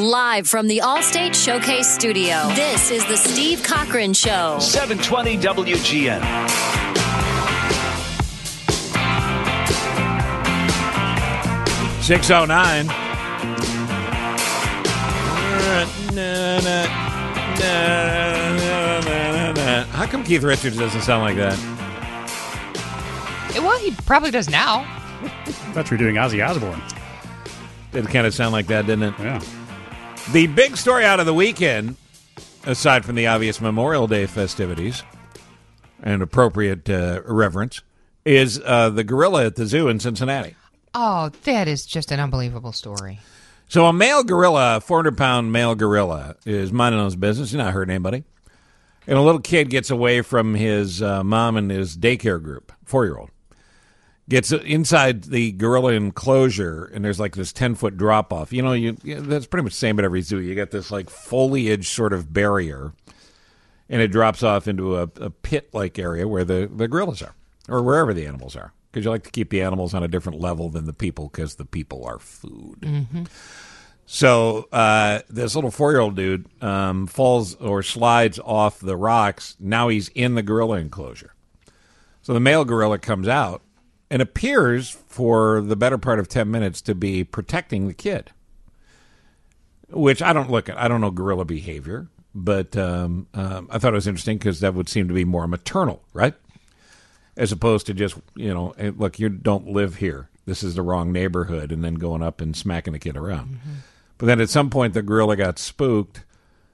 Live from the Allstate Showcase Studio, this is the Steve Cochran Show. 720 WGN. .609. How come Keith Richards doesn't sound like that? Well, he probably does now. I thought you were doing Ozzy Osbourne. It kind of sound like that, didn't it? Yeah. The big story out of the weekend, aside from the obvious Memorial Day festivities and appropriate reverence, is the gorilla at the zoo in Cincinnati. Oh, that is just an unbelievable story. So a male gorilla, a 400-pound male gorilla, is minding his business. He's not hurting anybody. And a little kid gets away from his mom and his daycare group, 4-year-old. Gets inside the gorilla enclosure, and there's like this 10-foot drop-off. You know, that's pretty much the same at every zoo. You got this like foliage sort of barrier, and it drops off into a pit-like area where the gorillas are, or wherever the animals are, because you like to keep the animals on a different level than the people, because the people are food. Mm-hmm. So this little 4-year-old dude falls or slides off the rocks. Now he's in the gorilla enclosure. So the male gorilla comes out and appears for the better part of 10 minutes to be protecting the kid, which I don't know gorilla behavior, but I thought it was interesting because that would seem to be more maternal, right? As opposed to just, hey, look, you don't live here. This is the wrong neighborhood, and then going up and smacking the kid around. Mm-hmm. But then at some point the gorilla got spooked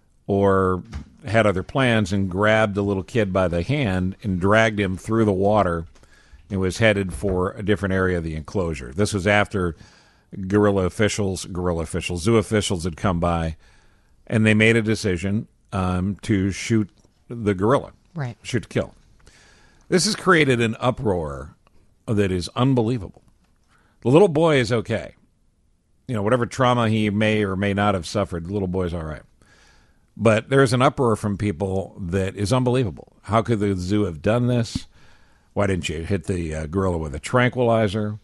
or had other plans and grabbed the little kid by the hand and dragged him through the water and was headed for a different area of the enclosure. This was after zoo officials had come by, and they made a decision to shoot the gorilla. Right. Shoot to kill. This has created an uproar that is unbelievable. The little boy is okay. Whatever trauma he may or may not have suffered, the little boy's all right. But there's an uproar from people that is unbelievable. How could the zoo have done this? Why didn't you hit the gorilla with a tranquilizer?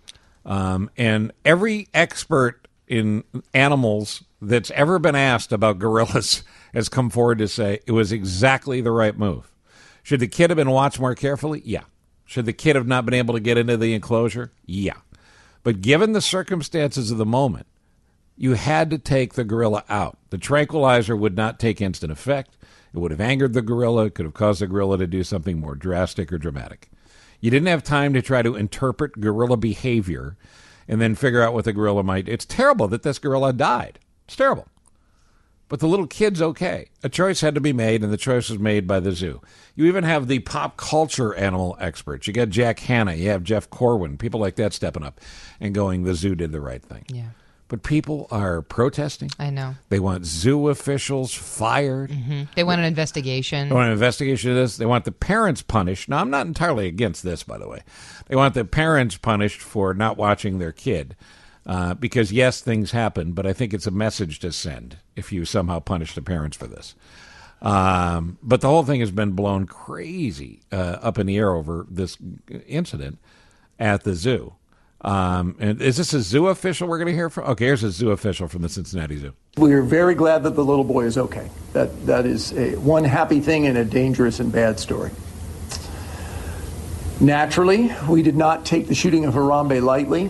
And every expert in animals that's ever been asked about gorillas has come forward to say it was exactly the right move. Should the kid have been watched more carefully? Yeah. Should the kid have not been able to get into the enclosure? Yeah. But given the circumstances of the moment, you had to take the gorilla out. The tranquilizer would not take instant effect. It would have angered the gorilla. It could have caused the gorilla to do something more drastic or dramatic. You didn't have time to try to interpret gorilla behavior and then figure out what the gorilla might. It's terrible that this gorilla died. It's terrible. But the little kid's okay. A choice had to be made, and the choice was made by the zoo. You even have the pop culture animal experts. You got Jack Hanna. You have Jeff Corwin. People like that stepping up and going, the zoo did the right thing. Yeah. But people are protesting. I know. They want zoo officials fired. Mm-hmm. They want an investigation. They want an investigation of this. They want the parents punished. Now, I'm not entirely against this, by the way. They want the parents punished for not watching their kid. Because, yes, things happen, but I think it's a message to send if you somehow punish the parents for this. But the whole thing has been blown crazy up in the air over this incident at the zoo. And is this a zoo official we're going to hear from? Okay, here's a zoo official from the Cincinnati Zoo. We're very glad that the little boy is okay. That is one happy thing in a dangerous and bad story. Naturally, we did not take the shooting of Harambe lightly,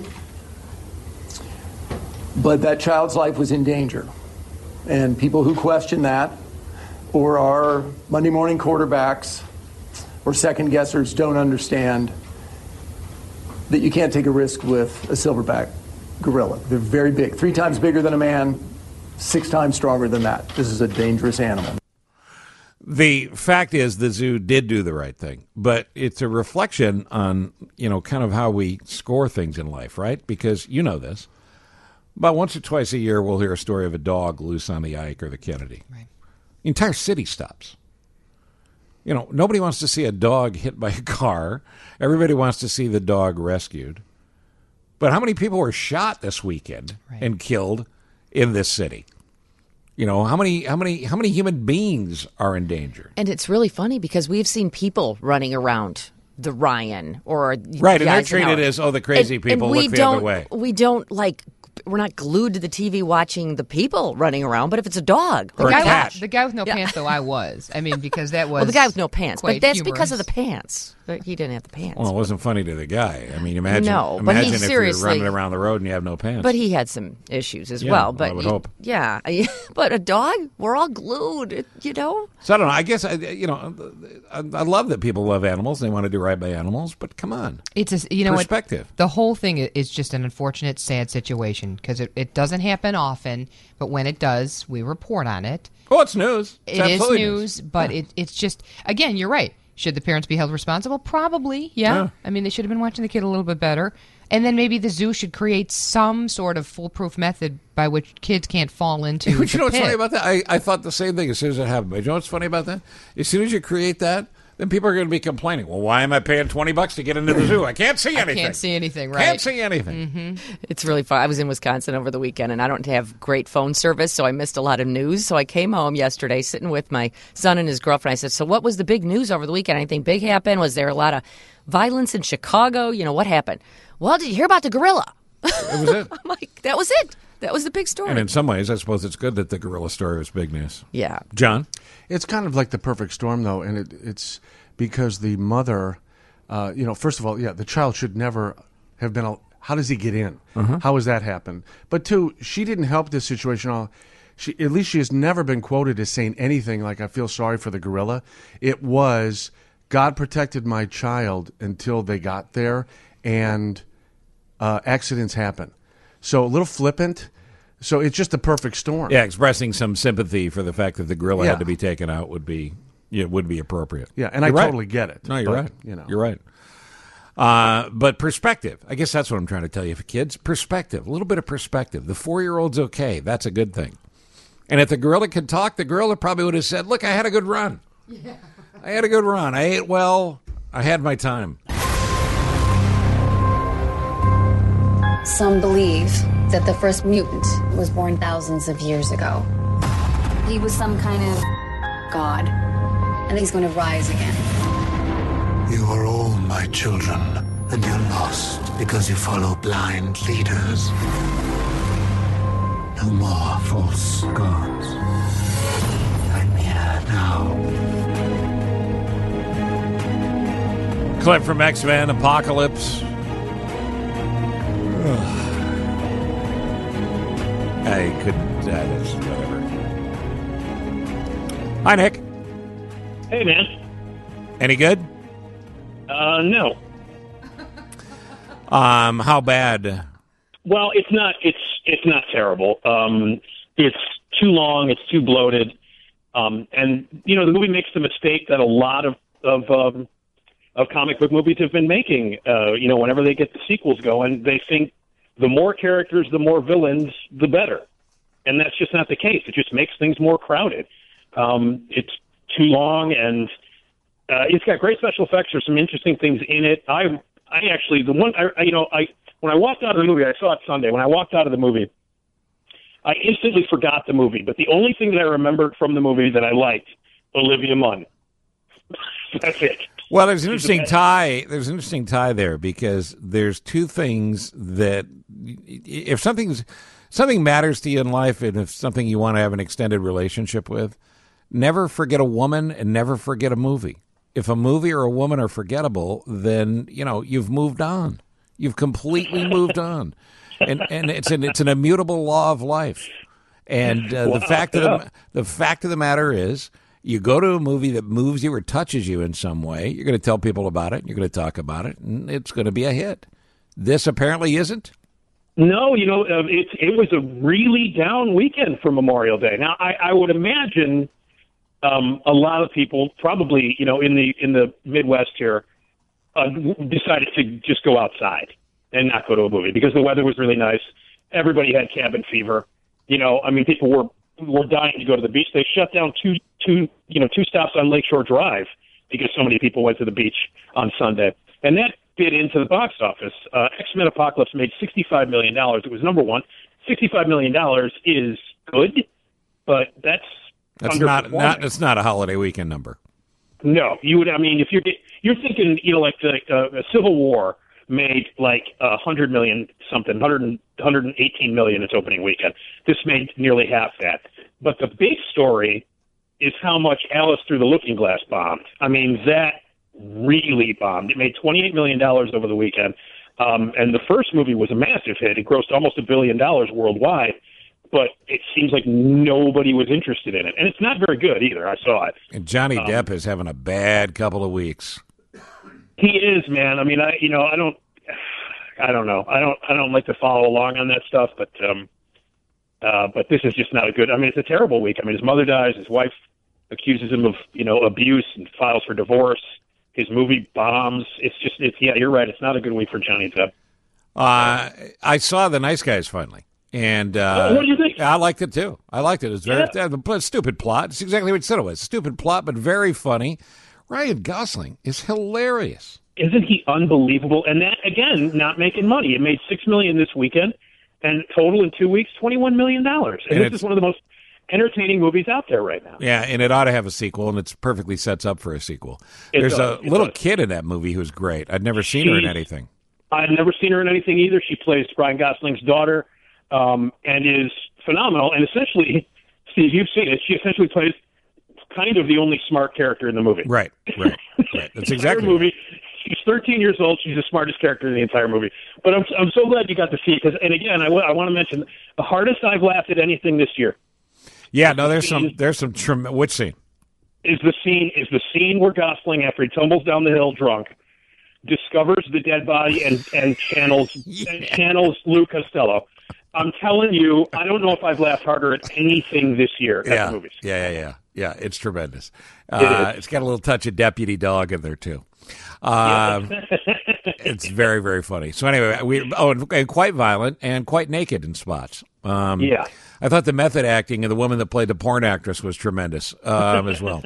but that child's life was in danger. And people who question that or are Monday morning quarterbacks or second guessers don't understand that you can't take a risk with a silverback gorilla. They're very big, 3 times bigger than a man, 6 times stronger than that. This is a dangerous animal. The fact is the zoo did do the right thing, but it's a reflection on, kind of how we score things in life, right? Because you know this. About once or twice a year, we'll hear a story of a dog loose on the Ike or the Kennedy. Right. The entire city stops. Nobody wants to see a dog hit by a car. Everybody wants to see the dog rescued. But how many people were shot this weekend and killed in this city? How many human beings are in danger? And it's really funny because we've seen people running around the Ryan or right, and they're treated as the crazy people look the other way. We don't we're not glued to the TV watching the people running around. But if it's a dog Or a cat. The guy with no pants, though, I was. I mean, because that was well, the guy with no pants, but quite that's humorous. because of the pants. But he didn't have the pants. Well, it wasn't funny to the guy. I mean, imagine, No, but he imagine if you're seriously- running around the road and you have no pants. But he had some issues as Yeah, well. But I would hope. Yeah, but a dog, we're all glued. You know. So I don't know. I guess I love that people love animals. They want to do right by animals. But come on, It's what? perspective. The whole thing is just an unfortunate, sad situation because it doesn't happen often, but when it does, we report on it. Oh, it's news. It's It is absolutely news, but it's just, again, you're right. Should the parents be held responsible? Probably, yeah. Yeah. I mean, they should have been watching the kid a little bit better. And then maybe the zoo should create some sort of foolproof method by which kids can't fall into But you know the what's funny pit. about that? I thought the same thing as soon as it happened. But you know what's funny about that? As soon as you create that, then people are going to be complaining. Well, why am I paying $20 to get into the zoo? I can't see anything. Can't see anything, right? Can't see anything. It's really fun. I was in Wisconsin over the weekend, and I don't have great phone service, so I missed a lot of news. So I came home yesterday, sitting with my son and his girlfriend. I said, "So what was the big news over the weekend? Anything big happen? Was there a lot of violence in Chicago? You know, what happened?" "Well, did you hear about the gorilla?" It was it. I'm like, that was it. That was the big story. And in some ways, I suppose it's good that the gorilla story was big news. Yeah. John? It's kind of like the perfect storm, though, and it's because the mother, first of all, the child should never have been. How does he get in? How has that happened? But two, she didn't help this situation at all. At least she has never been quoted as saying anything like, "I feel sorry for the gorilla." It was, "God protected my child until they got there, and accidents happen." So a little flippant. So it's just the perfect storm. Yeah, expressing some sympathy for the fact that the gorilla Yeah. had to be taken out would be appropriate. Yeah, and You're I right. totally get it. No, you're but, right. You know. You're right. But perspective. I guess that's what I'm trying to tell you for kids. Perspective. A little bit of perspective. The 4-year-old's okay. That's a good thing. And if the gorilla could talk, the gorilla probably would have said, "Look, I had a good run. Yeah. I had a good run. I ate well. I had my time." Some believe that the first mutant was born thousands of years ago. He was some kind of god, and he's going to rise again. You are all my children, and you're lost because you follow blind leaders. No more false gods. I'm here now. Clip from X-Men Apocalypse. I couldn't. It's whatever. Hi, Nick. Hey, man. Any good? No. How bad? Well, it's not. It's not terrible. It's too long. It's too bloated. And the movie makes the mistake that a lot of comic book movies have been making. Whenever they get the sequels going, they think the more characters, the more villains, the better. And that's just not the case. It just makes things more crowded. It's too long, and it's got great special effects. There's some interesting things in it. I actually, when I walked out of the movie, I saw it Sunday. When I walked out of the movie, I instantly forgot the movie. But the only thing that I remembered from the movie that I liked, Olivia Munn. That's it. Well, there's an interesting tie. There's an interesting tie there because there's two things that if something matters to you in life, and if something you want to have an extended relationship with, never forget a woman and never forget a movie. If a movie or a woman are forgettable, then you've moved on. You've completely moved on, and it's an immutable law of life. And the fact of the matter is, you go to a movie that moves you or touches you in some way, you're going to tell people about it, you're going to talk about it, and it's going to be a hit. This apparently isn't. No, it was a really down weekend for Memorial Day. Now, I would imagine a lot of people, probably in the Midwest here, decided to just go outside and not go to a movie because the weather was really nice. Everybody had cabin fever. People were dying to go to the beach. They shut down two stops on Lakeshore Drive because so many people went to the beach on Sunday, and that bit into the box office. X-Men Apocalypse made $65 million. It was number one. $65 million is good, but that's It's not a holiday weekend number. No, you would. If you're thinking, like the Civil War made like 100 million something, 118 million its opening weekend. This made nearly half that. But the big story is how much Alice Through the Looking Glass bombed. I mean, that really bombed. It made $28 million over the weekend. And the first movie was a massive hit. It grossed almost $1 billion worldwide. But it seems like nobody was interested in it. And it's not very good either. I saw it. And Johnny Depp is having a bad couple of weeks. He is, man. I mean, I don't know. I don't like to follow along on that stuff, but this is just not a good. I mean, it's a terrible week. I mean, his mother dies. His wife accuses him of, abuse and files for divorce. His movie bombs. Yeah, you're right. It's not a good week for Johnny Depp. I saw The Nice Guys finally. And what do you think? I liked it too. I liked it. It was a stupid plot. It's exactly what you said it was. Stupid plot, but very funny. Ryan Gosling is hilarious. Isn't he unbelievable? And that, again, not making money. It made $6 million this weekend, and total in 2 weeks, $21 million. And this is one of the most entertaining movies out there right now. Yeah, and it ought to have a sequel, and it perfectly sets up for a sequel. There's a little kid in that movie who's great. I'd never seen her in anything. I'd never seen her in anything either. She plays Ryan Gosling's daughter, and is phenomenal. And essentially, Steve, you've seen it. She essentially plays kind of the only smart character in the movie. Right. That's exactly movie. She's 13 years old. She's the smartest character in the entire movie. But I'm so glad you got to see it. Because, and again, I want to mention the hardest I've laughed at anything this year. Yeah, no, there's some which scene? Is the scene where Gosling, after he tumbles down the hill drunk, discovers the dead body and channels Lou Costello. I'm telling you, I don't know if I've laughed harder at anything this year at the movies. Yeah, it's tremendous. It's got a little touch of Deputy Dog in there, too. It's very, very funny. So anyway, and quite violent and quite naked in spots. I thought the method acting of the woman that played the porn actress was tremendous as well.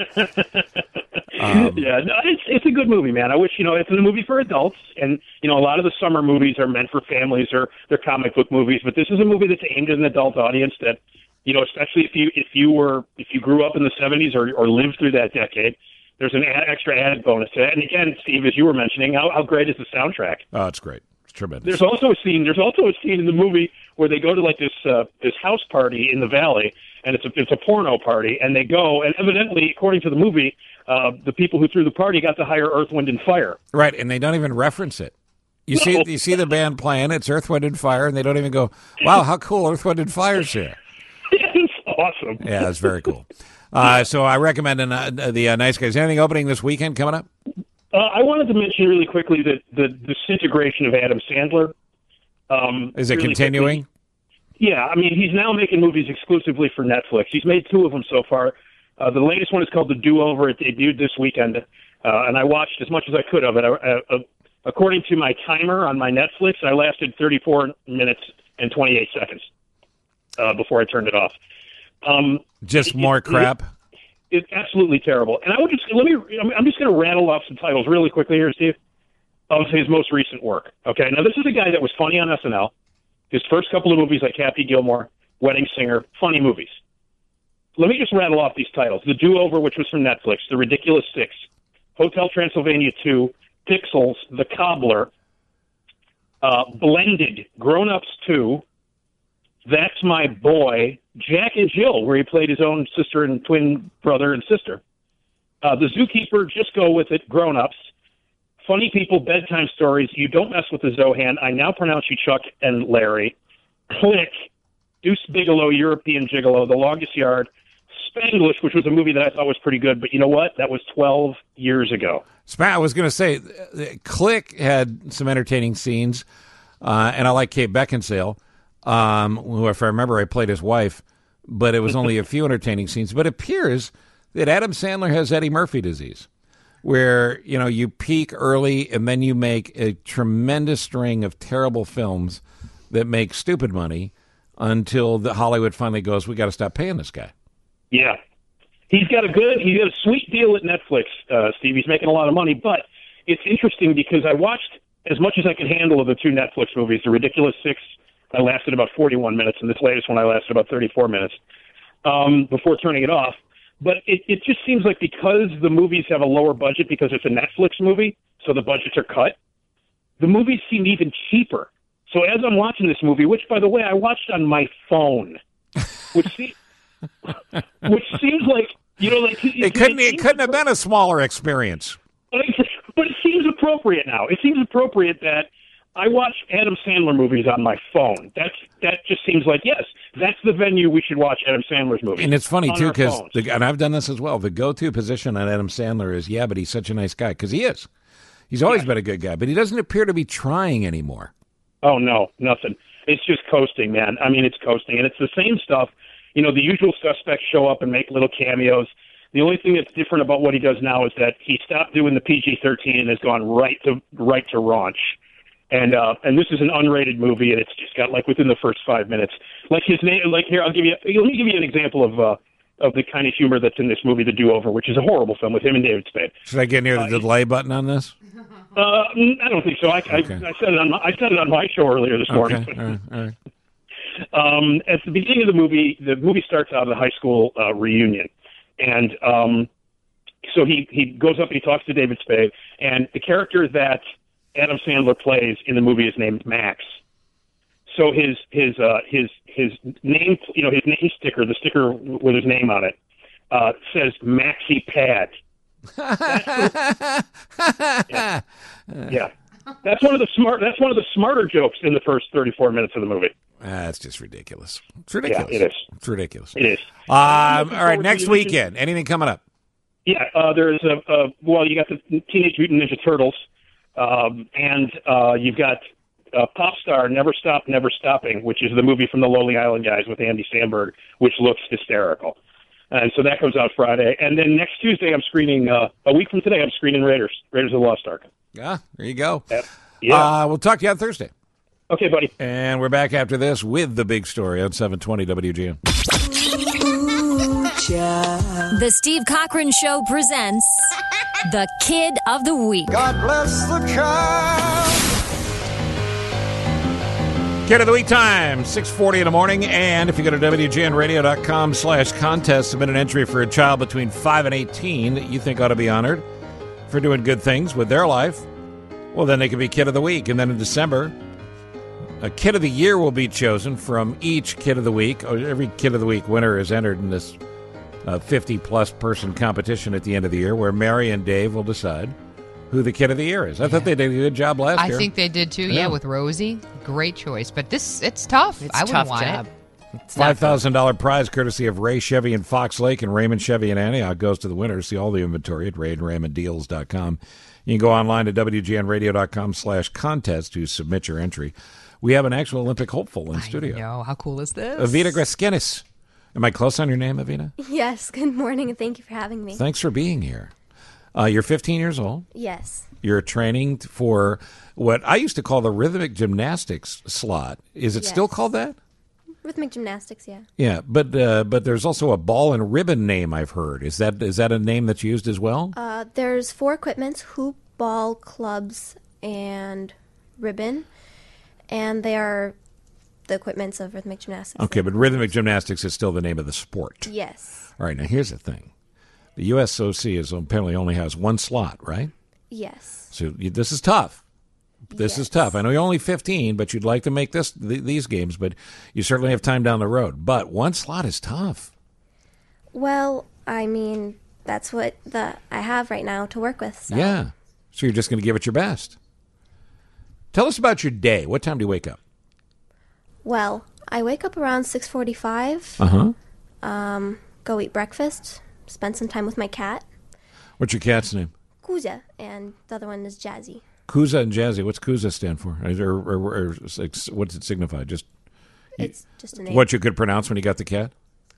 It's a good movie, man. I wish, it's a movie for adults, and, a lot of the summer movies are meant for families or they're comic book movies, but this is a movie that's aimed at an adult audience that, especially if you grew up in the 70s or lived through that decade, there's an extra added bonus to it. And again, Steve, as you were mentioning, how great is the soundtrack? Oh, it's great. It's tremendous. There's also a scene in the movie where they go to like this house party in the valley, and it's a porno party, and they go, and evidently, according to the movie, the people who threw the party got to hire Earth, Wind, and Fire. Right, and they don't even reference it. You see the band playing, it's Earth, Wind, and Fire, and they don't even go, wow, how cool, Earth, Wind, and Fire's here. It's awesome. Yeah, it's very cool. So I recommend the Nice Guys. Anything opening this weekend coming up? I wanted to mention really quickly that the disintegration of Adam Sandler. Is it really continuing? Quickly. Yeah, I mean, he's now making movies exclusively for Netflix. He's made 2 of them so far. The latest one is called The Do-Over. It debuted this weekend, and I watched as much as I could of it. According to my timer on my Netflix, I lasted 34 minutes and 28 seconds before I turned it off. Just more crap. It's absolutely terrible. And I'm just going to rattle off some titles really quickly here, Steve, of his most recent work. Okay, now this is a guy that was funny on SNL. His first couple of movies, like Happy Gilmore, Wedding Singer, funny movies. Let me just rattle off these titles. The Do-Over, which was from Netflix, The Ridiculous Six, Hotel Transylvania 2, Pixels, The Cobbler, Blended, Grown Ups 2, That's My Boy, Jack and Jill, where he played his own sister and twin brother and sister, The Zookeeper, Just Go With It, Grown Ups, Funny People, Bedtime Stories, You Don't Mess With the Zohan, I Now Pronounce You Chuck and Larry, Click, Deuce Bigelow, European Gigolo, The Longest Yard, Spanglish, which was a movie that I thought was pretty good, but you know what? That was 12 years ago. I was going to say, Click had some entertaining scenes, and I like Kate Beckinsale, who, if I remember, I played his wife, but it was only a few entertaining scenes. But it appears that Adam Sandler has Eddie Murphy disease, where, you peak early and then you make a tremendous string of terrible films that make stupid money until Hollywood finally goes, we got to stop paying this guy. Yeah. He's got a sweet deal at Netflix, Steve. He's making a lot of money, but it's interesting because I watched as much as I could handle of the 2 Netflix movies. The Ridiculous Six, I lasted about 41 minutes, and this latest one I lasted about 34 minutes before turning it off. But it just seems like because the movies have a lower budget because it's a Netflix movie, so the budgets are cut, the movies seem even cheaper. So as I'm watching this movie, which, by the way, I watched on my phone, which seems like, like... It couldn't have been a smaller experience. But it seems appropriate now. It seems appropriate that I watch Adam Sandler movies on my phone. That just seems like, yes, that's the venue we should watch Adam Sandler's movies. And it's funny, too, because, and I've done this as well, the go-to position on Adam Sandler is, but he's such a nice guy, because he is. He's always been a good guy, but he doesn't appear to be trying anymore. Oh, no, nothing. It's just coasting, man. I mean, it's coasting. And it's the same stuff. The usual suspects show up and make little cameos. The only thing that's different about what he does now is that he stopped doing the PG-13 and has gone right to raunch. And this is an unrated movie, and it's just got, within the first 5 minutes, his name, here, let me give you an example of the kind of humor that's in this movie, The Do-Over, which is a horrible film with him and David Spade. Should I get near the delay button on this? I don't think so. I said it on my show earlier this morning. All right. At the beginning of the movie starts out at a high school reunion, and so he goes up and he talks to David Spade, and the character that Adam Sandler plays in the movie is named Max. So his name, his name sticker, the sticker with his name on it, says Maxi Pad. Yeah. That's one of the smarter jokes in the first 34 minutes of the movie. That's just ridiculous. It's ridiculous. Yeah, it is. It's ridiculous. It is. All right, next weekend. Anything coming up? Yeah, there's you got the Teenage Mutant Ninja Turtles, and you've got Pop Star Never Stop, Never Stopping, which is the movie from the Lonely Island guys with Andy Samberg, which looks hysterical. And so that comes out Friday. And then next Tuesday, I'm screening, a week from today, I'm screening Raiders of the Lost Ark. Yeah, there you go. Yeah. We'll talk to you on Thursday. Okay, buddy. And we're back after this with the big story on 720 WGN. The Steve Cochran Show presents the Kid of the Week. God bless the child. Kid of the Week time, 6:40 in the morning. And if you go to WGNradio.com/contest, submit an entry for a child between 5 and 18 that you think ought to be honored for doing good things with their life. Well, then they can be Kid of the Week. And then in December, a Kid of the Year will be chosen from each Kid of the Week. Every Kid of the Week winner is entered in this 50-plus person competition at the end of the year where Mary and Dave will decide who the Kid of the Year is. I thought they did a good job last year. I think they did, too, with Rosie. Great choice. But it's tough. It's I wouldn't tough want job. it. $5,000 prize courtesy of Ray Chevy in Fox Lake and Raymond Chevy in Antioch goes to the winners. See all the inventory at RayandRaymondDeals.com. You can go online to WGNradio.com/contest to submit your entry. We have an actual Olympic hopeful in studio. I know. How cool is this? Avita Greskenis. Am I close on your name, Avita? Yes. Good morning, and thank you for having me. Thanks for being here. You're 15 years old. Yes. You're training for what I used to call the rhythmic gymnastics slot. Is it still called that? Rhythmic gymnastics, yeah. Yeah, but there's also a ball and ribbon name I've heard. Is that a name that's used as well? There's 4 equipments: hoop, ball, clubs, and ribbon. And they are the equipments of rhythmic gymnastics. Okay, but rhythmic gymnastics is still the name of the sport. Yes. All right, now here's the thing. The USOC apparently only has one slot, right? Yes. So this is tough. This is tough. I know you're only 15, but you'd like to make these games, but you certainly have time down the road. But one slot is tough. Well, I mean, that's what I have right now to work with. So. Yeah. So you're just going to give it your best. Tell us about your day. What time do you wake up? Well, I wake up around 6:45. Go eat breakfast. Spend some time with my cat. What's your cat's name? Kuza, and the other one is Jazzy. Kuza and Jazzy. What's Kuza stand for? Or what's it signify? It's just a name. What you could pronounce when you got the cat?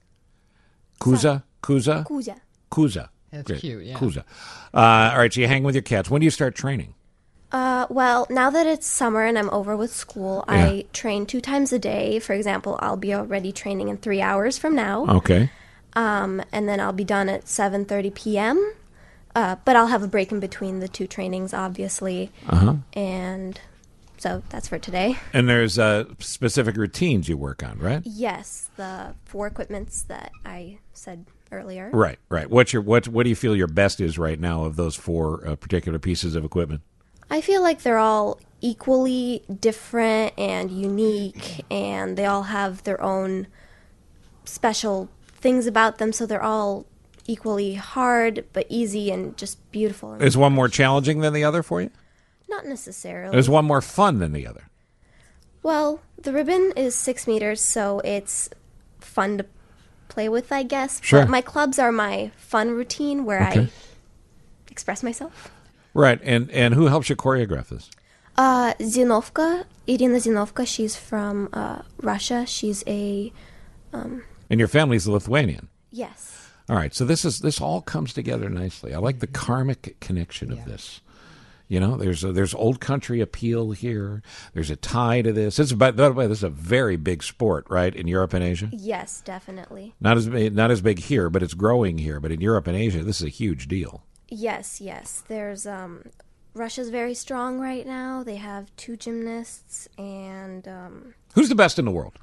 Kuza? Kuza? Kuza. Kuza. That's Great. cute, yeah. Kuza. All right, so you hang with your cats. When do you start training? Well, now that it's summer and I'm over with school, I train 2 times a day. For example, I'll be already training in 3 hours from now. Okay. And then I'll be done at 7:30 p.m. But I'll have a break in between the 2 trainings, obviously. And so that's for today. And there's specific routines you work on, right? Yes, the 4 equipments that I said earlier. Right. What do you feel your best is right now of those 4 particular pieces of equipment? I feel like they're all equally different and unique, and they all have their own special things about them, so they're all equally hard but easy and just beautiful. Is one more challenging than the other for you? Not necessarily. Is one more fun than the other? Well, the ribbon is 6 meters, so it's fun to play with, I guess. Sure. But my clubs are my fun routine where I express myself. Right, and who helps you choreograph this? Zinovka, Irina Zinovka, she's from Russia. She's a... And your family's Lithuanian? Yes. All right, so this all comes together nicely. I like the karmic connection of this. You know, there's old country appeal here. There's a tie to this. By the way, this is a very big sport, right, in Europe and Asia? Yes, definitely. Not as big here, but it's growing here. But in Europe and Asia, this is a huge deal. Yes. There's Russia's very strong right now. They have 2 gymnasts and Who's the best in the world?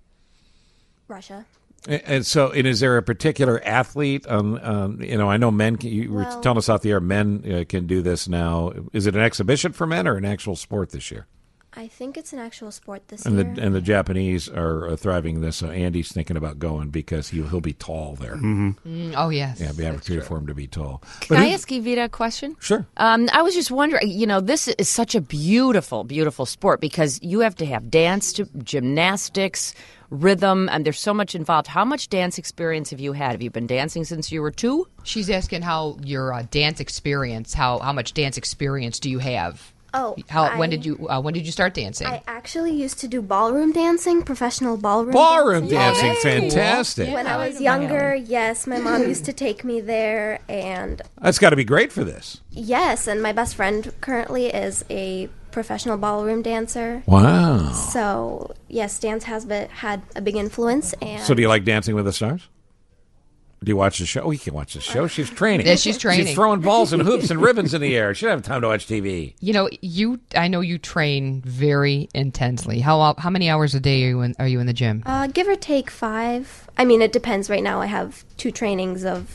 Russia. And so, is there a particular athlete? I know men. You were telling us out the air, men can do this now. Is it an exhibition for men or an actual sport this year? I think it's an actual sport this year. And the Japanese are thriving this. So Andy's thinking about going because he'll be tall there. Oh yes, yeah, be opportunity for him to be tall. Can I ask Evita a question? Sure. I was just wondering. This is such a beautiful, beautiful sport because you have to have dance, gymnastics, rhythm, and there's so much involved. How much dance experience have you had? Have you been dancing since you were 2? She's asking how your dance experience. How much dance experience do you have? Oh, when did you start dancing? I actually used to do ballroom dancing, professional ballroom dancing. Fantastic. When I was younger, yes, my mom used to take me there, and that's got to be great for this. Yes, and my best friend currently is a professional ballroom dancer. Wow. So yes, dance has had a big influence. And so, do you like Dancing with the Stars? Do you watch the show? Oh, you can watch the show. She's training. Yeah, she's training. She's throwing balls and hoops and ribbons in the air. She doesn't have time to watch TV. I know you train very intensely. How many hours a day are you in the gym? Give or take 5. I mean, it depends. Right now, I have 2 trainings of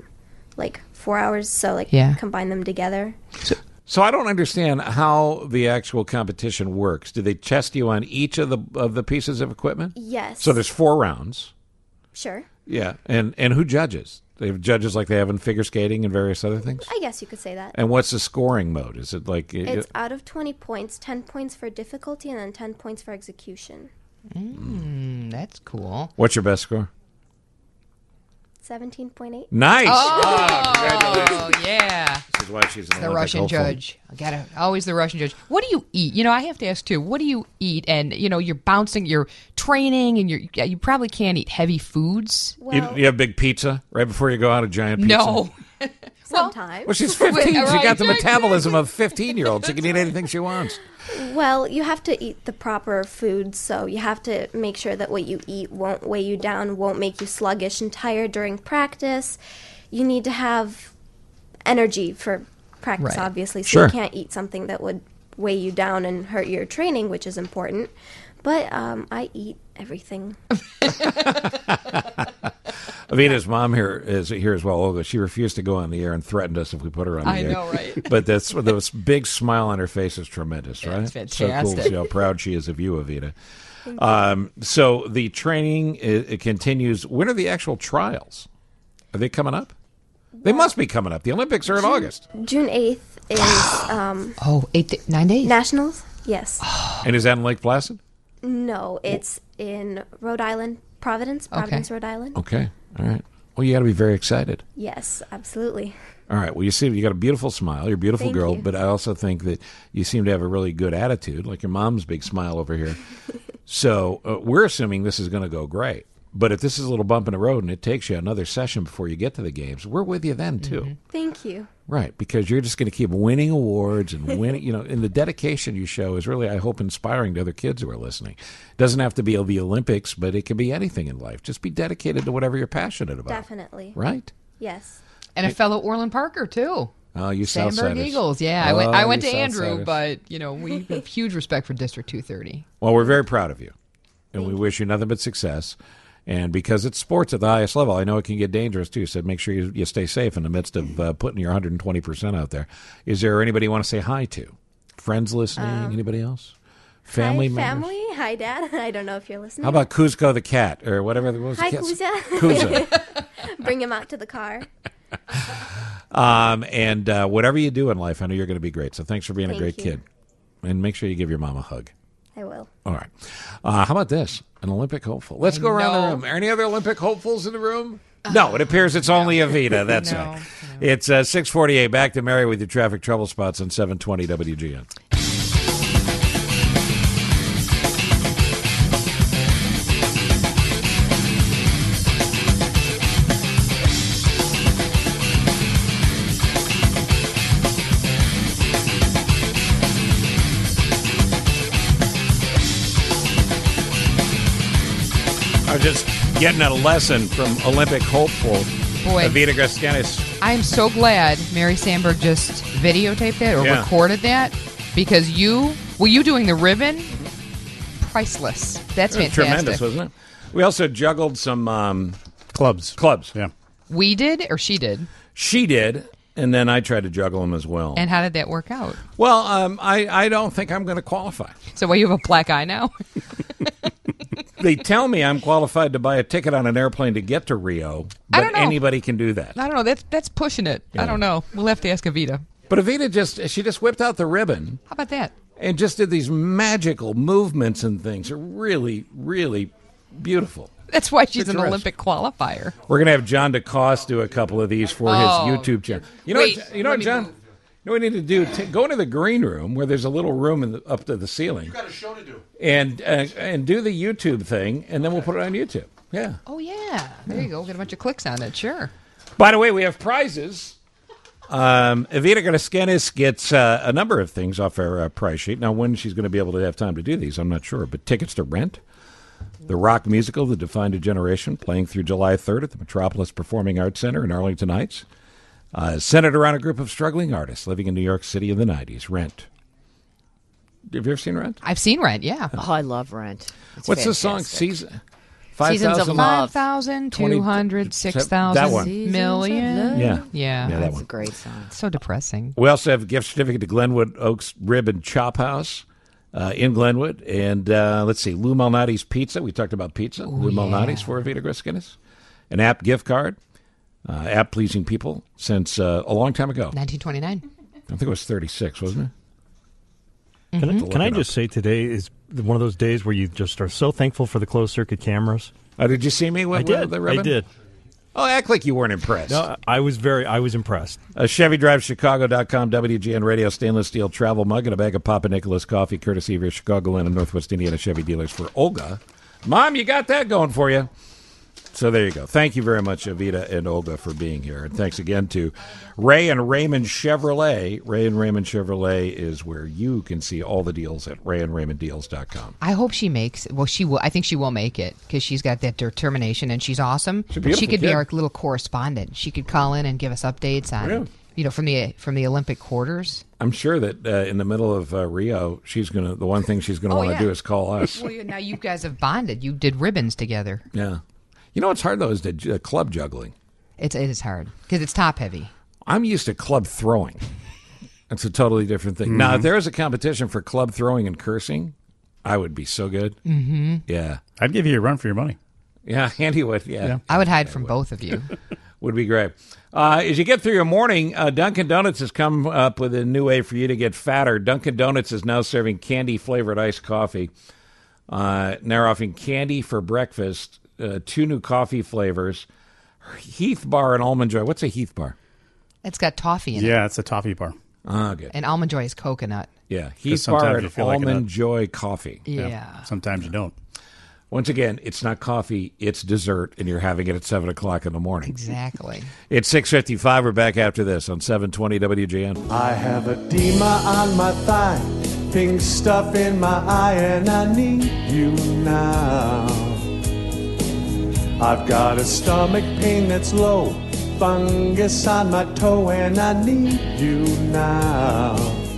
4 hours. So combine them together. So I don't understand how the actual competition works. Do they test you on each of the pieces of equipment? Yes. So there's 4 rounds. Sure. Yeah, and who judges? They have judges like they have in figure skating and various other things? I guess you could say that. And what's the scoring mode? Is it like... It's out of 20 points, 10 points for difficulty, and then 10 points for execution. That's cool. What's your best score? 17.8. Nice! Oh, yeah. This is why she's an the Russian judge. Always the Russian judge. What do you eat? I have to ask too. What do you eat? And you're bouncing, you're training, and you probably can't eat heavy foods. Well, you have big pizza right before you go out, a giant pizza. No. Sometimes. Well, she's 15. She got the metabolism of 15-year-olds. She can eat anything she wants. Well, you have to eat the proper foods, so you have to make sure that what you eat won't weigh you down, won't make you sluggish and tired during practice. You need to have energy for practice, obviously, so you can't eat something that would weigh you down and hurt your training, which is important. But I eat everything. Evita's mom is here as well. Olga, she refused to go on the air and threatened us if we put her on the air. I know, right? But this big smile on her face is tremendous, right? It's fantastic. So cool to see how proud she is of you, Evita. So the training it continues. When are the actual trials? Are they coming up? They must be coming up. The Olympics are in August. June 8th is 9 days. Nationals. Yes. And is that in Lake Placid? No, it's in Rhode Island, Providence, Rhode Island. Okay. All right. Well, you got to be very excited. Yes, absolutely. All right. Well, you see, you got a beautiful smile. You're a beautiful Thank girl, you. but I also think that you seem to have a really good attitude, like your mom's big smile over here. So we're assuming this is going to go great. But if this is a little bump in the road and it takes you another session before you get to the games, we're with you then, too. Mm-hmm. Thank you. Right, because you're just going to keep winning awards and winning, and the dedication you show is really, I hope, inspiring to other kids who are listening. It doesn't have to be the Olympics, but it can be anything in life. Just be dedicated to whatever you're passionate about. Definitely. Right? Yes. And a fellow Orland Parker, too. Oh, you Sandburg Southsiders. Eagles, yeah. I went to Andrew, but, we have huge respect for District 230. Well, we're very proud of you, and we wish you nothing but success. And because it's sports at the highest level, I know it can get dangerous, too, so make sure you stay safe in the midst of putting your 120% out there. Is there anybody you want to say hi to? friends listening? Anybody else? Family Hi, members? family. Hi, Dad. I don't know if you're listening. How about Kuzco the cat or whatever? What was Hi, the cat's- Kuza. Kuza. Bring him out to the car. And whatever you do in life, I know you're going to be great. So thanks for being a Thank great you. kid. And make sure you give your mom a hug. I will. All right. How about this? An Olympic hopeful. Let's go around the know. room. Are any other Olympic hopefuls in the room? No, it appears it's only Evita. That's No, right. It's 6:48. Back to Mary with your traffic trouble spots on 720 WGN. I was just getting a lesson from Olympic hopeful Boy. Evita Graskenis. I am so glad Mary Sandberg just videotaped that or Yeah. recorded that because you doing the ribbon? Priceless. That's fantastic. Tremendous, wasn't it? We also juggled some Clubs. clubs. Yeah. We did or she did? She did, and then I tried to juggle them as well. And how did that work out? Well, I don't think I'm going to qualify. So you have a black eye now? They tell me I'm qualified to buy a ticket on an airplane to get to Rio, I but don't know. anybody can do that. I don't know. That's pushing it. Yeah. I don't know. We'll have to ask Evita. But Evita just whipped out the ribbon How about that? and just did these magical movements and things. They're really, really beautiful. That's why she's an Picturesque. Olympic qualifier. We're going to have John DeCoste do a couple of these for Oh. his YouTube channel. You know, Wait, what, let me John? move. You know what we need to do? Go into the green room where there's a little room up to the ceiling. You got a show to do. And do the YouTube thing, and then we'll put it on YouTube. Yeah. Oh, yeah. There you go. Get a bunch of clicks on it. Sure. By the way, we have prizes. Evita Graskenis gets a number of things off our prize sheet. Now, when she's going to be able to have time to do these, I'm not sure. But tickets to Rent, the rock musical that defined a generation, playing through July 3rd at the Metropolis Performing Arts Center in Arlington Heights. Centered around a group of struggling artists living in New York City in the 90s. Rent. Have you ever seen Rent? I've seen Rent, yeah. Oh, I love Rent. It's What's the song? fantastic. Seasons of Love. 5,200, 6,000 That one. million. Yeah. Yeah. Yeah, that That's one. a great song. So depressing. We also have a gift certificate to Glenwood Oaks Rib and Chop House in Glenwood. And let's see, Lou Malnati's Pizza. We talked about pizza. Lou Malnati's for Evita Graskenis. An app gift card. App pleasing people since a long time ago. 1929. I think it was 36, wasn't it? Can I just say today is one of those days where you just are so thankful for the closed circuit cameras. Did you see me with, I did. with the ribbon? I did. Oh, act like you weren't impressed. No, I was impressed. ChevyDriveChicago.com, WGN Radio, stainless steel travel mug, and a bag of Papa Nicholas coffee, courtesy of your Chicagoland and Northwest Indiana Chevy dealers for Olga. Mom, you got that going for you. So there you go. Thank you very much, Evita and Olga, for being here. And thanks again to Ray and Raymond Chevrolet. Ray and Raymond Chevrolet is where you can see all the deals at rayandraymonddeals.com. I hope she makes. Well, she will. I think she will make it because she's got that determination and she's awesome. She's a beautiful She could be kid. our little correspondent. She could call in and give us updates on, from the Olympic quarters. I'm sure that in the middle of Rio, the one thing she's going to want to do is call us. Well, now you guys have bonded. You did ribbons together. Yeah. You know what's hard, though, is the club juggling. It is hard because it's top heavy. I'm used to club throwing. It's a totally different thing. Now, if there was a competition for club throwing and cursing, I would be so good. Mm-hmm. Yeah. I'd give you a run for your money. Yeah, Andy would. Yeah. I would hide from both of you. Would be great. As you get through your morning, Dunkin' Donuts has come up with a new way for you to get fatter. Dunkin' Donuts is now serving candy-flavored iced coffee. They're offering candy for breakfast. 2 new coffee flavors, Heath Bar and Almond Joy. What's a Heath Bar? It's got toffee in it. Yeah, it's a toffee bar. Ah, good. And Almond Joy is coconut. Yeah, Heath sometimes Bar you and feel like a Almond nut. Joy coffee. Yeah. Sometimes you don't. Once again, it's not coffee, it's dessert, and you're having it at 7 o'clock in the morning. Exactly. It's 6:55. We're back after this on 720 WGN. I have edema on my thigh, pink stuff in my eye, and I need you now. I've got a stomach pain that's low, fungus on my toe, and I need you now.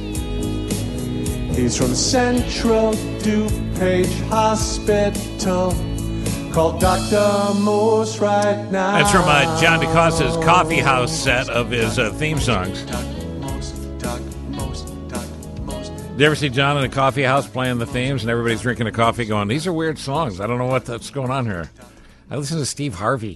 He's from Central DuPage Hospital. Call Dr. Morse right now. That's from John DeCosta's Coffee House set of his theme songs. you ever see John in a coffee house playing the themes and everybody's drinking a coffee going, these are weird songs. I don't know what's going on here. I listen to Steve Harvey.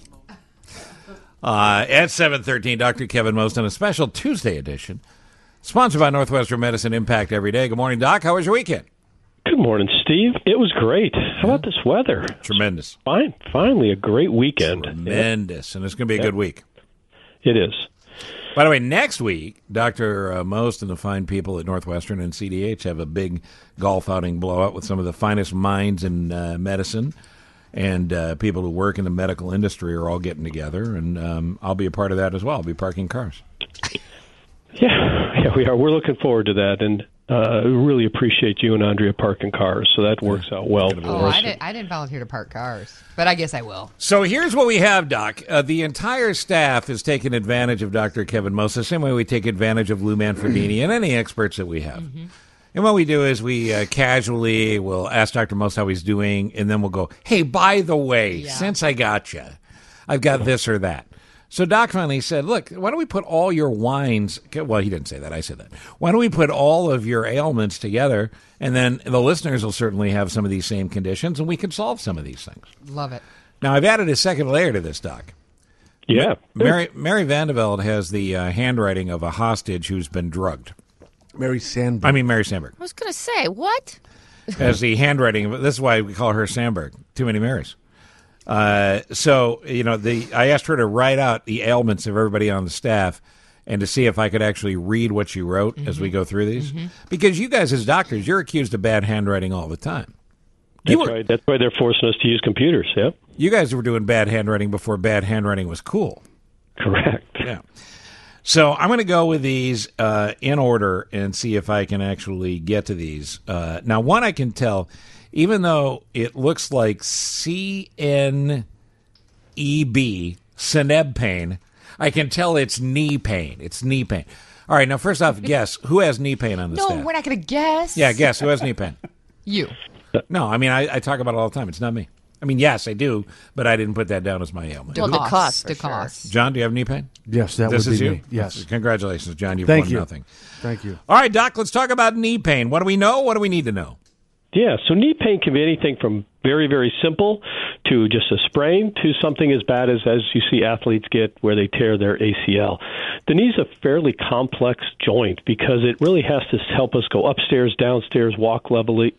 At 7:13, Dr. Kevin Most on a special Tuesday edition, sponsored by Northwestern Medicine Impact Every Day. Good morning, Doc. How was your weekend? Good morning, Steve. It was great. How about this weather? Tremendous. Finally, a great weekend. Tremendous. And it's going to be a good week. It is. By the way, next week, Dr. Most and the fine people at Northwestern and CDH have a big golf outing blowout with some of the finest minds in medicine. And people who work in the medical industry are all getting together. And I'll be a part of that as well. I'll be parking cars. Yeah, we are. We're looking forward to that. And we really appreciate you and Andrea parking cars, so that works out well for us. I didn't volunteer to park cars, but I guess I will. So here's what we have, Doc. The entire staff is taking advantage of Dr. Kevin Most the same way we take advantage of Lou Manfredini and any experts that we have. Mm-hmm. And what we do is we casually will ask Dr. Most how he's doing, and then we'll go, hey, by the way, since I got you, I've got this or that. So Doc finally said, look, why don't we put all your wines, well, he didn't say that, I said that. Why don't we put all of your ailments together, and then the listeners will certainly have some of these same conditions, and we can solve some of these things. Love it. Now, I've added a second layer to this, Doc. Yeah. Mary Vandeveld has the handwriting of a hostage who's been drugged. Mary Sandberg. I was going to say, what? Has the handwriting, this is why we call her Sandberg. Too many Marys. So, I asked her to write out the ailments of everybody on the staff and to see if I could actually read what she wrote as we go through these. Mm-hmm. Because you guys as doctors, you're accused of bad handwriting all the time. Right. That's why they're forcing us to use computers, yeah. You guys were doing bad handwriting before bad handwriting was cool. Correct. Yeah. So I'm going to go with these in order and see if I can actually get to these. Now, one I can tell, even though it looks like CNEB, Seneb pain, I can tell it's knee pain. It's knee pain. All right, now, first off, guess. Who has knee pain on the staff? No, we're not going to guess. Yeah, guess. Who has knee pain? You. No, I mean, I talk about it all the time. It's not me. I mean, yes, I do, but I didn't put that down as my ailment. Well, DeCoste. John, do you have knee pain? Yes, that this would is be you? me. Yes. Congratulations, John. You've Thank won you. nothing. Thank you. All right, Doc, let's talk about knee pain. What do we know? What do we need to know? Yeah, so knee pain can be anything from very, very simple to just a sprain to something as bad as you see athletes get where they tear their ACL. The knee is a fairly complex joint because it really has to help us go upstairs, downstairs, walk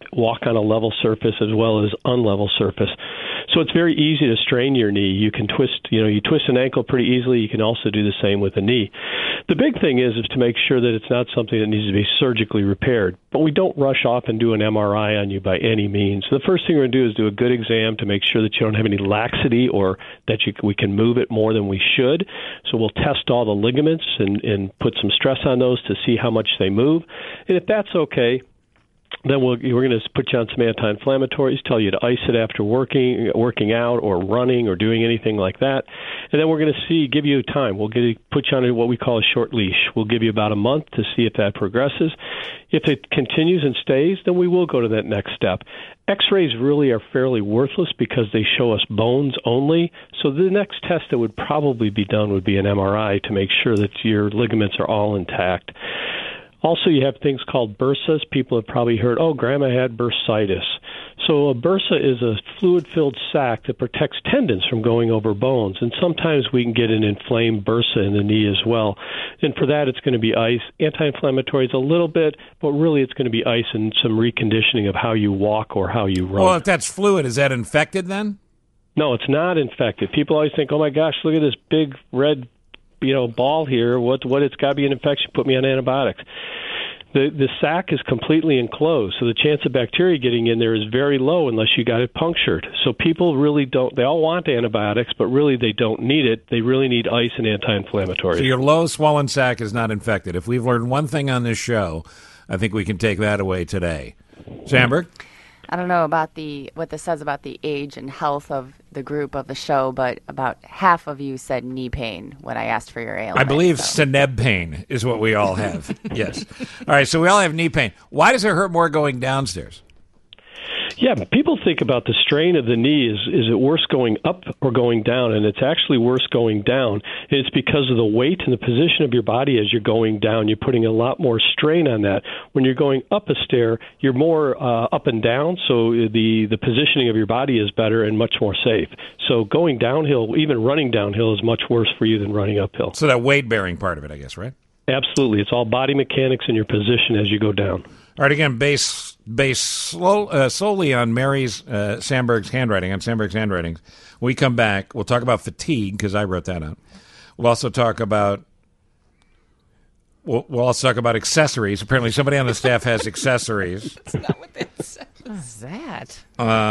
on a level surface as well as unlevel surface. So it's very easy to strain your knee. You can twist, you twist an ankle pretty easily. You can also do the same with a knee. The big thing is to make sure that it's not something that needs to be surgically repaired. But we don't rush off and do an MRI on you by any means. The first thing we're going to do is do a good exam to make sure that you don't have any laxity or that we can move it more than we should. So we'll test all the ligaments and put some stress on those to see how much they move. And if that's okay, then we're going to put you on some anti-inflammatories, tell you to ice it after working out or running or doing anything like that. And then we're going to give you time. We'll put you on what we call a short leash. We'll give you about a month to see if that progresses. If it continues and stays, then we will go to that next step. X-rays really are fairly worthless because they show us bones only. So the next test that would probably be done would be an MRI to make sure that your ligaments are all intact. Also, you have things called bursas. People have probably heard, Grandma had bursitis. So a bursa is a fluid-filled sac that protects tendons from going over bones. And sometimes we can get an inflamed bursa in the knee as well. And for that, it's going to be ice. Anti-inflammatories a little bit, but really it's going to be ice and some reconditioning of how you walk or how you run. Well, if that's fluid, is that infected then? No, it's not infected. People always think, oh, my gosh, look at this big red ball here. What it's got to be an infection. Put me on antibiotics. The sac is completely enclosed, so the chance of bacteria getting in there is very low unless you got it punctured. So people really don't. They all want antibiotics, but really they don't need it. They really need ice and anti-inflammatories. So your low swollen sac is not infected. If we've learned one thing on this show, I think we can take that away today. Sandberg? I don't know about what this says about the age and health of the group of the show, but about half of you said knee pain when I asked for your ailment. I believe Seneb pain is what we all have. Yes. All right, so we all have knee pain. Why does it hurt more going downstairs? Yeah, people think about the strain of the knee. Is it worse going up or going down? And it's actually worse going down. It's because of the weight and the position of your body as you're going down. You're putting a lot more strain on that. When you're going up a stair, you're more up and down, so the positioning of your body is better and much more safe. So going downhill, even running downhill, is much worse for you than running uphill. So that weight-bearing part of it, I guess, right? Absolutely. It's all body mechanics and your position as you go down. All right, again, based solely on Mary's Sandberg's handwriting, on Sandberg's handwritings. When we come back, we'll talk about fatigue, because I wrote that out. We'll also talk about accessories. Apparently somebody on the staff has accessories. That's not what that says. What is that?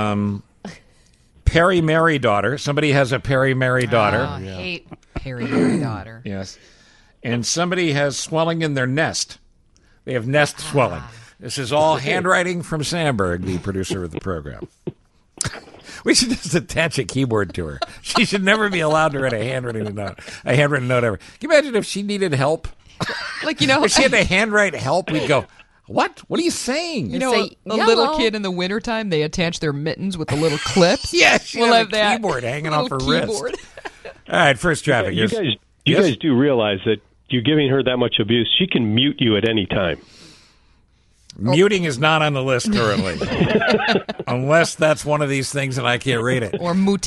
Perry Mary daughter. Somebody has a Perry Mary daughter. I hate Perry Mary daughter. Yes. And somebody has swelling in their nest. They have nest swelling. This is all handwriting from Sandberg, the producer of the program. We should just attach a keyboard to her. She should never be allowed to write a handwritten note ever. Can you imagine if she needed help? Like, you know, if she had to handwrite help, we'd go, what? What are you saying? You know, a little kid in the wintertime, they attach their mittens with the little clips. Yeah, she has a keyboard hanging off her wrist. All right, first traffic. You guys do realize that you're giving her that much abuse. She can mute you at any time. Muting is not on the list currently. Unless that's one of these things and I can't read it. Or mute.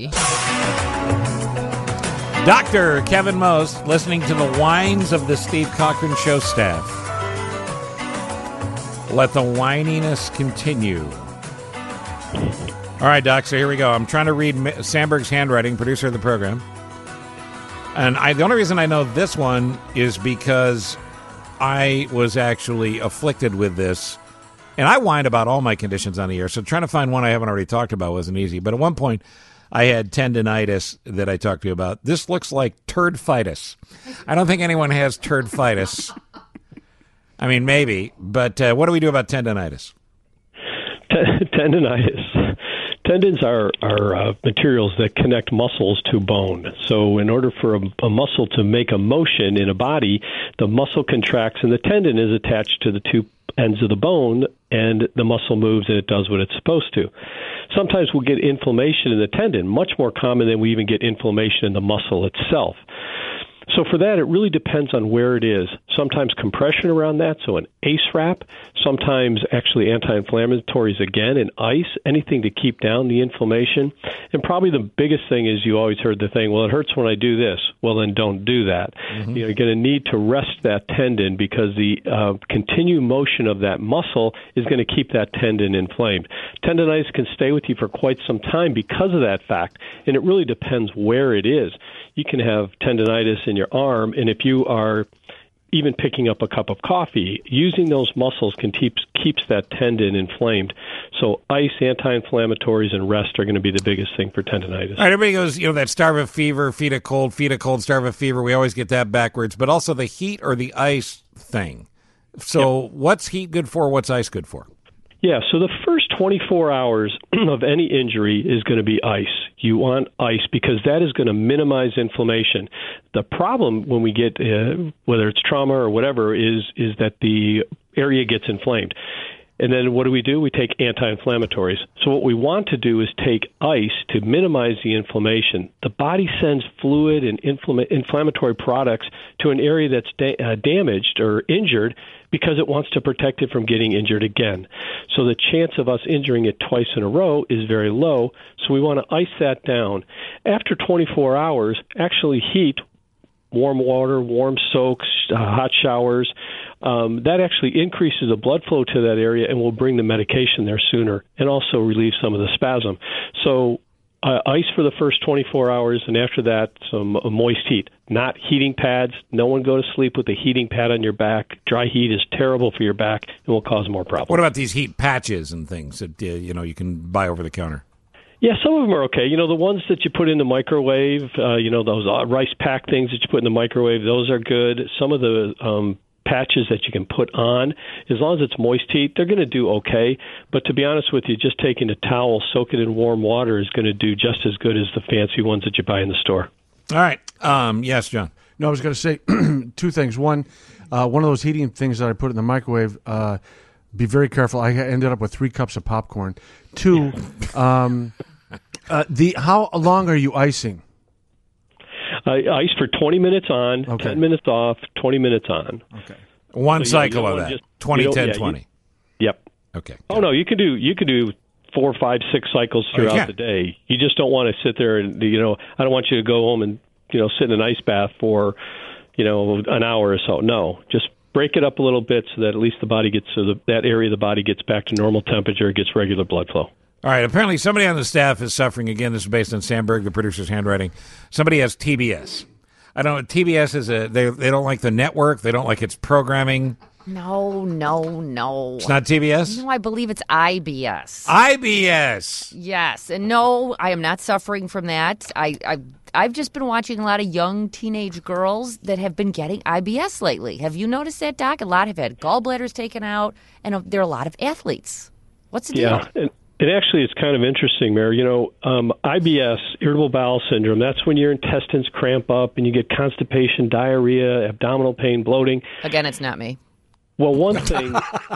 Dr. Kevin Most, listening to the whines of the Steve Cochran Show staff. Let the whininess continue. All right, Doc, so here we go. I'm trying to read Sandberg's handwriting, producer of the program. And the only reason I know this one is because I was actually afflicted with this. And I whine about all my conditions on the air, so trying to find one I haven't already talked about wasn't easy. But at one point, I had tendinitis that I talked to you about. This looks like turdfitis. I don't think anyone has turdfitis. I mean, maybe. But what do we do about tendinitis? Tendinitis. Tendons are materials that connect muscles to bone. So in order for a muscle to make a motion in a body, the muscle contracts and the tendon is attached to the two ends of the bone, and the muscle moves and it does what it's supposed to. Sometimes we'll get inflammation in the tendon, much more common than we even get inflammation in the muscle itself. So for that, it really depends on where it is. Sometimes compression around that, so an ACE wrap. Sometimes actually anti-inflammatories again, and ice, anything to keep down the inflammation. And probably the biggest thing is you always heard the thing, well, it hurts when I do this. Well, then don't do that. Mm-hmm. You're going to need to rest that tendon because the continued motion of that muscle is going to keep that tendon inflamed. Tendinitis can stay with you for quite some time because of that fact, and it really depends where it is. You can have tendinitis in your arm, and if you are even picking up a cup of coffee, using those muscles keeps that tendon inflamed. So ice, anti-inflammatories, and rest are going to be the biggest thing for tendinitis. All right, everybody goes, that starve of fever, feed of cold, starve of fever. We always get that backwards. But also the heat or the ice thing. So what's heat good for? What's ice good for? Yeah, so the first 24 hours of any injury is going to be ice. You want ice because that is going to minimize inflammation. The problem when we get, whether it's trauma or whatever, is that the area gets inflamed. And then what do? We take anti-inflammatories. So what we want to do is take ice to minimize the inflammation. The body sends fluid and inflammatory products to an area that's damaged or injured because it wants to protect it from getting injured again. So the chance of us injuring it twice in a row is very low, so we want to ice that down. After 24 hours, actually heat, warm water, warm soaks, hot showers, that actually increases the blood flow to that area and will bring the medication there sooner and also relieve some of the spasm. So ice for the first 24 hours, and after that, some moist heat. Not heating pads. No one go to sleep with a heating pad on your back. Dry heat is terrible for your back and will cause more problems. What about these heat patches and things that you can buy over the counter? Yeah, some of them are okay. The ones that you put in the microwave, those rice pack things that you put in the microwave, those are good. Some of the patches that you can put on, as long as it's moist heat, they're going to do okay. But to be honest with you, just taking a towel, soak it in warm water is going to do just as good as the fancy ones that you buy in the store. All right. Yes, John. No, I was going to say two things. One of those heating things that I put in the microwave, Be very careful. I ended up with 3 cups of popcorn. 2, how long are you icing? Ice for 20 minutes on, 10 minutes off, 20 minutes on. Okay. One cycle of that. 20, 10, 20. Yep. Okay. Oh no, you can do 4, 5, 6 cycles throughout the day. You just don't want to sit there and I don't want you to go home and sit in an ice bath for an hour or so. No, just break it up a little bit so that at least the body gets that area of the body gets back to normal temperature, gets regular blood flow. All right. Apparently, somebody on the staff is suffering. Again, this is based on Sandberg, the producer's handwriting. Somebody has TBS. I don't know. TBS is they don't like the network. They don't like its programming. No. It's not TBS? No, I believe it's IBS. IBS. Yes. And no, I am not suffering from that. I've just been watching a lot of young teenage girls that have been getting IBS lately. Have you noticed that, Doc? A lot have had gallbladders taken out, and there are a lot of athletes. What's the deal? Yeah. And actually, it's kind of interesting, Mary. IBS, irritable bowel syndrome, that's when your intestines cramp up and you get constipation, diarrhea, abdominal pain, bloating. Again, it's not me. Well, one thing...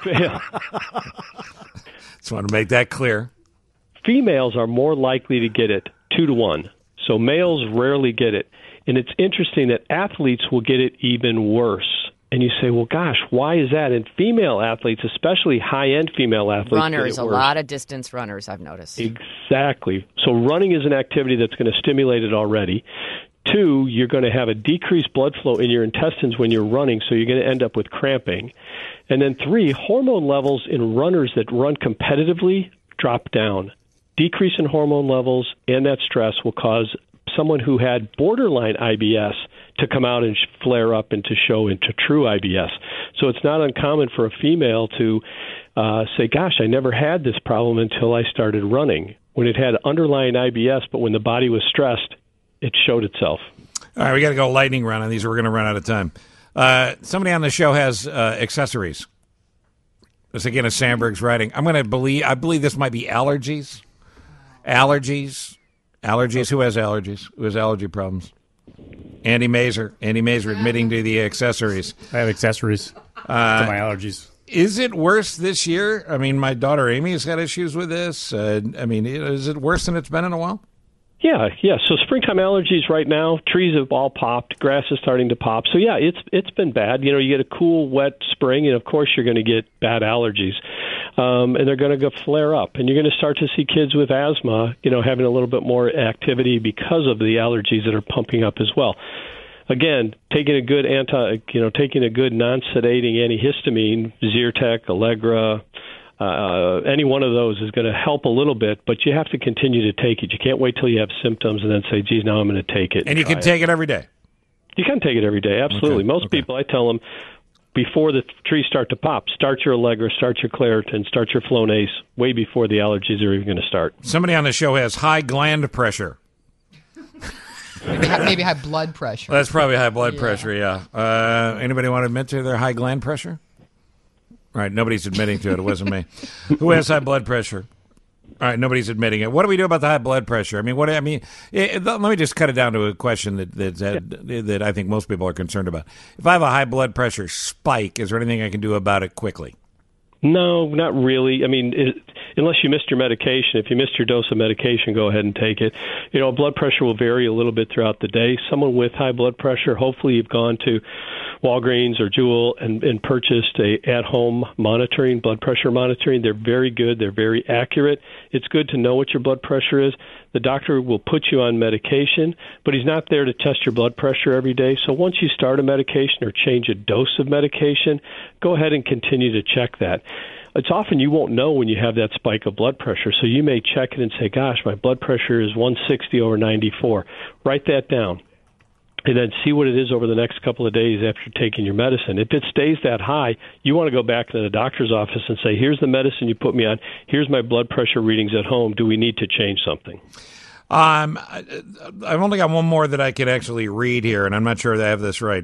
Just want to make that clear. Females are more likely to get it 2-to-1. So males rarely get it. And it's interesting that athletes will get it even worse. And you say, well, gosh, why is that? And female athletes, especially high-end female athletes, runners, a lot of distance runners, I've noticed. Exactly. So running is an activity that's going to stimulate it already. 2, you're going to have a decreased blood flow in your intestines when you're running, so you're going to end up with cramping. And then 3, hormone levels in runners that run competitively drop down. Decrease in hormone levels and that stress will cause someone who had borderline IBS to come out and flare up and to show into true IBS. So it's not uncommon for a female to say, gosh, I never had this problem until I started running, when it had underlying IBS, but when the body was stressed, it showed itself. All right, we got to go lightning round on these, or we're going to run out of time. Somebody on the show has accessories. This, again, is Sandberg's writing. I believe this might be allergies. Allergies. Who has allergies? Who has allergy problems? Andy Mazer admitting to the accessories. I have accessories to my allergies. Is it worse this year? I mean, my daughter Amy has had issues with this. Is it worse than it's been in a while? Yeah. So springtime allergies right now, trees have all popped, grass is starting to pop. So yeah, it's been bad. You get a cool, wet spring, and of course you're going to get bad allergies, and they're going to go flare up, and you're going to start to see kids with asthma, having a little bit more activity because of the allergies that are pumping up as well. Again, taking a good non-sedating antihistamine, Zyrtec, Allegra. Any one of those is going to help a little bit, but you have to continue to take it. You can't wait till you have symptoms and then say, geez, now I'm going to take it. And you can take it every day? You can take it every day, absolutely. Most people, I tell them, before the trees start to pop, start your Allegra, start your Claritin, start your Flonase, way before the allergies are even going to start. Somebody on the show has high gland pressure. Maybe high blood pressure. That's probably high blood pressure, yeah. Anybody want to admit to their high gland pressure? All right, nobody's admitting to it. It wasn't me. Who has high blood pressure? All right, nobody's admitting it. What do we do about the high blood pressure? Let me just cut it down to a question that I think most people are concerned about. If I have a high blood pressure spike, is there anything I can do about it quickly? No, not really. Unless you missed your medication. If you missed your dose of medication, go ahead and take it. Blood pressure will vary a little bit throughout the day. Someone with high blood pressure, hopefully you've gone to Walgreens or Jewel and purchased a at-home monitoring, blood pressure monitoring. They're very good. They're very accurate. It's good to know what your blood pressure is. The doctor will put you on medication, but he's not there to test your blood pressure every day. So once you start a medication or change a dose of medication, go ahead and continue to check that. It's often you won't know when you have that spike of blood pressure, so you may check it and say, gosh, my blood pressure is 160/94. Write that down, and then see what it is over the next couple of days after taking your medicine. If it stays that high, you want to go back to the doctor's office and say, here's the medicine you put me on, here's my blood pressure readings at home, do we need to change something? I've only got one more that I could actually read here, and I'm not sure that I have this right.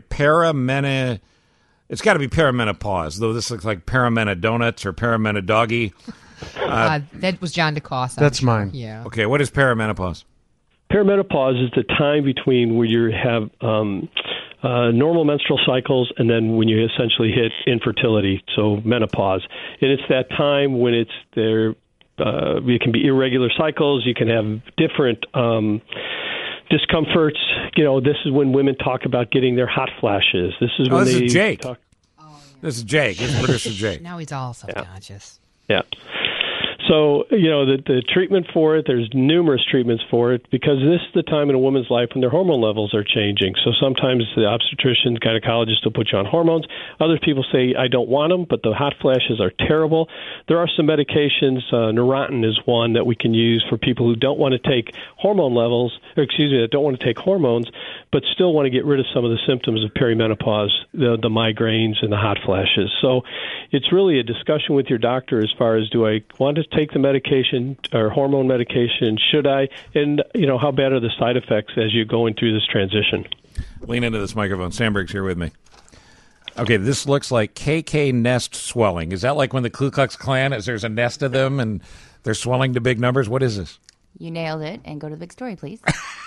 It's got to be perimenopause, though this looks like paramena donuts or paramena doggy. That was John DeCosta. That's mine. Yeah. Okay, what is perimenopause? Perimenopause is the time between where you have normal menstrual cycles, and then when you essentially hit infertility, so menopause. And it's that time when it's there. You can be irregular cycles. You can have different discomforts. This is when women talk about getting their hot flashes. This is when this they is Jake. talk. This is Jake. This is producer Jake. Now he's all subconscious. Yeah. So, the treatment for it, there's numerous treatments for it because this is the time in a woman's life when their hormone levels are changing. So sometimes the obstetricians, gynecologists will put you on hormones. Other people say, I don't want them, but the hot flashes are terrible. There are some medications. Neurontin is one that we can use for people who don't want to take that don't want to take hormones, but still want to get rid of some of the symptoms of perimenopause, the migraines and the hot flashes. So it's really a discussion with your doctor as far as, do I want to take the medication or hormone medication? Should I? And, how bad are the side effects as you're going through this transition? Lean into this microphone. Sandberg's here with me. Okay, this looks like KK nest swelling. Is that like when the Ku Klux Klan, there's a nest of them and they're swelling to big numbers? What is this? You nailed it. And go to the big story, please.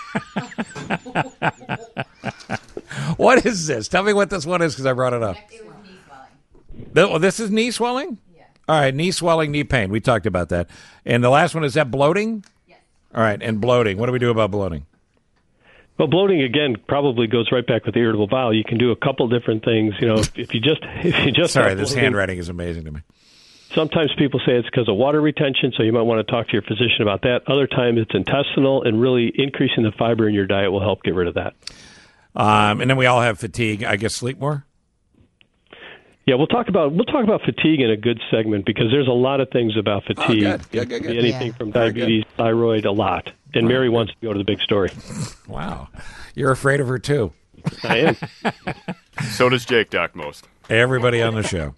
What is this? Tell me what this one is because I brought it up. It was knee swelling. This is knee swelling? All right, knee swelling, knee pain. We talked about that. And the last one, is that bloating? Yes. All right, and bloating. What do we do about bloating? Well, bloating, again, probably goes right back with the irritable bowel. You can do a couple different things. If you just Sorry, this handwriting is amazing to me. Sometimes people say it's because of water retention, so you might want to talk to your physician about that. Other times it's intestinal, and really increasing the fiber in your diet will help get rid of that. And then we all have fatigue. I guess sleep more? Yeah, we'll talk about fatigue in a good segment because there's a lot of things about fatigue. Oh, good. Anything from diabetes, thyroid, a lot. And Mary wants to go to the big story. Wow. You're afraid of her, too. I am. So does Jake, Doc, most. Everybody on the show.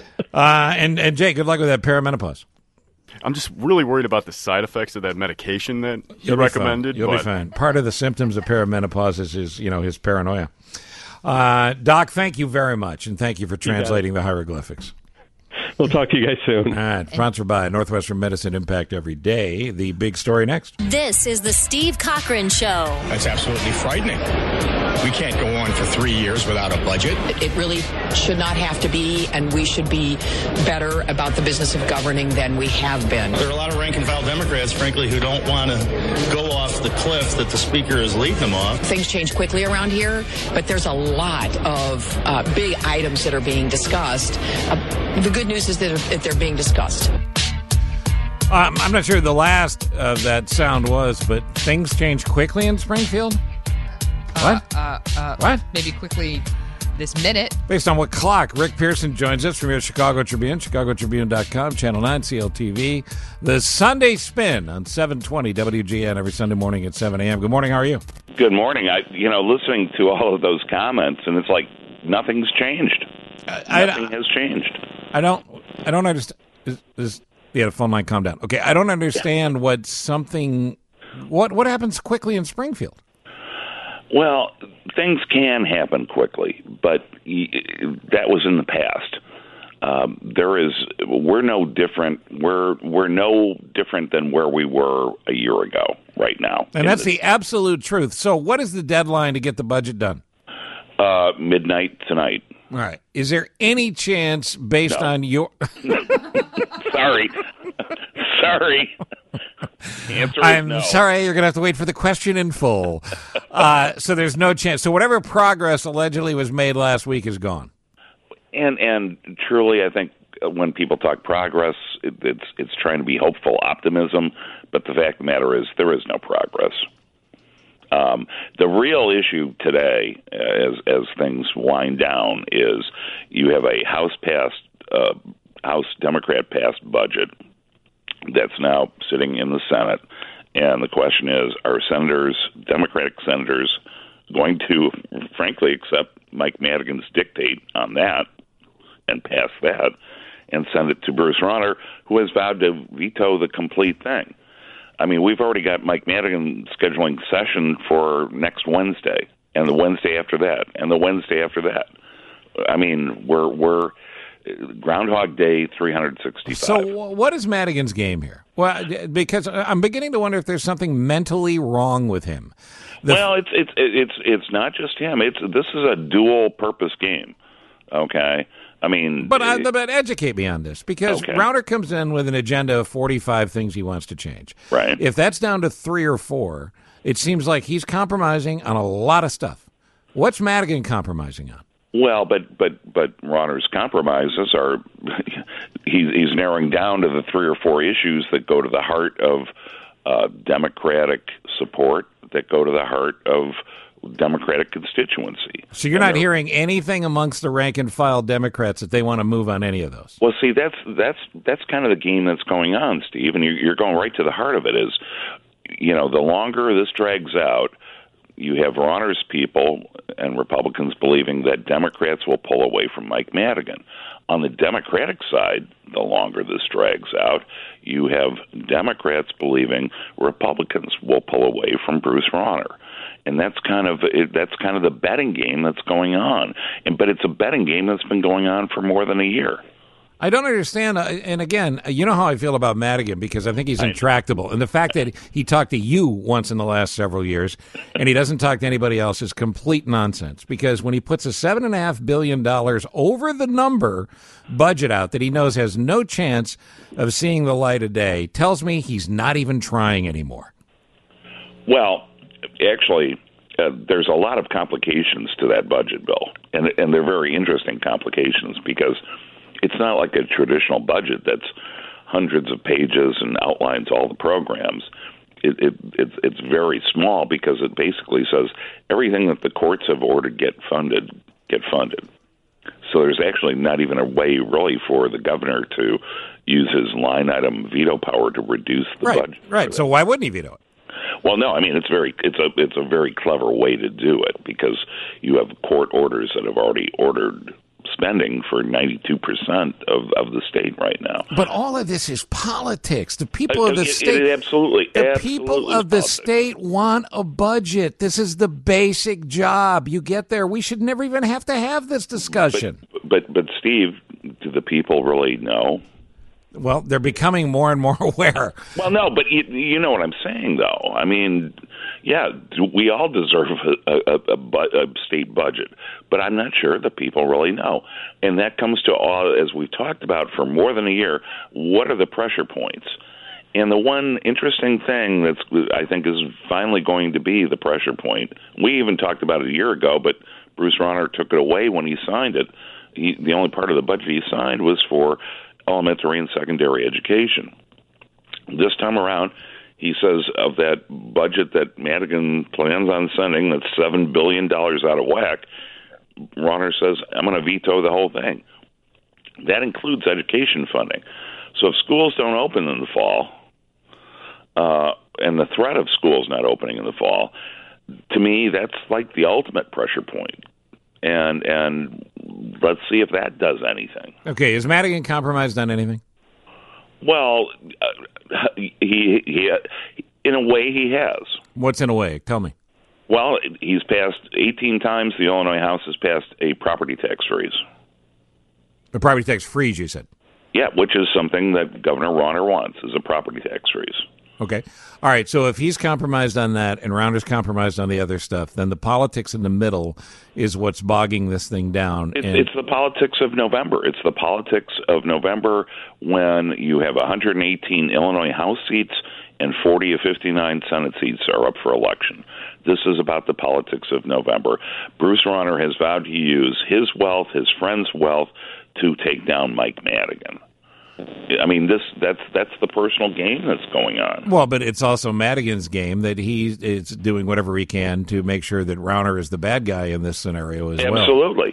And Jake, good luck with that perimenopause. I'm just really worried about the side effects of that medication that you recommended. You'll be fine. Part of the symptoms of perimenopause is his paranoia. Doc, thank you very much, and thank you for translating the hieroglyphics. We'll talk to you guys soon. All right. Sponsored by Northwestern Medicine Impact Every Day. The big story next. This is the Steve Cochran Show. That's absolutely frightening. We can't go on for 3 years without a budget. It really should not have to be, and we should be better about the business of governing than we have been. There are a lot of rank-and-file Democrats, frankly, who don't want to go off the cliff that the Speaker is leading them off. Things change quickly around here, but there's a lot of big items that are being discussed. The good news is that they're being discussed. I'm not sure the last of that sound was, but things change quickly in Springfield? What? What? Maybe quickly this minute. Based on what clock? Rick Pearson joins us from your Chicago Tribune, chicagotribune.com, Channel 9, CLTV. The Sunday Spin on 720 WGN every Sunday morning at 7 a.m. Good morning. How are you? Good morning. Listening to all of those comments, and it's like nothing's changed. Nothing has changed. I don't understand. The phone line, calm down. Okay, I don't understand what happens quickly in Springfield. Well, things can happen quickly, but that was in the past. We're no different. We're no different than where we were a year ago right now. And that's the absolute truth. So what is the deadline to get the budget done? Midnight tonight. All right. Is there any chance based on your... Sorry. I'm sorry, you're going to have to wait for the question in full. So there's no chance. So whatever progress allegedly was made last week is gone. And truly, I think when people talk progress, it's trying to be hopeful optimism, but the fact of the matter is there is no progress. The real issue today, as things wind down, is you have a House Democrat-passed budget that's now sitting in the Senate, and the question is, are Democratic senators, going to, frankly, accept Mike Madigan's dictate on that and pass that and send it to Bruce Rauner, who has vowed to veto the complete thing? I mean, we've already got Mike Madigan scheduling session for next Wednesday, and the Wednesday after that, and the Wednesday after that. I mean, we're Groundhog Day 365. So what is Madigan's game here? Well, because I'm beginning to wonder if there's something mentally wrong with him. Well, it's not just him. This is a dual purpose game. Okay, I mean, but educate me on this, because Rauner comes in with an agenda of 45 things he wants to change. Right. If that's down to 3 or 4, it seems like he's compromising on a lot of stuff. What's Madigan compromising on? Well, but Rauner's compromises are he's narrowing down to the 3 or 4 issues that go to the heart of Democratic support, that go to the heart of Democratic constituency. So you're not hearing anything amongst the rank and file Democrats that they want to move on any of those? Well, see, that's kind of the game that's going on, Steve, and you're going right to the heart of it. Is, the longer this drags out, you have Rauner's people and Republicans believing that Democrats will pull away from Mike Madigan. On the Democratic side, the longer this drags out, you have Democrats believing Republicans will pull away from Bruce Rauner. And that's kind of the betting game that's going on. But it's a betting game that's been going on for more than a year. I don't understand. And again, you know how I feel about Madigan, because I think he's intractable. And the fact that he talked to you once in the last several years and he doesn't talk to anybody else is complete nonsense. Because when he puts a $7.5 billion over the number budget out that he knows has no chance of seeing the light of day, tells me he's not even trying anymore. Well, actually, there's a lot of complications to that budget bill, and they're very interesting complications, because it's not like a traditional budget that's hundreds of pages and outlines all the programs. It's very small, because it basically says everything that the courts have ordered get funded. So there's actually not even a way really for the governor to use his line item veto power to reduce the budget. Right. So why wouldn't he veto it? Well, no, I mean, it's a very clever way to do it, because you have court orders that have already ordered spending for 92% of the state right now. But all of this is politics. The people of the state, the people of the state want a budget. This is the basic job. You get there. We should never even have to have this discussion. But Steve, do the people really know? Well, they're becoming more and more aware. Well, no, but you know what I'm saying, though. I mean, yeah, we all deserve a state budget, but I'm not sure the people really know. And that comes to all, as we've talked about for more than a year, what are the pressure points? And the one interesting thing that's, I think, is finally going to be the pressure point, we even talked about it a year ago, but Bruce Rauner took it away when he signed it. The only part of the budget he signed was for elementary and secondary education. This time around, he says of that budget that Madigan plans on sending, that's $7 billion out of whack, Rauner says, I'm going to veto the whole thing. That includes education funding. So if schools don't open in the fall, and the threat of schools not opening in the fall, to me, that's like the ultimate pressure point. And let's see if that does anything. Okay, is Madigan compromised on anything? Well, he in a way he has. What's in a way? Tell me. Well, he's passed 18 times. The Illinois House has passed a property tax freeze. A property tax freeze, you said? Yeah, which is something that Governor Rauner wants, is a property tax freeze. Okay. All right, so if he's compromised on that and Rauner's compromised on the other stuff, then the politics in the middle is what's bogging this thing down. It's the politics of November. It's the politics of November when you have 118 Illinois House seats and 40 of 59 Senate seats are up for election. This is about the politics of November. Bruce Rauner has vowed to use his wealth, his friends' wealth, to take down Mike Madigan. I mean, that's the personal game that's going on. Well, but it's also Madigan's game that he is doing whatever he can to make sure that Rauner is the bad guy in this scenario as well. Absolutely.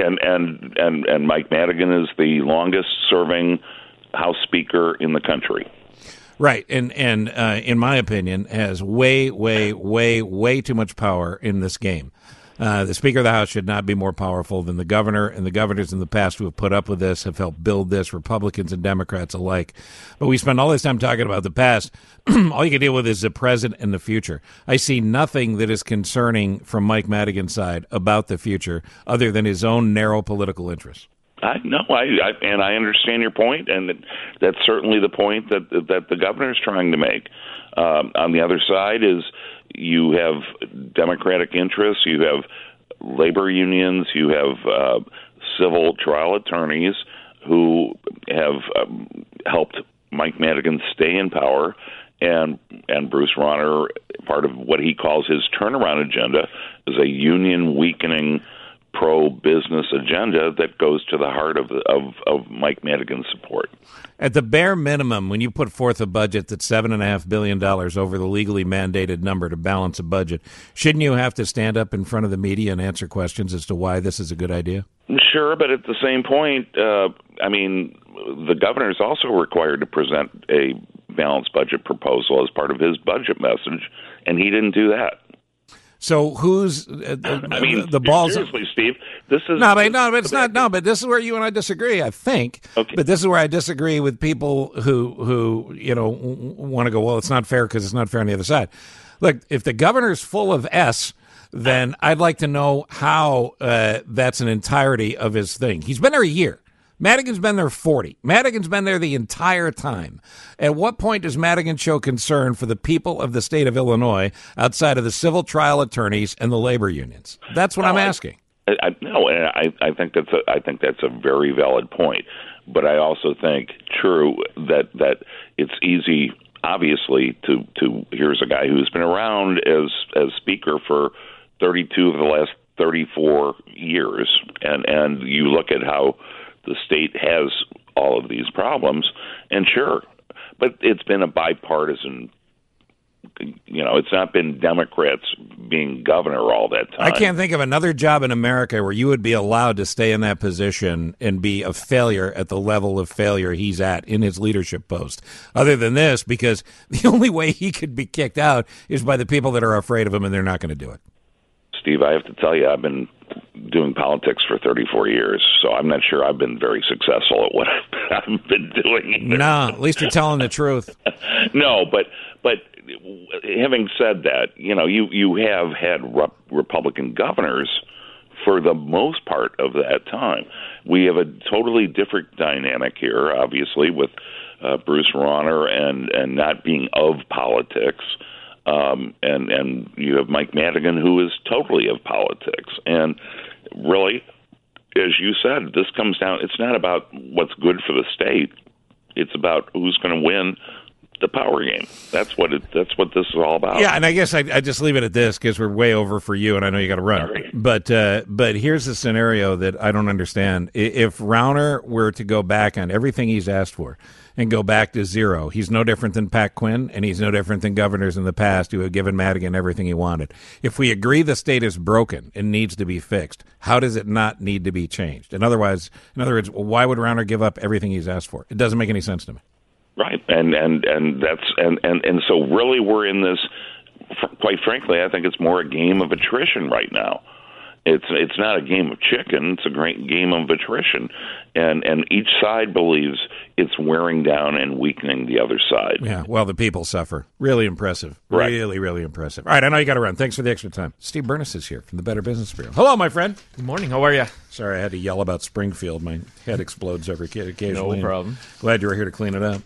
And Mike Madigan is the longest-serving House Speaker in the country. Right, and in my opinion, has way too much power in this game. The Speaker of the House should not be more powerful than the governor, and the governors in the past who have put up with this have helped build this, Republicans and Democrats alike. But we spend all this time talking about the past. All you can deal with is the present and the future. I see nothing that is concerning from Mike Madigan's side about the future other than his own narrow political interests. And I understand your point, and that's certainly the point that the governor is trying to make. On the other side is you have Democratic interests, you have labor unions, you have civil trial attorneys who have helped Mike Madigan stay in power, and Bruce Rauner, part of what he calls his turnaround agenda, is a union weakening pro-business agenda that goes to the heart of Mike Madigan's support. At the bare minimum, when you put forth a budget that's $7.5 billion over the legally mandated number to balance a budget, shouldn't you have to stand up in front of the media and answer questions as to why this is a good idea? Sure, but at the same point, the governor is also required to present a balanced budget proposal as part of his budget message, and he didn't do that. So who's the balls? Seriously, Steve, this is but this is where you and I disagree. I think, okay. But this is where I disagree with people who want to go, well, it's not fair because it's not fair on the other side. Look, if the governor's full of S, then I'd like to know how that's an entirety of his thing. He's been there a year. Madigan's been there 40. Madigan's been there the entire time. At what point does Madigan show concern for the people of the state of Illinois outside of the civil trial attorneys and the labor unions? That's what I'm asking. I think that's a very valid point. But I also think, true, that it's easy, obviously, to here's a guy who's been around as speaker for 32 of the last 34 years, and you look at how the state has all of these problems, and sure, but it's been a bipartisan, it's not been Democrats being governor all that time. I can't think of another job in America where you would be allowed to stay in that position and be a failure at the level of failure he's at in his leadership post, other than this, because the only way he could be kicked out is by the people that are afraid of him, and they're not going to do it. Steve, I have to tell you, I've been doing politics for 34 years, so I'm not sure I've been very successful at what I've been doing either. No, at least you're telling the truth. No, but having said that, you have had Republican governors for the most part of that time. We have a totally different dynamic here, obviously, with Bruce Rauner and not being of politics. And you have Mike Madigan, who is totally of politics. And really, as you said, this comes down, it's not about what's good for the state. It's about who's going to win the power game. That's what this is all about. Yeah, and I guess I just leave it at this because we're way over for you, and I know you got to run. Sorry. But here's the scenario that I don't understand. If Rauner were to go back on everything he's asked for and go back to zero, he's no different than Pat Quinn, and he's no different than governors in the past who have given Madigan everything he wanted. If we agree the state is broken and needs to be fixed, how does it not need to be changed? In other words, why would Rauner give up everything he's asked for? It doesn't make any sense to me. Right, and so really we're in this. Quite frankly, I think it's more a game of attrition right now. It's not a game of chicken. It's a great game of attrition, and each side believes it's wearing down and weakening the other side. Yeah, well, the people suffer. Really impressive. Right. Really, really impressive. All right, I know you got to run. Thanks for the extra time. Steve Burness is here from the Better Business Bureau. Hello, my friend. Good morning. How are you? Sorry, I had to yell about Springfield. My head explodes occasionally. No problem. Glad you were here to clean it up.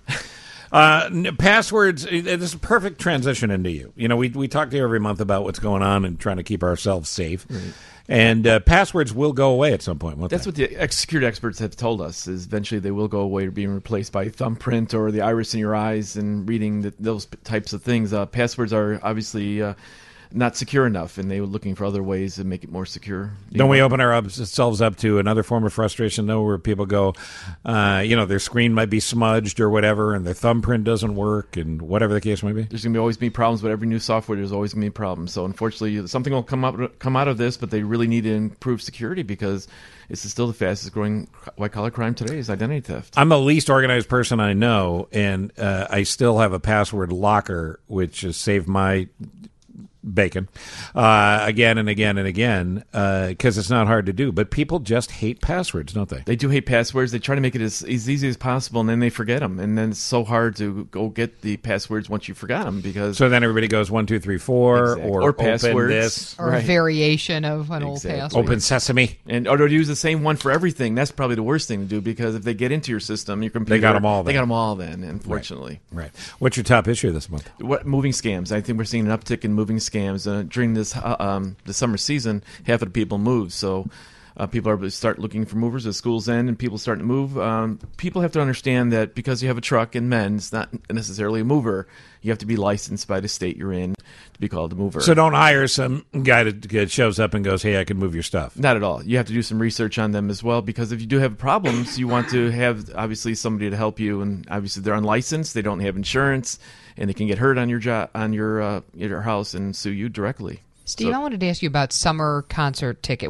Passwords, this is a perfect transition into you. We talk to you every month about what's going on and trying to keep ourselves safe. Right. And passwords will go away at some point, won't That's they? what the security experts have told us, is eventually they will go away or being replaced by thumbprint or the iris in your eyes and reading those types of things. Passwords are obviously not secure enough, and they were looking for other ways to make it more secure. Don't we open ourselves up to another form of frustration, though, where people go, their screen might be smudged or whatever, and their thumbprint doesn't work, and whatever the case may be? There's going to always be problems with every new software. There's always going to be problems. So, unfortunately, something will come out of this, but they really need to improve security because this is still the fastest growing white-collar crime today is identity theft. I'm the least organized person I know, and I still have a password locker, which has saved my bacon again and again and again because it's not hard to do. But people just hate passwords, don't they? They do hate passwords. They try to make it as easy as possible, and then they forget them. And then it's so hard to go get the passwords once you forgot them. Because so then everybody goes 1, 2, 3, 4, exactly. or passwords, open this. Or a variation of an old password. Open Sesame. Or to use the same one for everything. That's probably the worst thing to do, because if they get into your system, your computer, they got them all then. They got them all then, unfortunately. Right. What's your top issue this month? Moving scams. I think we're seeing an uptick in moving scams. During this the summer season, half of the people move. So people are start looking for movers as schools end and people start to move. People have to understand that because you have a truck in men, it's not necessarily a mover. You have to be licensed by the state you're in to be called a mover. So don't hire some guy that shows up and goes, hey, I can move your stuff. Not at all. You have to do some research on them as well, because if you do have problems, you want to have, obviously, somebody to help you. And obviously, they're unlicensed. They don't have insurance, and they can get hurt on your job, on your house, and sue you directly. Steve, I wanted to ask you about summer ticket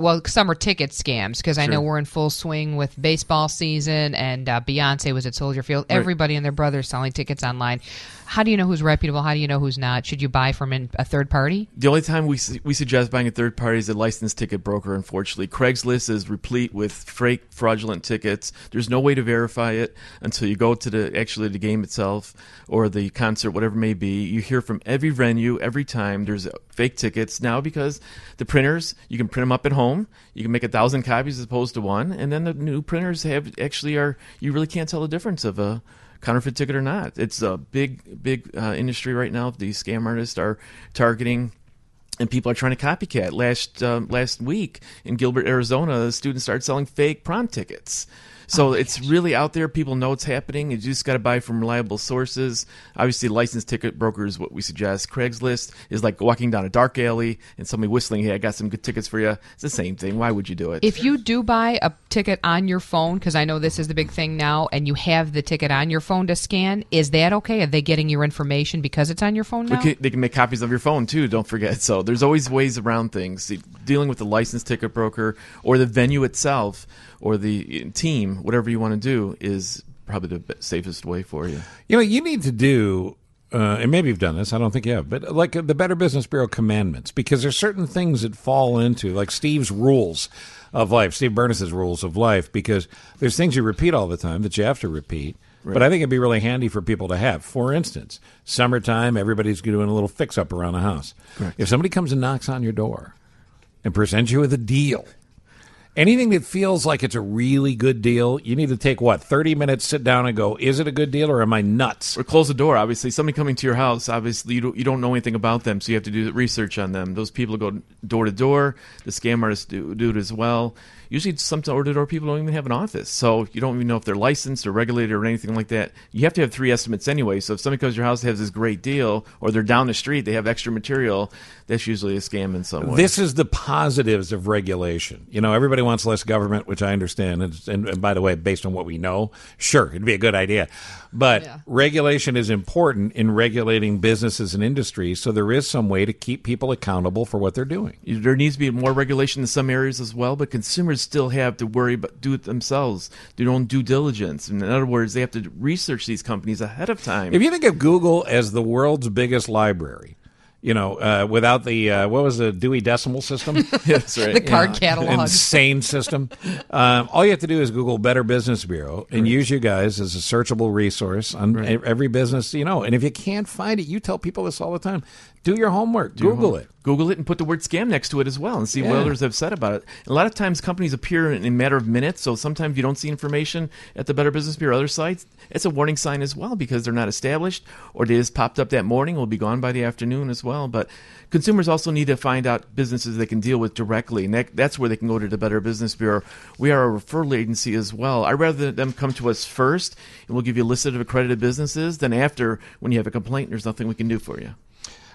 scams, because I know we're in full swing with baseball season, and Beyonce was at Soldier Field. Right. Everybody and their brother selling tickets online. How do you know who's reputable? How do you know who's not? Should you buy from a third party? The only time we suggest buying a third party is a licensed ticket broker, unfortunately. Craigslist is replete with fake, fraudulent tickets. There's no way to verify it until you go to the game itself or the concert, whatever it may be. You hear from every venue, every time there's fake tickets now, because the printers, you can print them up at home. You can make 1,000 copies as opposed to one. And then the new printers you really can't tell the difference of a counterfeit ticket or not. It's a big industry right now. These scam artists are targeting, and people are trying to copycat. Last week in Gilbert, Arizona, students started selling fake prom tickets. So it's really out there. People know it's happening. You just got to buy from reliable sources. Obviously, licensed ticket broker is what we suggest. Craigslist is like walking down a dark alley and somebody whistling, hey, I got some good tickets for you. It's the same thing. Why would you do it? If you do buy a ticket on your phone, because I know this is the big thing now, and you have the ticket on your phone to scan, is that okay? Are they getting your information because it's on your phone now? They can make copies of your phone, too. Don't forget. So there's always ways around things. Dealing with the licensed ticket broker or the venue itself or the team, whatever you want to do, is probably the safest way for you. You know, you need to do, and maybe you've done this, I don't think you have, but like the Better Business Bureau commandments, because there's certain things that fall into, like Steve's rules of life, Steve Burness's rules of life, because there's things you repeat all the time that you have to repeat. Right. But I think it'd be really handy for people to have. For instance, summertime, everybody's doing a little fix-up around the house. Correct. If somebody comes and knocks on your door and presents you with a deal, anything that feels like it's a really good deal, you need to take, 30 minutes, sit down and go, is it a good deal or am I nuts? Or close the door, obviously. Somebody coming to your house, obviously, you don't know anything about them, so you have to do research on them. Those people go door to door. The scam artists do it as well. Usually some door-to-door people don't even have an office, so you don't even know if they're licensed or regulated or anything like that. You have to have 3 estimates anyway, so if somebody comes to your house and has this great deal, or they're down the street, they have extra material, that's usually a scam in some way. This is the positives of regulation. You know, everybody wants less government, which I understand, and by the way, based on what we know, sure, it'd be a good idea. But regulation is important in regulating businesses and industries, so there is some way to keep people accountable for what they're doing. There needs to be more regulation in some areas as well, but consumers still have to worry about do it themselves, do their own due diligence. In other words, they have to research these companies ahead of time. If you think of Google as the world's biggest library, you know, without the, what was the Dewey Decimal System? That's right. The card catalog. Insane system. All you have to do is Google Better Business Bureau and use you guys as a searchable resource on every business, you know. And if you can't find it, you tell people this all the time. Do your homework. Google it. Google it and put the word scam next to it as well and see what others have said about it. A lot of times companies appear in a matter of minutes, so sometimes you don't see information at the Better Business Bureau or other sites. It's a warning sign as well because they're not established or they just popped up that morning, will be gone by the afternoon as well. But consumers also need to find out businesses they can deal with directly, and that's where they can go to the Better Business Bureau. We are a referral agency as well. I'd rather them come to us first, and we'll give you a list of accredited businesses, than after when you have a complaint, there's nothing we can do for you.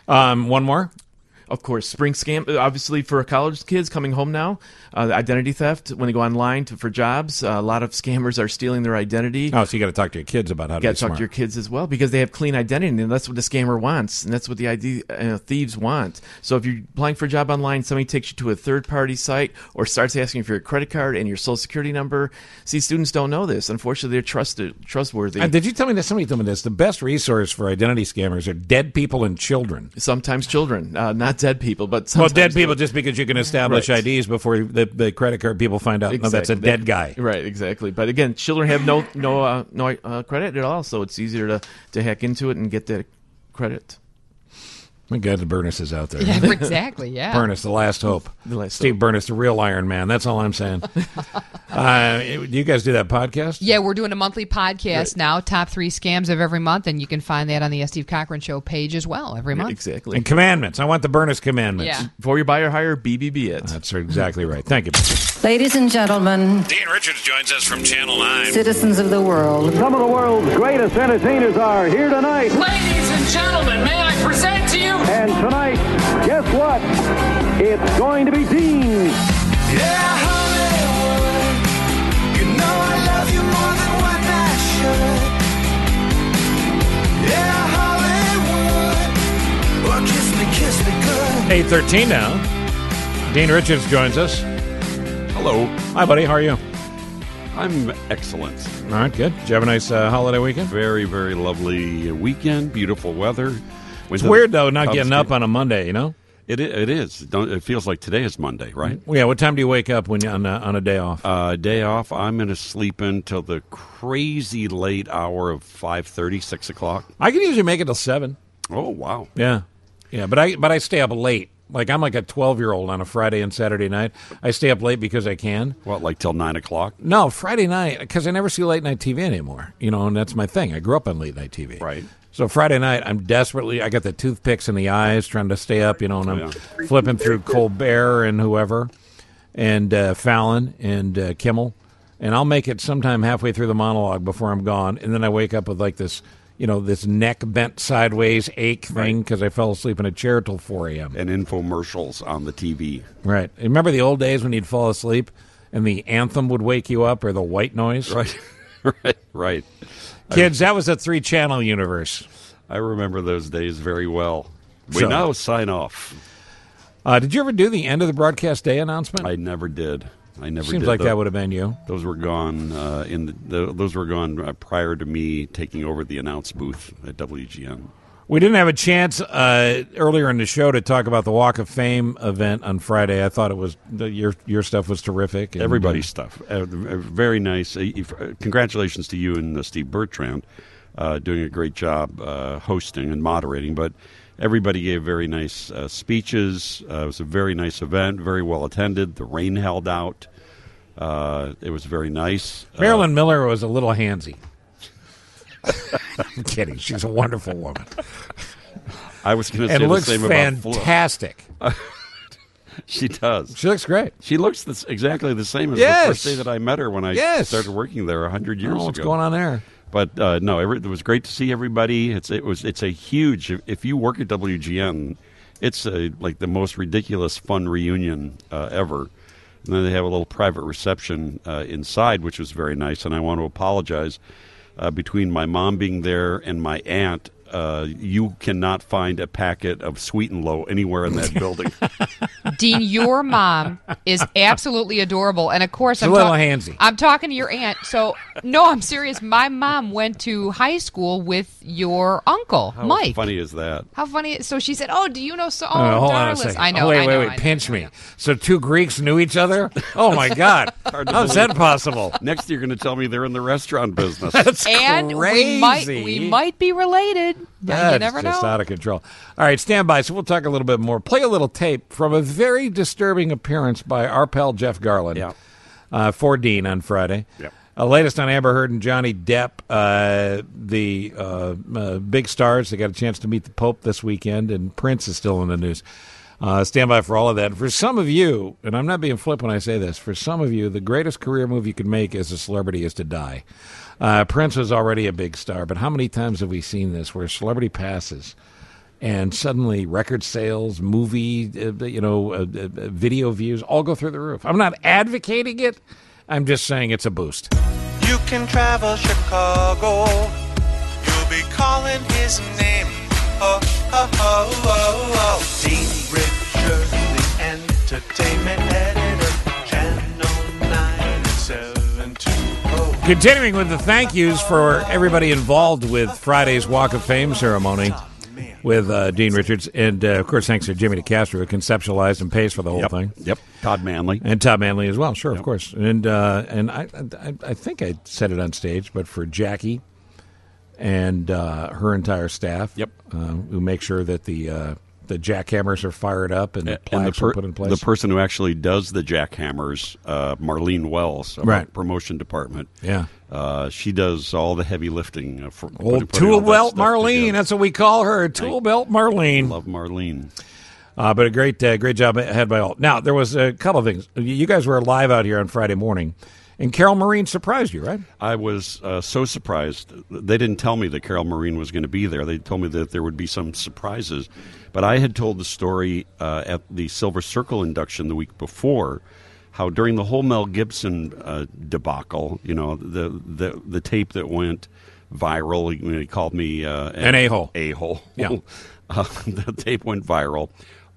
One more? Of course, spring scam, obviously for college kids coming home now, identity theft, when they go online for jobs, a lot of scammers are stealing their identity. Oh, so you got to talk to your kids about how to be smart. You got to talk to your kids as well because they have clean identity, and that's what the scammer wants, and that's what the thieves want. So if you're applying for a job online, somebody takes you to a third-party site or starts asking for your credit card and your social security number. See, students don't know this. Unfortunately, they're trustworthy. Did you tell me this? Somebody told me this. The best resource for identity scammers are dead people and children. Sometimes children, not dead people, but well, sometimes dead people just because you can establish IDs before the credit card people find out. No, that's a dead guy. Right, exactly. But again, children have no credit at all, so it's easier to hack into it and get that credit. My God, the Burness is out there. Yeah, exactly, yeah. Burness, the last hope. Steve Burness, the real Iron Man. That's all I'm saying. Do you guys do that podcast? Yeah, we're doing a monthly podcast now, Top 3 Scams of every month, and you can find that on the Steve Cochran Show page as well every month. Exactly. And commandments. I want the Burness commandments. Yeah. Before you buy or hire, BBB it. That's exactly right. Thank you. Ladies and gentlemen, Dean Richards joins us from Channel 9. Citizens of the world. Some of the world's greatest entertainers are here tonight. Ladies and gentlemen, may I present to you? And tonight, guess what? It's going to be Dean. Yeah, Hollywood, you know I love you more than what I should. Yeah, Hollywood, well, kiss me good. 8:13 now. Dean Richards joins us. Hello. Hi, buddy. How are you? I'm excellent. All right, good. Did you have a nice holiday weekend? Very, very lovely weekend. Beautiful weather. It's weird, though, not getting up on a Monday, you know? It is. It feels like today is Monday, right? Yeah, what time do you wake up when on a day off? Day off, I'm going to sleep until the crazy late hour of 5:30, 6 o'clock. I can usually make it till 7. Oh, wow. Yeah. Yeah, but I stay up late. Like, I'm like a 12-year-old on a Friday and Saturday night. I stay up late because I can. What, like till 9 o'clock? No, Friday night, because I never see late-night TV anymore. You know, and that's my thing. I grew up on late-night TV. Right. So Friday night, I got the toothpicks in the eyes trying to stay up, you know, and I'm flipping through Colbert and whoever, and Fallon and Kimmel. And I'll make it sometime halfway through the monologue before I'm gone. And then I wake up with like this, you know, this neck bent sideways ache thing because I fell asleep in a chair till 4 a.m. And infomercials on the TV. Right. Remember the old days when you'd fall asleep and the anthem would wake you up or the white noise? Right. Right. Kids, that was a 3-channel universe. I remember those days very well. We So- now sign off. Did you ever do the end of the broadcast day announcement? I never did. Seems like that would have been you. Those were gone. Those were gone prior to me taking over the announce booth at WGN. We didn't have a chance earlier in the show to talk about the Walk of Fame event on Friday. I thought it was your stuff was terrific. And, Everybody's stuff, very nice. Congratulations to you and Steve Bertrand, doing a great job hosting and moderating. But everybody gave very nice speeches. It was a very nice event, very well attended. The rain held out. It was very nice. Marilyn Miller was a little handsy. I'm kidding. She's a wonderful woman. I was going to say and the looks same fantastic. about She does. She looks great. She looks exactly the same as the first day that I met her when I started working there 100 years ago. What's going on there? But no, it was great to see everybody. It's a huge. If you work at WGN, it's like the most ridiculous fun reunion ever. And then they have a little private reception inside, which was very nice. And I want to apologize. Between my mom being there and my aunt, you cannot find a packet of Sweet and Low anywhere in that building. Dean, your mom is absolutely adorable, and of course, She's a little handsy. I'm talking to your aunt. So, no, I'm serious. My mom went to high school with your uncle, Mike. How funny is that? How funny! So she said, "Oh, do you know so?" Oh, hold on a Darlis. second. I know. Wait, pinch me. So 2 Greeks knew each other? Oh my God! How's that possible? Next, you're going to tell me they're in the restaurant business. That's And crazy. we might be related. That's you never just know. out of control. All right, stand by. So we'll talk a little bit more. Play a little tape from a very disturbing appearance by our pal Jeff Garland for Dean on Friday. Yep. Latest on Amber Heard and Johnny Depp, the big stars. They got a chance to meet the Pope this weekend, and Prince is still in the news. Stand by for all of that. For some of you, and I'm not being flip when I say this, for some of you, the greatest career move you can make as a celebrity is to die. Prince was already a big star, but how many times have we seen this where a celebrity passes and suddenly record sales, movie, video views all go through the roof? I'm not advocating it. I'm just saying it's a boost. You can travel Chicago. You'll be calling his name. Oh, oh, oh, oh, oh. Dean Richards, the entertainment editor, Channel 9720. Continuing with the thank yous for everybody involved with Friday's Walk of Fame ceremony. with Dean Richards. And, of course, thanks to Jimmy DeCastro, who conceptualized and pays for the whole thing. Yep. Todd Manley. And Todd Manley as well, sure, of course. And I think I said it on stage, but for Jackie and her entire staff, who make sure that the jackhammers are fired up and the plaques are put in place. The person who actually does the jackhammers, Marlene Wells, of our promotion department. Yeah. She does all the heavy lifting. For Old Tool Belt Marlene, that's what we call her, Tool Belt Marlene. Love Marlene. But a great job had by all. Now, there was a couple of things. You guys were live out here on Friday morning, and Carol Marine surprised you, right? I was so surprised. They didn't tell me that Carol Marine was going to be there. They told me that there would be some surprises. But I had told the story at the Silver Circle induction the week before, how during the whole Mel Gibson debacle, the tape that went viral, he called me an a-hole. A-hole. Yeah. The tape went viral.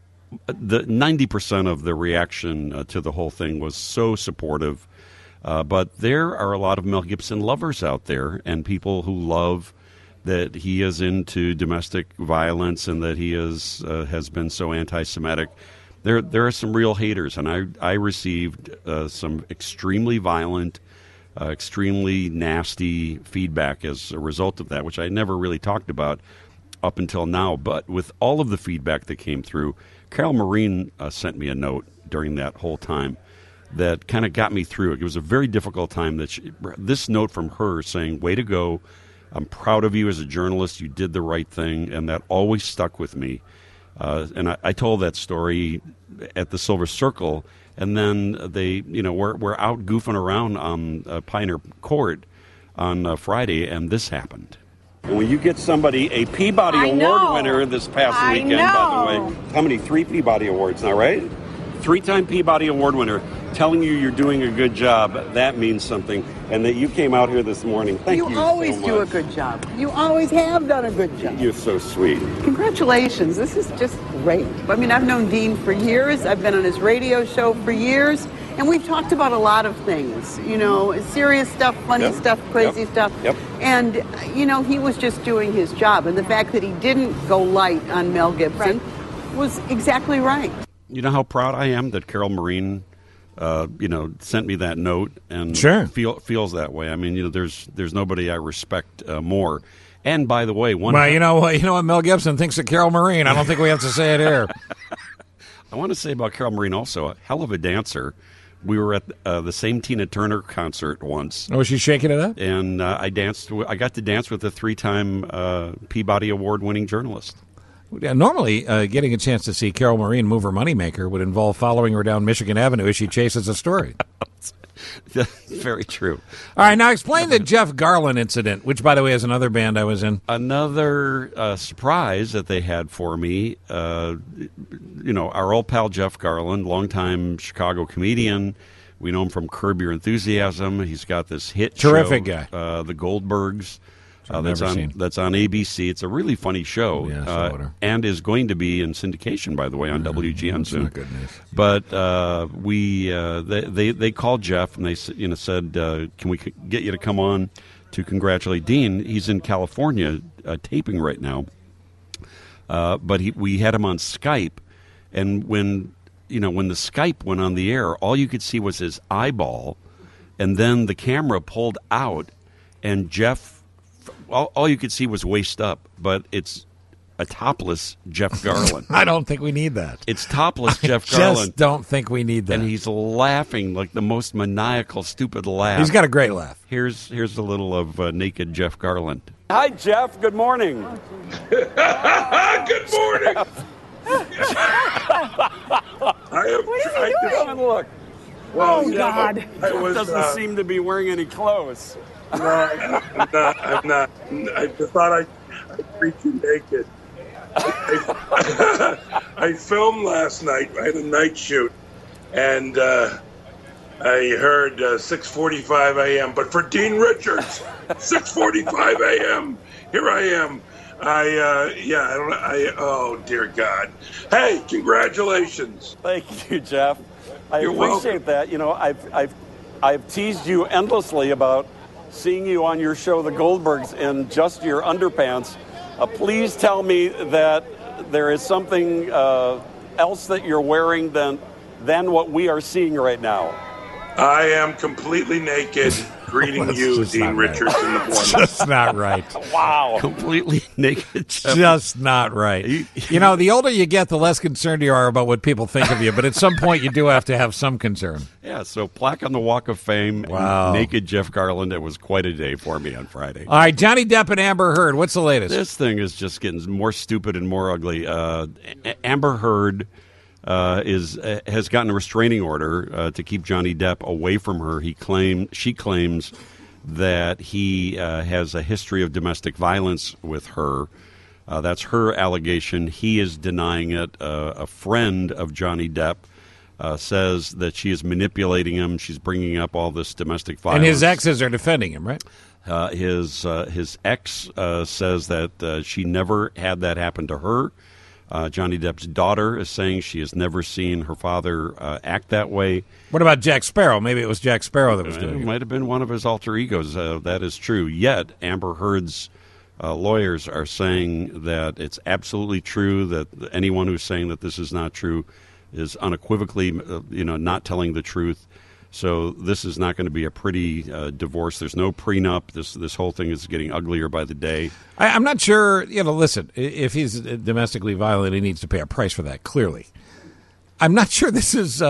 The 90% of the reaction to the whole thing was so supportive. But there are a lot of Mel Gibson lovers out there and people who love that he is into domestic violence and that he has been so anti-Semitic. There are some real haters, and I received some extremely violent, extremely nasty feedback as a result of that, which I never really talked about up until now. But with all of the feedback that came through, Carol Marine sent me a note during that whole time that kind of got me through it. It was a very difficult time. This note from her saying, "Way to go. I'm proud of you as a journalist. You did the right thing," and that always stuck with me. And I told that story at the Silver Circle, and then we're out goofing around on Pioneer Court on Friday, and this happened. When you get somebody a Peabody Award winner this past weekend, by the way, how many? 3 Peabody Awards now, right? 3-time Peabody Award winner telling you you're doing a good job, that means something. And that you came out here this morning. Thank you. You always so do much. a good job. You always have done a good job. You're so sweet. Congratulations. This is just great. I mean, I've known Dean for years. I've been on his radio show for years. And we've talked about a lot of things, serious stuff, funny stuff, crazy stuff. Yep. And, he was just doing his job. And the fact that he didn't go light on Mel Gibson was exactly right. You know how proud I am that Carol Marine, sent me that note and feels that way. I mean, there's nobody I respect more. And by the way, you know what Mel Gibson thinks of Carol Marine. I don't think we have to say it here. I want to say about Carol Marine also, a hell of a dancer. We were at the same Tina Turner concert once. Oh, was she shaking it up? And I got to dance with a 3-time Peabody Award-winning journalist. Yeah, normally, getting a chance to see Carol Marine move her moneymaker would involve following her down Michigan Avenue as she chases a story. Very true. All right, now explain the Jeff Garlin incident, which, by the way, is another band I was in. Another surprise that they had for me, our old pal Jeff Garlin, longtime Chicago comedian. We know him from Curb Your Enthusiasm. He's got this hit Terrific show, guy. The Goldbergs. That's on ABC. It's a really funny show, and is going to be in syndication, by the way, on WGN soon. Not good news. But they called Jeff and they said, "Can we get you to come on to congratulate Dean? He's in California taping right now." But we had him on Skype, and when the Skype went on the air, all you could see was his eyeball, and then the camera pulled out, and Jeff. All you could see was waist up, but it's a topless Jeff Garlin. I don't think we need that. It's topless Jeff Garlin. Just don't think we need that. And he's laughing like the most maniacal, stupid laugh. He's got a great laugh. Here's a little of naked Jeff Garlin. Hi, Jeff. Good morning. Good morning. What is he doing? Come and look. Well, God. Doesn't seem to be wearing any clothes. No, I'm not. I just thought I'd treat you naked. I filmed last night. I had a night shoot, and I heard 6:45 a.m. But for Dean Richards, 6:45 a.m. Here I am. Oh dear God. Hey, congratulations. Thank you, Jeff. You're appreciate that. I've teased you endlessly about seeing you on your show, The Goldbergs, in just your underpants Please tell me that there is something else that you're wearing than what we are seeing right now. I am completely naked, greeting you, Dean Richards, in the morning. Just not right. Wow. Completely naked. Just not right. You know, the older you get, the less concerned you are about what people think of you, but at some point you do have to have some concern. Yeah, so plaque on the Walk of Fame, Wow. naked Jeff Garland. It was quite a day for me on Friday. All right, Johnny Depp and Amber Heard, what's the latest? This thing is just getting more stupid and more ugly. Amber Heard has gotten a restraining order to keep Johnny Depp away from her. She claims that he has a history of domestic violence with her. That's her allegation. He is denying it. A friend of Johnny Depp says that she is manipulating him. She's bringing up all this domestic violence. And his exes are defending him, right? His ex says that she never had that happen to her. Johnny Depp's daughter is saying she has never seen her father act that way. What about Jack Sparrow? Maybe it was Jack Sparrow that was doing it. It might have been one of his alter egos. That is true. Yet Amber Heard's lawyers are saying that it's absolutely true, that anyone who's saying that this is not true is unequivocally not telling the truth. So this is not going to be a pretty divorce. There's no prenup. This whole thing is getting uglier by the day. I'm not sure. Listen, if he's domestically violent, he needs to pay a price for that, clearly. I'm not sure this is,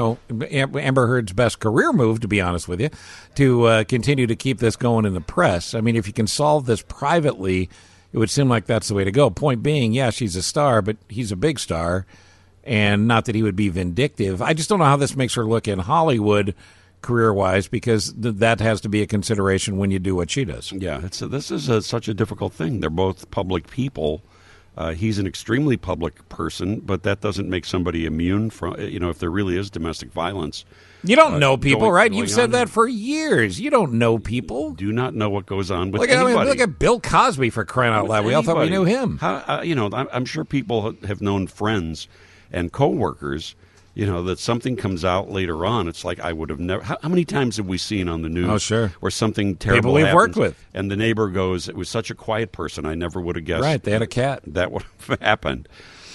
Amber Heard's best career move, to be honest with you, to continue to keep this going in the press. I mean, if you can solve this privately, it would seem like that's the way to go. Point being, yeah, she's a star, but he's a big star. And not that he would be vindictive. I just don't know how this makes her look in Hollywood career-wise, because that has to be a consideration when you do what she does. Yeah, this is such a difficult thing. They're both public people. He's an extremely public person, but that doesn't make somebody immune from, if there really is domestic violence. You don't know people, right? You've said that for years. You don't know people. Do not know what goes on with anybody. Look at Bill Cosby, for crying out loud. We all thought we knew him. I'm sure people have known friends and coworkers, that something comes out later on. It's like I would have never. How many times have we seen on the news? Oh, sure. Where something terrible people we've happens, worked with, and the neighbor goes, "It was such a quiet person. I never would have guessed." Right? They had a cat. That would have happened.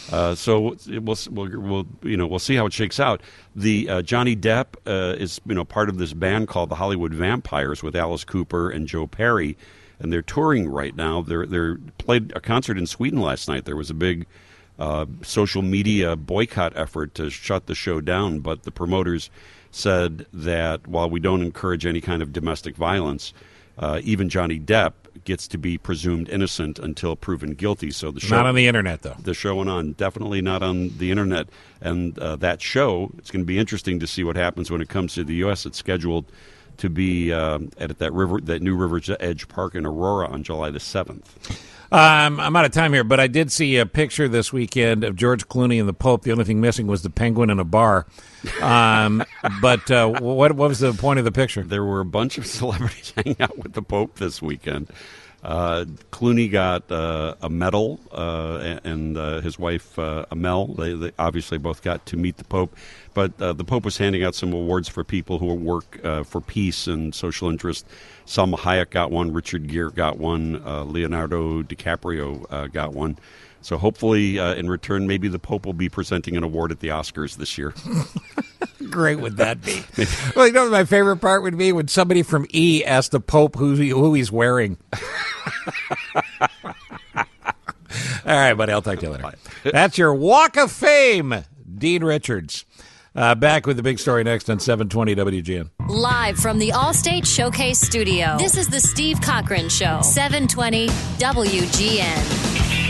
So we'll see how it shakes out. The Johnny Depp is part of this band called the Hollywood Vampires with Alice Cooper and Joe Perry, and they're touring right now. They played a concert in Sweden last night. There was a big social media boycott effort to shut the show down, but the promoters said that while we don't encourage any kind of domestic violence, even Johnny Depp gets to be presumed innocent until proven guilty. So the show not on the internet, though. The show went on, definitely not on the internet. And that show, it's going to be interesting to see what happens when it comes to the U.S. It's scheduled to be at that new River's Edge Park in Aurora on July the 7th. I'm out of time here, but I did see a picture this weekend of George Clooney and the Pope. The only thing missing was the penguin in a bar. But what was the point of the picture? There were a bunch of celebrities hanging out with the Pope this weekend. Clooney got a medal, and his wife Amel. They obviously both got to meet the Pope. But the Pope was handing out some awards for people who work for peace and social interest. Salma Hayek got one, Richard Gere got one, Leonardo DiCaprio got one. So hopefully, in return, maybe the Pope will be presenting an award at the Oscars this year. Great would that be? Well, what my favorite part would be when somebody from E asked the Pope who he's wearing. All right, buddy, I'll talk to you later. That's your Walk of Fame, Dean Richards. Back with the big story next on 720 WGN. Live from the Allstate Showcase Studio, this is the Steve Cochran Show, 720 WGN.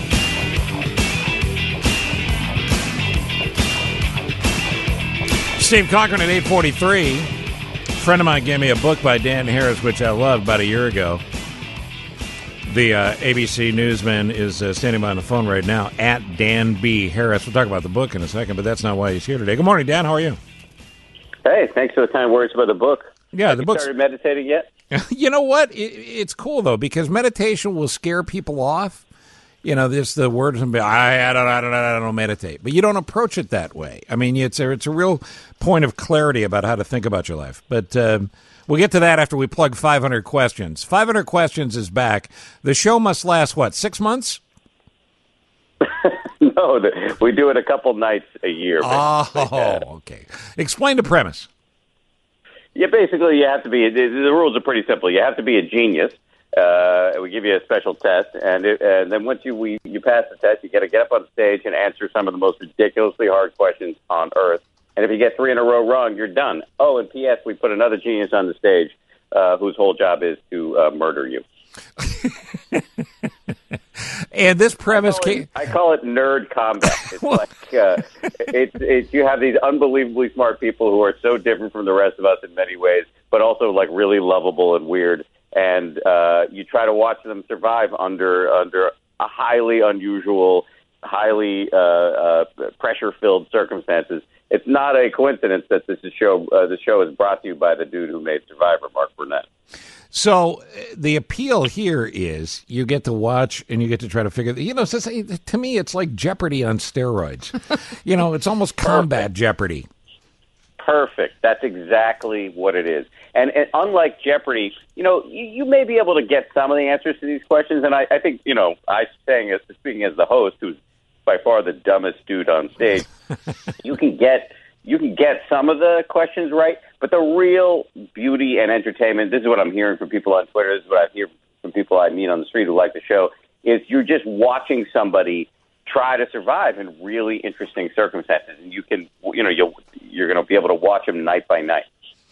Steve Cochran at 8:43. A friend of mine gave me a book by Dan Harris, which I loved, about a year ago. The ABC newsman is standing by on the phone right now, at Dan B. Harris. We'll talk about the book in a second, but that's not why he's here today. Good morning, Dan. How are you? Hey, thanks for the kind words about the book. Yeah, the book. Started meditating yet? You know what? It's cool, though, because meditation will scare people off. This the words and be, I don't meditate, but you don't approach it that way. I mean, it's a real point of clarity about how to think about your life. But we'll get to that after we plug 500 questions. 500 questions is back. The show must last 6 months? No, we do it a couple nights a year. Okay. Explain the premise. Yeah, basically, you have to be. The rules are pretty simple. You have to be a genius. We give you a special test, and then once you pass the test, you got to get up on stage and answer some of the most ridiculously hard questions on earth. And if you get 3 in a row wrong, you're done. Oh, and P.S., we put another genius on the stage whose whole job is to murder you. And this premise, I call it nerd combat. It's like it's you have these unbelievably smart people who are so different from the rest of us in many ways, but also like really lovable and weird. And you try to watch them survive under a highly unusual, highly pressure-filled circumstances. It's not a coincidence that the show is brought to you by the dude who made Survivor, Mark Burnett. So the appeal here is you get to watch and you get to try to figure. To me, it's like Jeopardy on steroids. It's almost combat Jeopardy. Perfect. That's exactly what it is. And unlike Jeopardy, you may be able to get some of the answers to these questions. And I think, speaking as the host, who's by far the dumbest dude on stage, you can get some of the questions right. But the real beauty and entertainment, this is what I'm hearing from people on Twitter, this is what I hear from people I meet on the street who like the show, is you're just watching somebody try to survive in really interesting circumstances. And you can, you're going to be able to watch them night by night.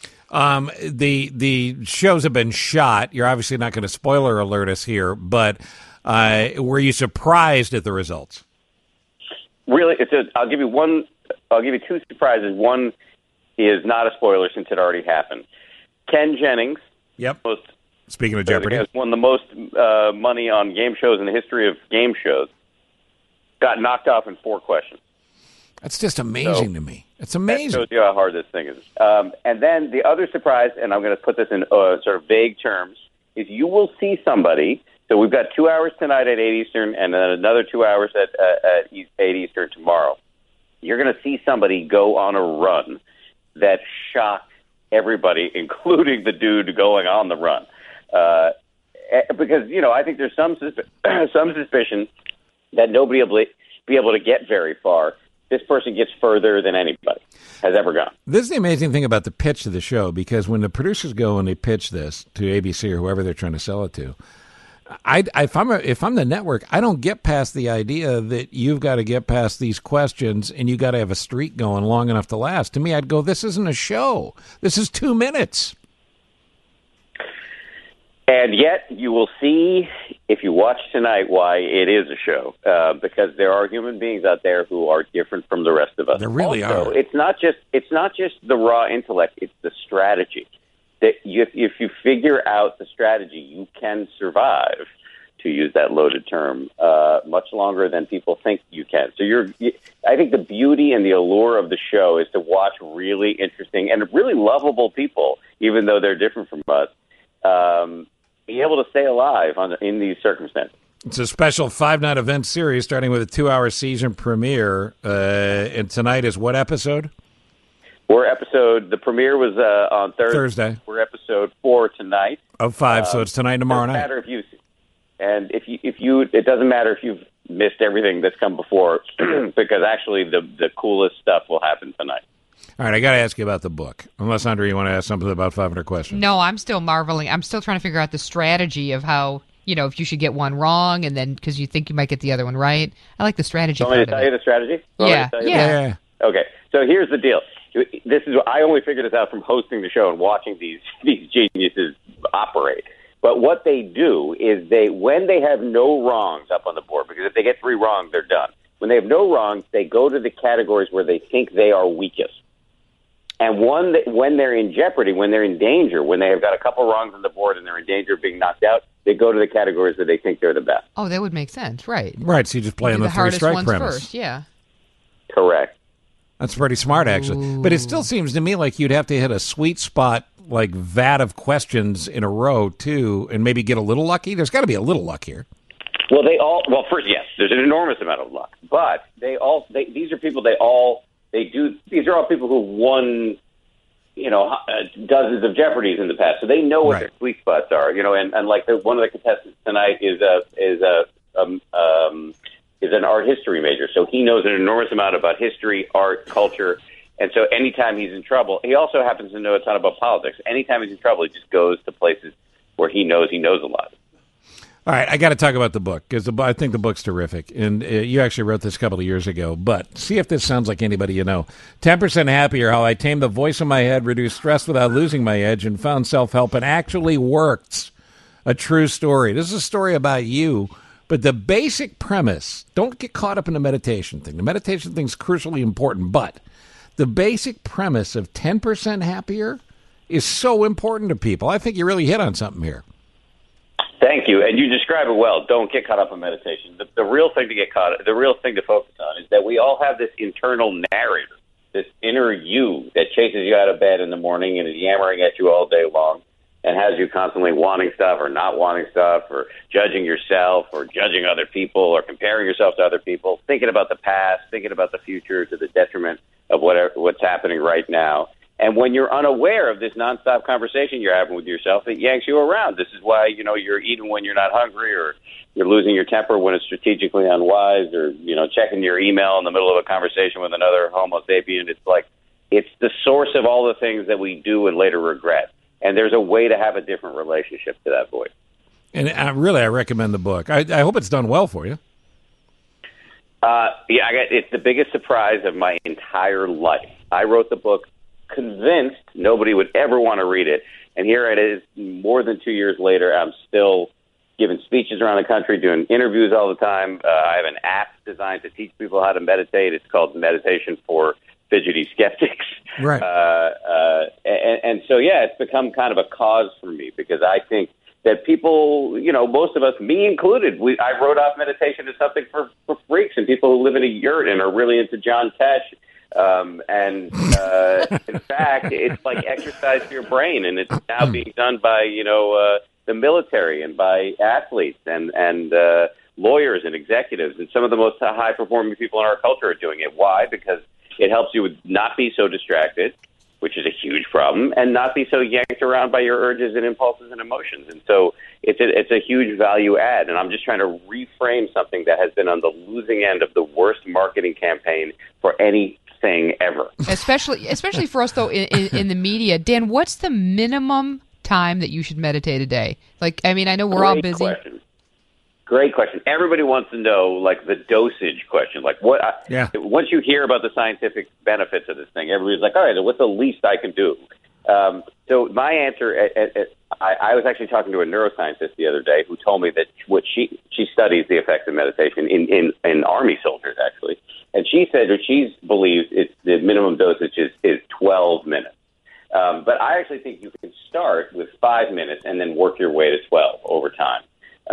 The shows have been shot. You're obviously not going to spoiler alert us here, but were you surprised at the results? Really, I'll give you 2 surprises. One is not a spoiler since it already happened. Ken Jennings. Yep. Speaking of Jeopardy, has won the most money on game shows in the history of game shows. Got knocked off in 4 questions. That's just amazing to me. It's amazing. That shows you how hard this thing is. And then the other surprise, and I'm going to put this in sort of vague terms, is you will see somebody. So we've got 2 hours tonight at 8 Eastern, and then another 2 hours at 8 Eastern tomorrow. You're going to see somebody go on a run that shocked everybody, including the dude going on the run. Because, I think there's some suspicion that nobody will be able to get very far. This person gets further than anybody has ever gone. This is the amazing thing about the pitch to the show, because when the producers go and they pitch this to ABC or whoever they're trying to sell it to, if I'm the network, I don't get past the idea that you've got to get past these questions and you got to have a streak going long enough to last. To me, I'd go, this isn't a show. This is 2 minutes. And yet, you will see, if you watch tonight, why it is a show. Because there are human beings out there who are different from the rest of us. There really also, are. It's not just the raw intellect; it's the strategy. That if you figure out the strategy, you can survive, to use that loaded term, much longer than people think you can. So I think the beauty and the allure of the show is to watch really interesting and really lovable people, even though they're different from us, be able to stay alive in these circumstances. It's a special 5-night event series starting with a 2-hour season premiere. And tonight is what episode? The premiere was on Thursday. We're episode 4 tonight. Of 5, so it's tonight and tomorrow night. It doesn't matter if you've missed everything that's come before, because actually the coolest stuff will happen tonight. All right, I got to ask you about the book. Unless, Andre, you want to ask something about 500 questions. No, I'm still marveling. I'm still trying to figure out the strategy of how, if you should get one wring and then because you think you might get the other one right. I like the strategy. Want me to tell you the strategy? Yeah. Okay, so here's the deal. I only figured this out from hosting the show and watching these geniuses operate. But what they do is when they have no wrongs up on the board, because if they get 3 wrong, they're done. When they have no wrongs, they go to the categories where they think they are weakest. And when they're in jeopardy, when they're in danger, when they have got a couple wrongs on the board and they're in danger of being knocked out, they go to the categories where they think they're the best. Oh, that would make sense, right? Right, so you just play on the 3-strike premise. First, yeah. Correct. That's pretty smart, actually. Ooh. But it still seems to me like you'd have to hit a sweet spot, like vat of questions in a row, too, and maybe get a little lucky. There's got to be a little luck here. Well, first, yes, there's an enormous amount of luck. But these are all people who won, dozens of Jeopardies in the past, so they know what their sweet spots are. And like one of the contestants tonight is is an art history major, so he knows an enormous amount about history, art, culture. And so anytime he's in trouble, he also happens to know a ton about politics. Anytime he's in trouble, he just goes to places where he knows a lot. All right, I got to talk about the book because I think the book's terrific. And you actually wrote this a couple of years ago. But see if this sounds like anybody you know. 10% Happier, How I Tamed the Voice in My Head, Reduced Stress Without Losing My Edge, and Found Self-Help and Actually Worked. A true story. This is a story about you. But the basic premise, don't get caught up in the meditation thing. The meditation thing's crucially important, but the basic premise of 10% Happier is so important to people. I think you really hit on something here. Thank you, and you describe it well. Don't get caught up in meditation. The real thing to focus on is that we all have this internal narrator, this inner you that chases you out of bed in the morning and is yammering at you all day long and has you constantly wanting stuff or not wanting stuff or judging yourself or judging other people or comparing yourself to other people, thinking about the past, thinking about the future to the detriment of what's happening right now. And when you're unaware of this nonstop conversation you're having with yourself, it yanks you around. This is why, you're eating when you're not hungry, or you're losing your temper when it's strategically unwise, or, checking your email in the middle of a conversation with another Homo sapien. It's the source of all the things that we do and later regret. And there's a way to have a different relationship to that voice. And I recommend the book. I hope it's done well for you. It's the biggest surprise of my entire life. I wrote the book convinced nobody would ever want to read it. And here it is, more than 2 years later, I'm still giving speeches around the country, doing interviews all the time. I have an app designed to teach people how to meditate. It's called Meditation for Fidgety Skeptics. Right. And so, it's become kind of a cause for me because I think that people, most of us, me included, I wrote off meditation as something for freaks and people who live in a yurt and are really into John Tesh. In fact, it's like exercise for your brain, and it's now being done by, the military and by athletes and lawyers and executives. And some of the most high-performing people in our culture are doing it. Why? Because it helps you not be so distracted, which is a huge problem, and not be so yanked around by your urges and impulses and emotions. And so it's a huge value add, and I'm just trying to reframe something that has been on the losing end of the worst marketing campaign for anything ever. Especially for us, though, in the media. Dan, what's the minimum time that you should meditate a day? I know we're all busy. Great question. Everybody wants to know, the dosage question. Once you hear about the scientific benefits of this thing, everybody's like, all right, what's the least I can do? So my answer, I was actually talking to a neuroscientist the other day who told me that what she studies the effects of meditation in Army soldiers, actually. And she said that she believes the minimum dosage is 12 minutes. But I actually think you can start with 5 minutes and then work your way to 12 over time.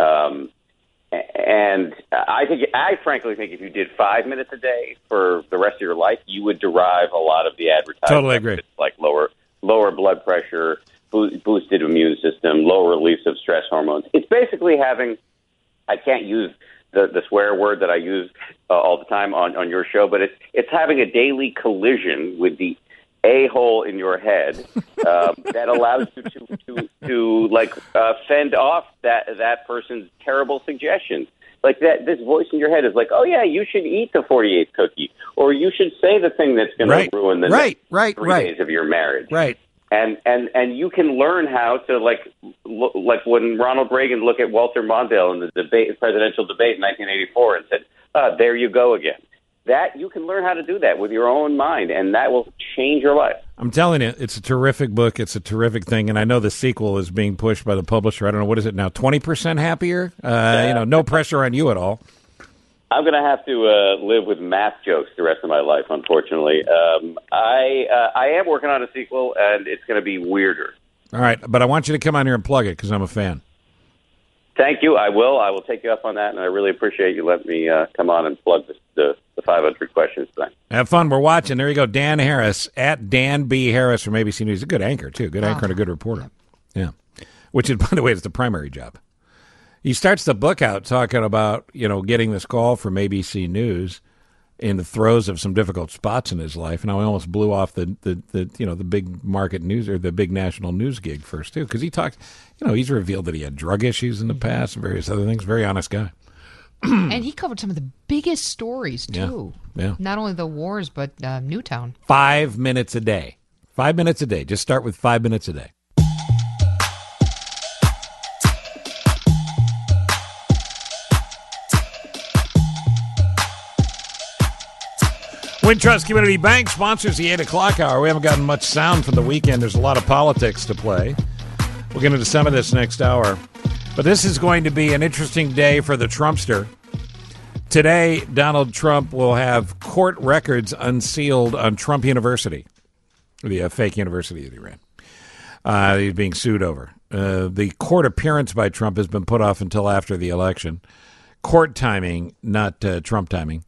And I frankly think if you did 5 minutes a day for the rest of your life, you would derive a lot of the advertising. Totally agree. Benefits, like lower blood pressure, boosted immune system, low release of stress hormones. It's basically I can't use the swear word that I use all the time on your show, but it's having a daily collision with the a-hole in your head that allows you to fend off that person's terrible suggestions. This voice in your head is like, oh yeah, you should eat the 48th cookie, or you should say the thing that's going to ruin the next 3 days of your marriage. Right. And you can learn how to like when Ronald Reagan looked at Walter Mondale in the presidential debate in 1984 and said, there you go again. That you can learn how to do that with your own mind, and that will change your life. I'm telling you, it's a terrific book. It's a terrific thing, and I know the sequel is being pushed by the publisher. I don't know, what is it now, 20% Happier? No pressure on you at all. I'm going to have to live with math jokes the rest of my life, unfortunately. I am working on a sequel, and it's going to be weirder. All right, but I want you to come on here and plug it because I'm a fan. Thank you. I will. I will take you up on that, and I really appreciate you letting me come on and plug the 500 questions tonight. Have fun. We're watching. There you go. Dan Harris, at Dan B. Harris from ABC News. A good anchor, too. Good anchor and a good reporter. Yeah. Which is, by the way, is the primary job. He starts the book out talking about, getting this call from ABC News in the throes of some difficult spots in his life. And I almost blew off the big market news or the big national news gig first, too. Because he talked, he's revealed that he had drug issues in the past and various other things. Very honest guy. And he covered some of the biggest stories, too. Yeah. Not only the wars, but Newtown. 5 minutes a day. 5 minutes a day. Just start with 5 minutes a day. Wintrust Community Bank sponsors the 8 o'clock hour. We haven't gotten much sound from the weekend. There's a lot of politics to play. We'll get into some of this next hour. But this is going to be an interesting day for the Trumpster. Today, Donald Trump will have court records unsealed on Trump University, the fake university that he ran. He's being sued over. The court appearance by Trump has been put off until after the election. Court timing, not Trump timing.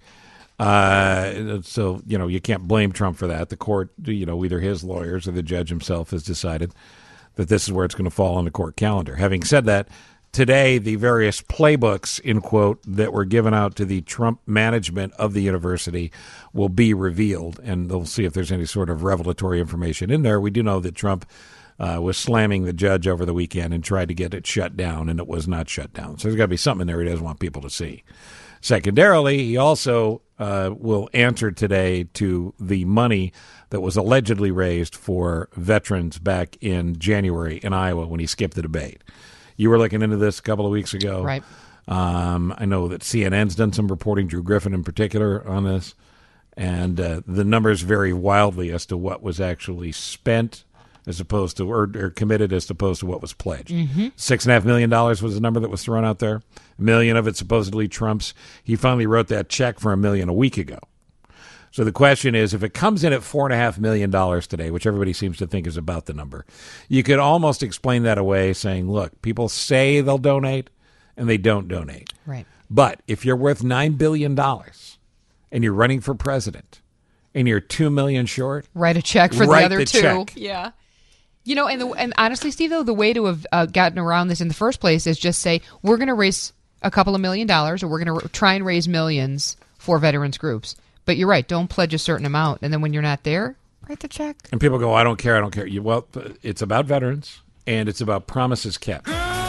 So, you can't blame Trump for that. The court, either his lawyers or the judge himself has decided that this is where it's going to fall on the court calendar. Having said that, today the various playbooks, in quote, that were given out to the Trump management of the university will be revealed, and they'll see if there's any sort of revelatory information in there. We do know that Trump was slamming the judge over the weekend and tried to get it shut down, and it was not shut down. So there's got to be something in there he doesn't want people to see. Secondarily, he also will answer today to the money that was allegedly raised for veterans back in January in Iowa when he skipped the debate. You were looking into this a couple of weeks ago. Right. I know that CNN's done some reporting, Drew Griffin in particular, on this. And the numbers vary wildly as to what was actually spent as opposed to, or committed as opposed to what was pledged. Mm-hmm. $6.5 million was the number that was thrown out there. $1 million of it supposedly Trump's. He finally wrote that check for $1 million a week ago. So the question is, if it comes in at $4.5 million today, which everybody seems to think is about the number, you could almost explain that away saying, look, people say they'll donate and they don't donate. Right. But if you're worth $9 billion and you're running for president and you're $2 million short, write a check for the other two. Check. Yeah. And honestly, Steve, though, the way to have gotten around this in the first place is just say, we're going to raise a couple of $1 million, or we're going to try and raise millions for veterans groups. But you're right. Don't pledge a certain amount. And then when you're not there, write the check. And people go, I don't care. Well, it's about veterans, and it's about promises kept.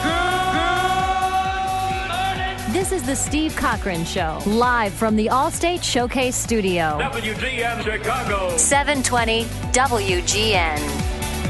This is the Steve Cochran Show, live from the Allstate Showcase Studio. WGN Chicago. 720 WGN.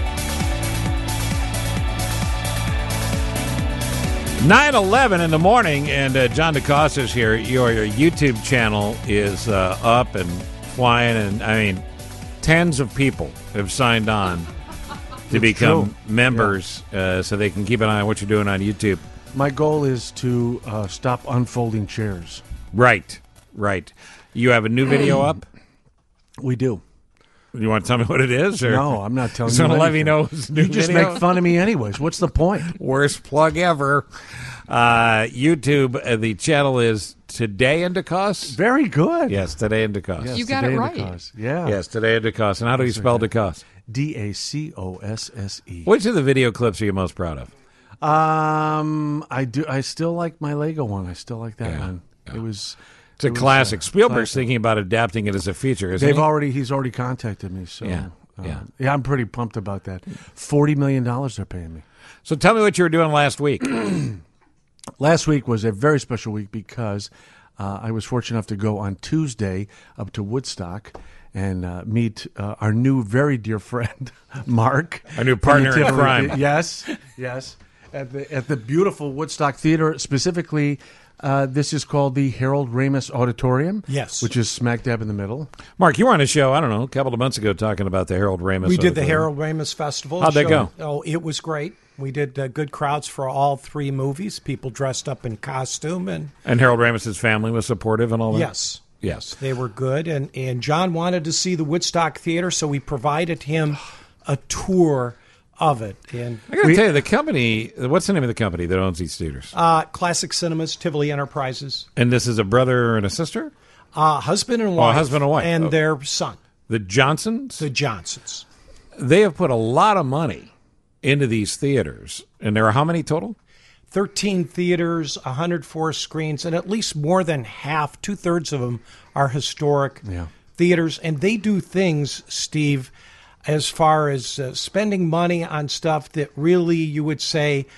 9:11 in the morning, and John DeCosta's here. Your YouTube channel is up and flying, and tens of people have signed on to become members, so they can keep an eye on what you're doing on YouTube. My goal is to stop unfolding chairs. Right. You have a new video up? We do. You want to tell me what it is? Or? No, I'm not telling you. Just want to let me know it's new You just video? make fun of me anyways. What's the point? Worst plug ever. YouTube, the channel is Today in DeCoste. Very good. Yes, Today in DeCoste. Yes, you got it right. DeCoste. Yeah. Yes, Today in DeCoste. And how do you spell DeCoste? DACOSSE. Which of the video clips are you most proud of? I do. I still like my Lego one. I still like that one. Yeah. It's a classic. Spielberg's thinking about adapting it as a feature, isn't he? He's already contacted me. So yeah, I'm pretty pumped about that. $40 million they're paying me. So tell me what you were doing last week. Last week was a very special week because I was fortunate enough to go on Tuesday up to Woodstock and meet our new very dear friend, Mark. Our new partner in crime. Yes. At the beautiful Woodstock Theater, specifically. This is called the Harold Ramis Auditorium. Yes. Which is smack dab in the middle. Mark, you were on a show, I don't know, a couple of months ago talking about the Harold Ramis We did Auditorium. the Harold Ramis Festival. How'd that go? Oh, it was great. We did good crowds for all three movies. People dressed up in costume. And Harold Ramis's family was supportive and all that? Yes. They were good. And John wanted to see the Woodstock Theater, so we provided him a tour of it. And I got to tell you, the company, what's the name of the company that owns these theaters? Classic Cinemas, Tivoli Enterprises. And this is a brother and a sister? Husband and wife. Oh, husband and wife. And their son. The Johnsons? The Johnsons. They have put a lot of money into these theaters. And there are how many total? 13 theaters, 104 screens, and at least more than half, 2/3 of them are historic theaters. And they do things, Steve, as far as spending money on stuff that really you would say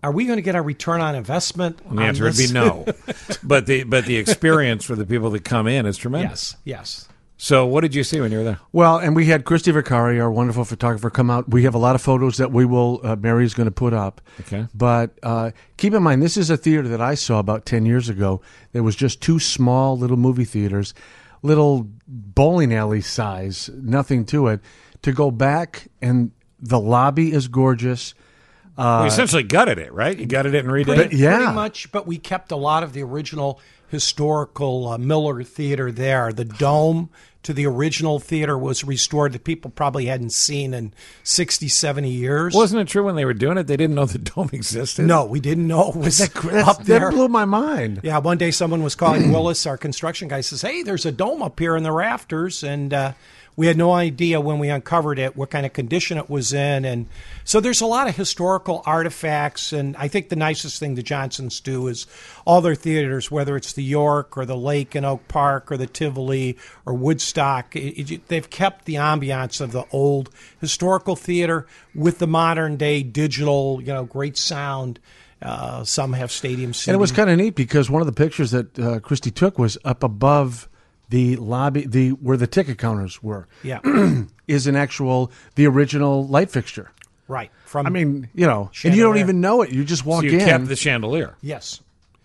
are we going to get our return on investment? And the answer would be no. But the experience for the people that come in is tremendous. Yes. So what did you see when you were there? Well, and we had Christy Vicari, our wonderful photographer, come out. We have a lot of photos that we will, Mary's going to put up. Okay. But keep in mind, this is a theater that I saw about 10 years ago. There was just 2 small little movie theaters, little bowling alley size, nothing to it. To go back, and the lobby is gorgeous. You essentially gutted it, right? You gutted it and redid it? Pretty much, but we kept a lot of the original historical Miller Theater there. The dome to the original theater was restored that people probably hadn't seen in 60, 70 years. Wasn't it true when they were doing it, they didn't know the dome existed? No, we didn't know it was up there. That blew my mind. Yeah, one day someone was calling Willis, our construction guy, says, hey, there's a dome up here in the rafters, and we had no idea when we uncovered it what kind of condition it was in. And so there's a lot of historical artifacts, and I think the nicest thing the Johnsons do is all their theaters, whether it's the York or the Lake in Oak Park or the Tivoli or Woodstock, they've kept the ambiance of the old historical theater with the modern day digital, great sound. Some have stadium seating. And it was kind of neat because one of the pictures that Christy took was up above the lobby, where the ticket counters were. Yeah. Is the original light fixture. Right. And you don't even know it. You just walk in. So you kept the chandelier. Yes.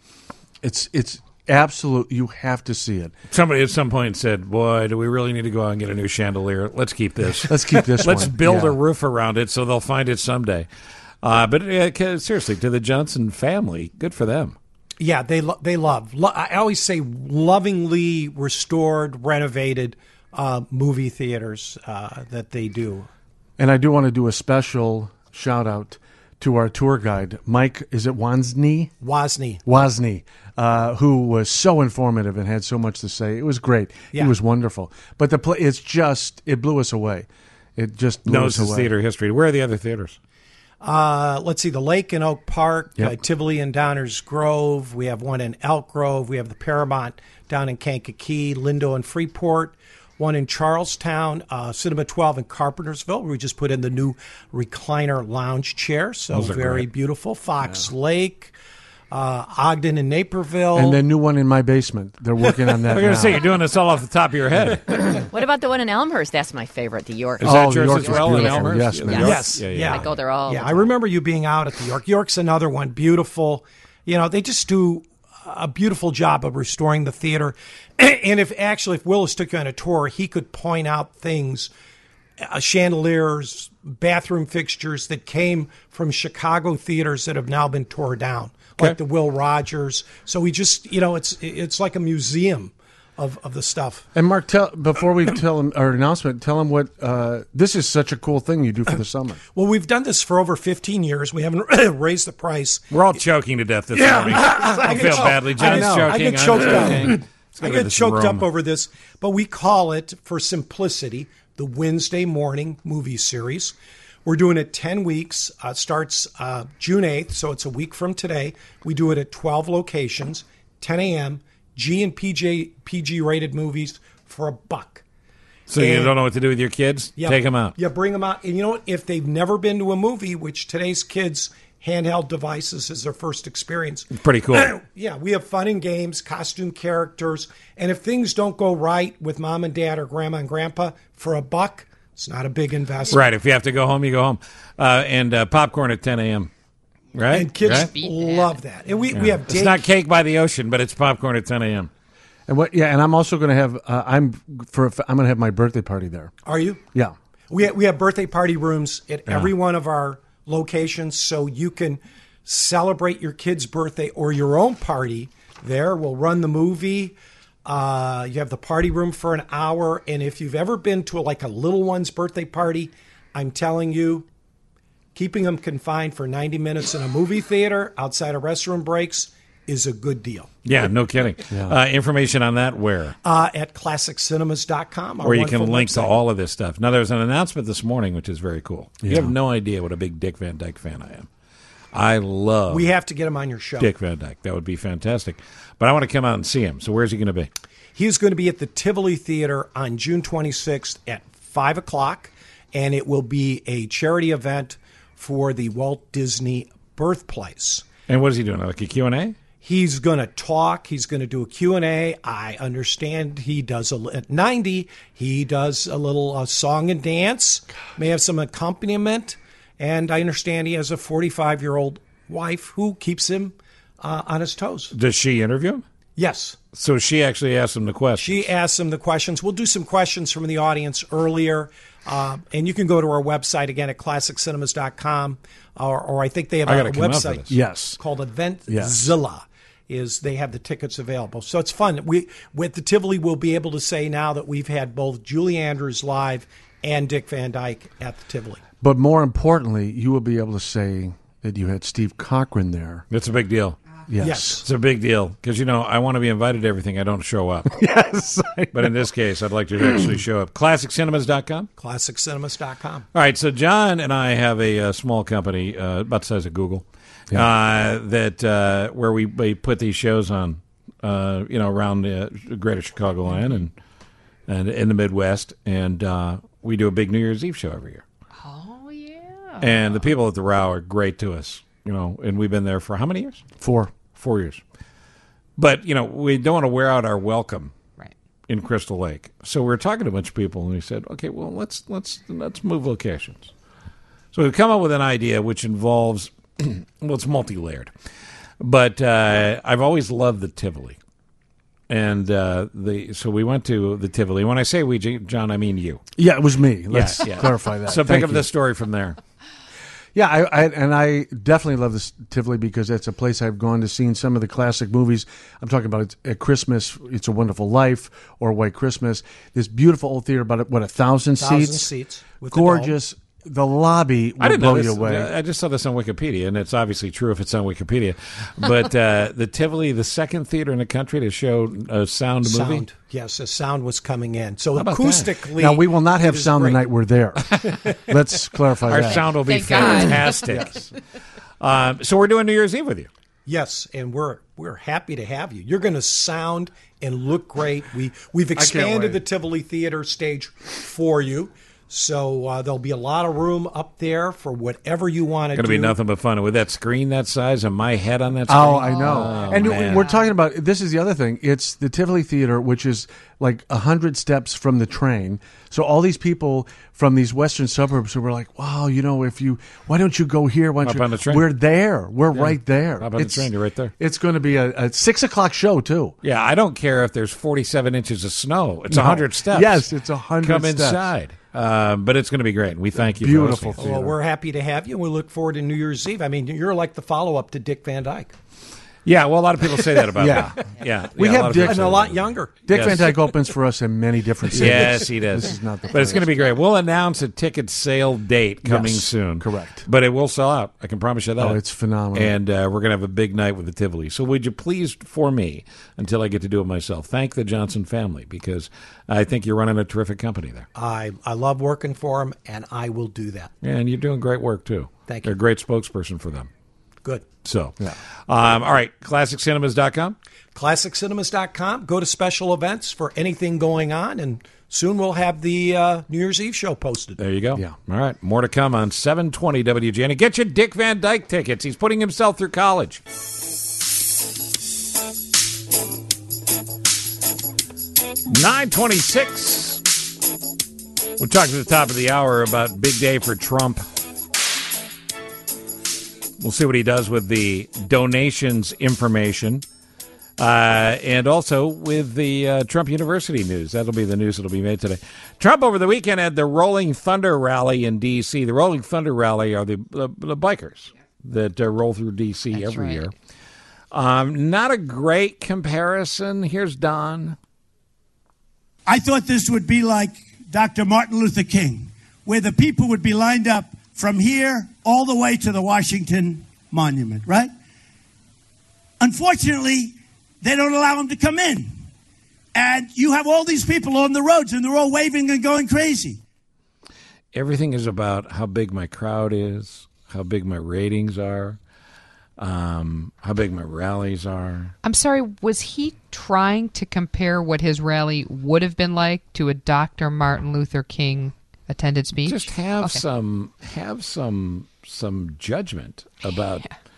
It's absolute. You have to see it. Somebody at some point said, boy, do we really need to go out and get a new chandelier? Let's keep this. Let's keep this Let's one. build a roof around it so they'll find it someday. But seriously, to the Johnson family, good for them. Yeah, they love. I always say lovingly restored, renovated movie theaters that they do. And I do want to do a special shout out to our tour guide, Mike. Is it Wozny? Wozny, who was so informative and had so much to say. It was great. Yeah. He was wonderful. But it blew us away. It just blew knows us his away. theater history. Where are the other theaters? Let's see, the Lake in Oak Park, Yep. Tivoli and Downers Grove. We have one in Elk Grove. We have the Paramount down in Kankakee, Lindo and Freeport. One in Charlestown, Cinema 12 in Carpentersville, where we just put in the new recliner lounge chair. So Those are very great. beautiful. Fox Lake, Ogden and Naperville. And the new one in my basement. They're working on that. I'm going to now. say, you're doing this all off the top of your head. What about the one in Elmhurst? That's my favorite, the York. Is that the yours York as is well in beautiful. Elmhurst? Yes, man. Yes. Yeah. I go there all the Yeah, time. I remember you being out at the York. York's another one, beautiful. They just do a beautiful job of restoring the theater. And if Willis took you on a tour, he could point out things, chandeliers, bathroom fixtures that came from Chicago theaters that have now been torn down, like the Will Rogers. So we just, it's like a museum of the stuff. And Mark, before we tell him our announcement, tell him what this is such a cool thing you do for the summer. Well, we've done this for over 15 years. We haven't raised the price. We're all choking to death this morning. I feel badly. Jenny's choking. I get choked I'm up. choking. I get choked up over this, but we call it, for simplicity, the Wednesday morning movie series. We're doing it 10 weeks. It starts June 8th, so it's a week from today. We do it at 12 locations, 10 a.m., G and PG rated movies for $1. So you don't know what to do with your kids? Yeah, Take them out. Yeah, bring them out. And you know what? If they've never been to a movie, which today's kids, handheld devices is their first experience. Pretty cool. Yeah, we have fun and games, costume characters. And if things don't go right with mom and dad or grandma and grandpa, for $1, it's not a big investment. Right. If you have to go home, you go home. And popcorn at 10 a.m. Right? And kids right? love that. And we have It's not cake by the ocean, but it's popcorn at 10 a.m. And and I'm also going to have I'm going to have my birthday party there. Are you? Yeah. We have birthday party rooms at every one of our locations, so you can celebrate your kid's birthday or your own party there. We'll run the movie. You have the party room for an hour, and if you've ever been to a little one's birthday party, I'm telling you, keeping them confined for 90 minutes in a movie theater outside of restroom breaks is a good deal. Yeah, no kidding. Information on that where? At ClassicCinemas.com. Where you can link to all of this stuff. Now, there's an announcement this morning, which is very cool. You have no idea what a big Dick Van Dyke fan I am. I love We have to get him on your show. Dick Van Dyke. That would be fantastic. But I want to come out and see him. So where's he going to be? He's going to be at the Tivoli Theater on June 26th at 5 o'clock, and it will be a charity event for the Walt Disney birthplace. And what is he doing? Like a Q&A? He's going to talk. He's going to do a Q&A. I understand he does at 90. He does a little song and dance, may have some accompaniment. And I understand he has a 45-year-old wife who keeps him on his toes. Does she interview him? Yes. So she actually asked him the questions. She asked him the questions. We'll do some questions from the audience earlier. And you can go to our website again at classiccinemas.com. Or I think they have a website called Eventzilla. They have the tickets available. So it's fun. With the Tivoli, we'll be able to say now that we've had both Julie Andrews live and Dick Van Dyke at the Tivoli. But more importantly, you will be able to say that you had Steve Cochran there. That's a big deal. Yes. It's a big deal because, I want to be invited to everything. I don't show up. Yes. But in this case, I'd like to actually show up. ClassicCinemas.com? ClassicCinemas.com. All right, so John and I have a small company about the size of Google that where we put these shows on, around the greater Chicagoland and in the Midwest. And we do a big New Year's Eve show every year. Oh, yeah. And the people at the Row are great to us, and we've been there for how many years? 4 years. But, we don't want to wear out our welcome right in Crystal Lake. So we were talking to a bunch of people, and we said, okay, well, let's move locations. So we've come up with an idea which involves, it's multi-layered. But I've always loved the Tivoli. And so we went to the Tivoli. When I say we, John, I mean you. Yeah, it was me. Let's clarify that. So pick up the story from there. Yeah, I definitely love this Tivoli because it's a place I've gone to see some of the classic movies. I'm talking about at Christmas, It's a Wonderful Life, or White Christmas. This beautiful old theater, about 1,000 seats. 1,000 seats. With gorgeous. The lobby will blow you away. I just saw this on Wikipedia, and it's obviously true if it's on Wikipedia. But the Tivoli, the second theater in the country to show a sound movie. Yes, the sound was coming in. So How about acoustically, that? Now, we will not have sound great. the night we're there. Let's clarify Our that. sound will be Thank God. fantastic. Yes. So we're doing New Year's Eve with you. Yes, and we're happy to have you. You're going to sound and look great. We've expanded the Tivoli Theater stage for you. So there'll be a lot of room up there for whatever you want to do. Going to be nothing but fun. With that screen that size and my head on that screen. Oh, I know. And man. we're talking about, this is the other thing. It's the Tivoli Theater, which is like 100 steps from the train. So all these people from these western suburbs who were like, wow, why don't you go here? Why don't Up on the train. We're there. We're right there. Up on the train, you're right there. It's going to be a 6 o'clock show, too. Yeah, I don't care if there's 47 inches of snow. It's 100 steps. Yes, it's 100 Come steps. inside. But it's going to be great. We thank you. Beautiful for theater. Well, we're happy to have you. We look forward to New Year's Eve. I mean, you're like the follow-up to Dick Van Dyke. Yeah, well, a lot of people say that about Yeah. me. Yeah, We have Dick, And a lot younger. Dick Yes. Van Dyke opens for us in many different cities. Yes, he does. This is not the but it's going to be great. We'll announce a ticket sale date coming Yes, soon. correct. But it will sell out. I can promise you that. Oh, it's phenomenal. And we're going to have a big night with the Tivoli. So would you please, for me, until I get to do it myself, thank the Johnson family because I think you're running a terrific company there. I love working for them, and I will do that. Yeah, and you're doing great work, too. Thank You're you. a great spokesperson for them. Good. So, all right, ClassicCinemas.com. ClassicCinemas.com. Go to special events for anything going on, and soon we'll have the New Year's Eve show posted. There you go. Yeah. All right, more to come on 720 WGN. Get your Dick Van Dyke tickets. He's putting himself through college. $9:26. We'll talk at the top of the hour about big day for Trump. We'll see what he does with the donations information. And also with the Trump University news. That'll be the news that'll be made today. Trump over the weekend had the Rolling Thunder Rally in D.C. The Rolling Thunder Rally are the bikers that roll through D.C. every year. Not a great comparison. Here's Don. I thought this would be like Dr. Martin Luther King, where the people would be lined up from here all the way to the Washington Monument, right? Unfortunately, they don't allow them to come in. And you have all these people on the roads, and they're all waving and going crazy. Everything is about how big my crowd is, how big my ratings are, how big my rallies are. I'm sorry, was he trying to compare what his rally would have been like to a Dr. Martin Luther King attended speech? Just have some judgment about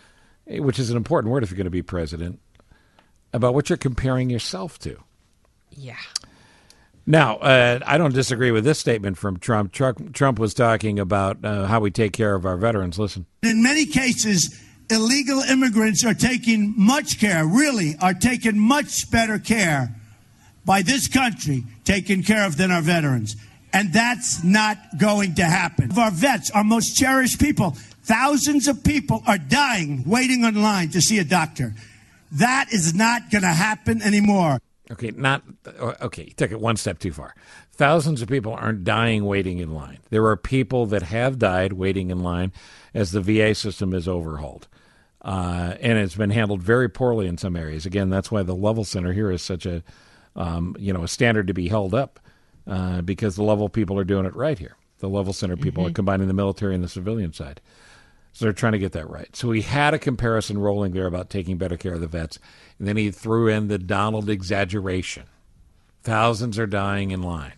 which is an important word if you're going to be president, about what you're comparing yourself to. Yeah. Now, I don't disagree with this statement from Trump. Trump was talking about how we take care of our veterans. Listen. In many cases, illegal immigrants are taking much care, really are taking much better care by this country taking care of than our veterans. And that's not going to happen. Our vets, our most cherished people, thousands of people are dying waiting on line to see a doctor. That is not going to happen anymore. Okay, you took it one step too far. Thousands of people aren't dying waiting in line. There are people that have died waiting in line as the VA system is overhauled. And it's been handled very poorly in some areas. Again, that's why the Level Center here is such a standard to be held up, because the Level people are doing it right here. The Level Center people are combining the military and the civilian side. So they're trying to get that right. So we had a comparison rolling there about taking better care of the vets. And then he threw in the Donald exaggeration. Thousands are dying in line.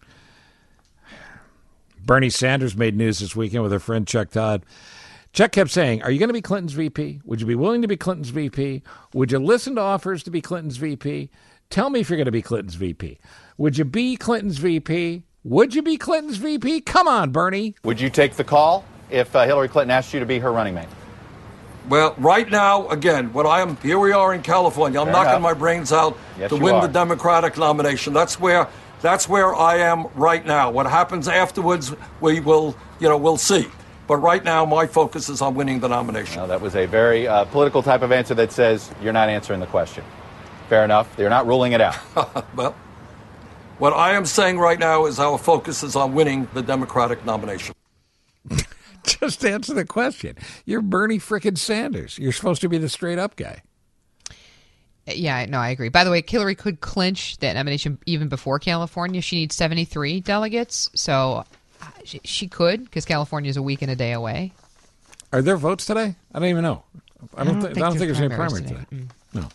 Bernie Sanders made news this weekend with her friend Chuck Todd. Chuck kept saying, are you going to be Clinton's VP? Would you be willing to be Clinton's VP? Would you listen to offers to be Clinton's VP? Tell me if you're going to be Clinton's VP. Would you be Clinton's VP? Would you be Clinton's VP? Come on, Bernie. Would you take the call if Hillary Clinton asked you to be her running mate? Well, right now, again, here we are in California. I'm knocking my brains out to win the Democratic nomination. That's where I am right now. What happens afterwards, we'll see. But right now, my focus is on winning the nomination. Well, that was a very political type of answer that says you're not answering the question. Fair enough. You're not ruling it out. Well, what I am saying right now is our focus is on winning the Democratic nomination. Just answer the question. You're Bernie frickin' Sanders. You're supposed to be the straight-up guy. Yeah, no, I agree. By the way, Hillary could clinch that nomination even before California. She needs 73 delegates, so she could, because California is a week and a day away. Are there votes today? I don't even know. I don't think there's any primary today. No.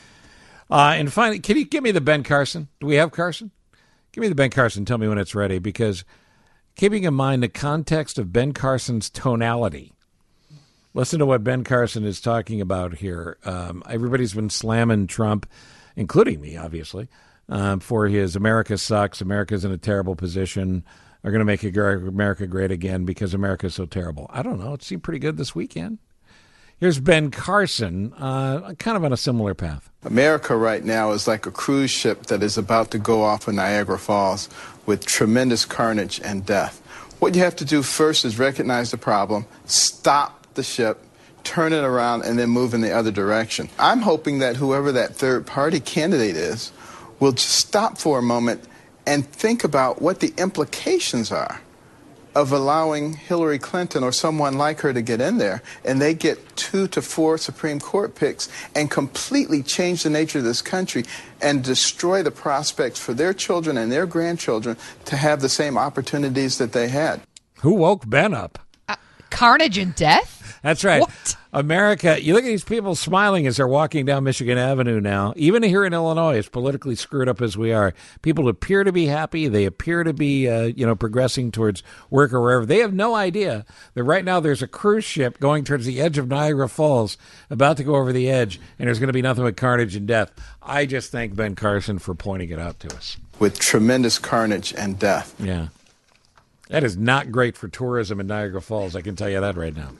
And finally, can you give me the Ben Carson? Do we have Carson? Give me the Ben Carson. Tell me when it's ready, because keeping in mind the context of Ben Carson's tonality, listen to what Ben Carson is talking about here. Everybody's been slamming Trump, including me, obviously, for his America sucks, America's in a terrible position, are going to make America great again because America's so terrible. I don't know. It seemed pretty good this weekend. Here's Ben Carson, kind of on a similar path. America right now is like a cruise ship that is about to go off of Niagara Falls with tremendous carnage and death. What you have to do first is recognize the problem, stop the ship, turn it around, and then move in the other direction. I'm hoping that whoever that third-party candidate is will just stop for a moment and think about what the implications are of allowing Hillary Clinton or someone like her to get in there, and they get 2 to 4 Supreme Court picks and completely change the nature of this country and destroy the prospects for their children and their grandchildren to have the same opportunities that they had. Who woke Ben up? Carnage and death? That's right. What? America, you look at these people smiling as they're walking down Michigan Avenue now. Even here in Illinois, as politically screwed up as we are, people appear to be happy. They appear to be, progressing towards work or wherever. They have no idea that right now there's a cruise ship going towards the edge of Niagara Falls, about to go over the edge, and there's going to be nothing but carnage and death. I just thank Ben Carson for pointing it out to us. With tremendous carnage and death. Yeah. That is not great for tourism in Niagara Falls, I can tell you that right now.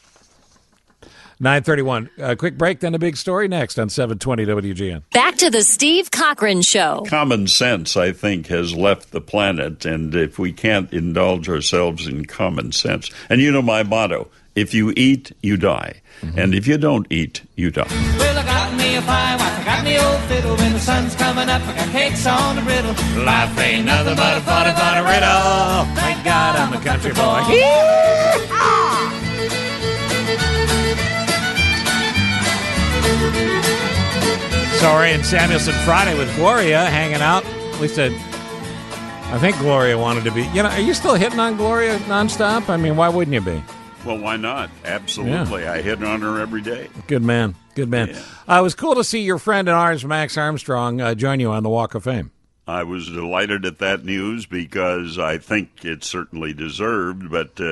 9:31. A quick break, then a big story next on 720 WGN. Back to the Steve Cochran Show. Common sense, I think, has left the planet, and if we can't indulge ourselves in common sense, and you know my motto, if you eat, you die, and if you don't eat, you die. Well, I got me a fine wife, I got me old fiddle. When the sun's coming up, I got cakes on the griddle. Life ain't nothing but a funny, funny riddle. Thank God I'm a country boy. Sorry, and Samuelson Friday with Gloria hanging out. At least I think Gloria wanted to be. Are you still hitting on Gloria nonstop? I mean, why wouldn't you be? Well, why not? Absolutely. Yeah. I hit on her every day. Good man. Good man. Yeah. It was cool to see your friend and ours, Max Armstrong, join you on the Walk of Fame. I was delighted at that news because I think it's certainly deserved, but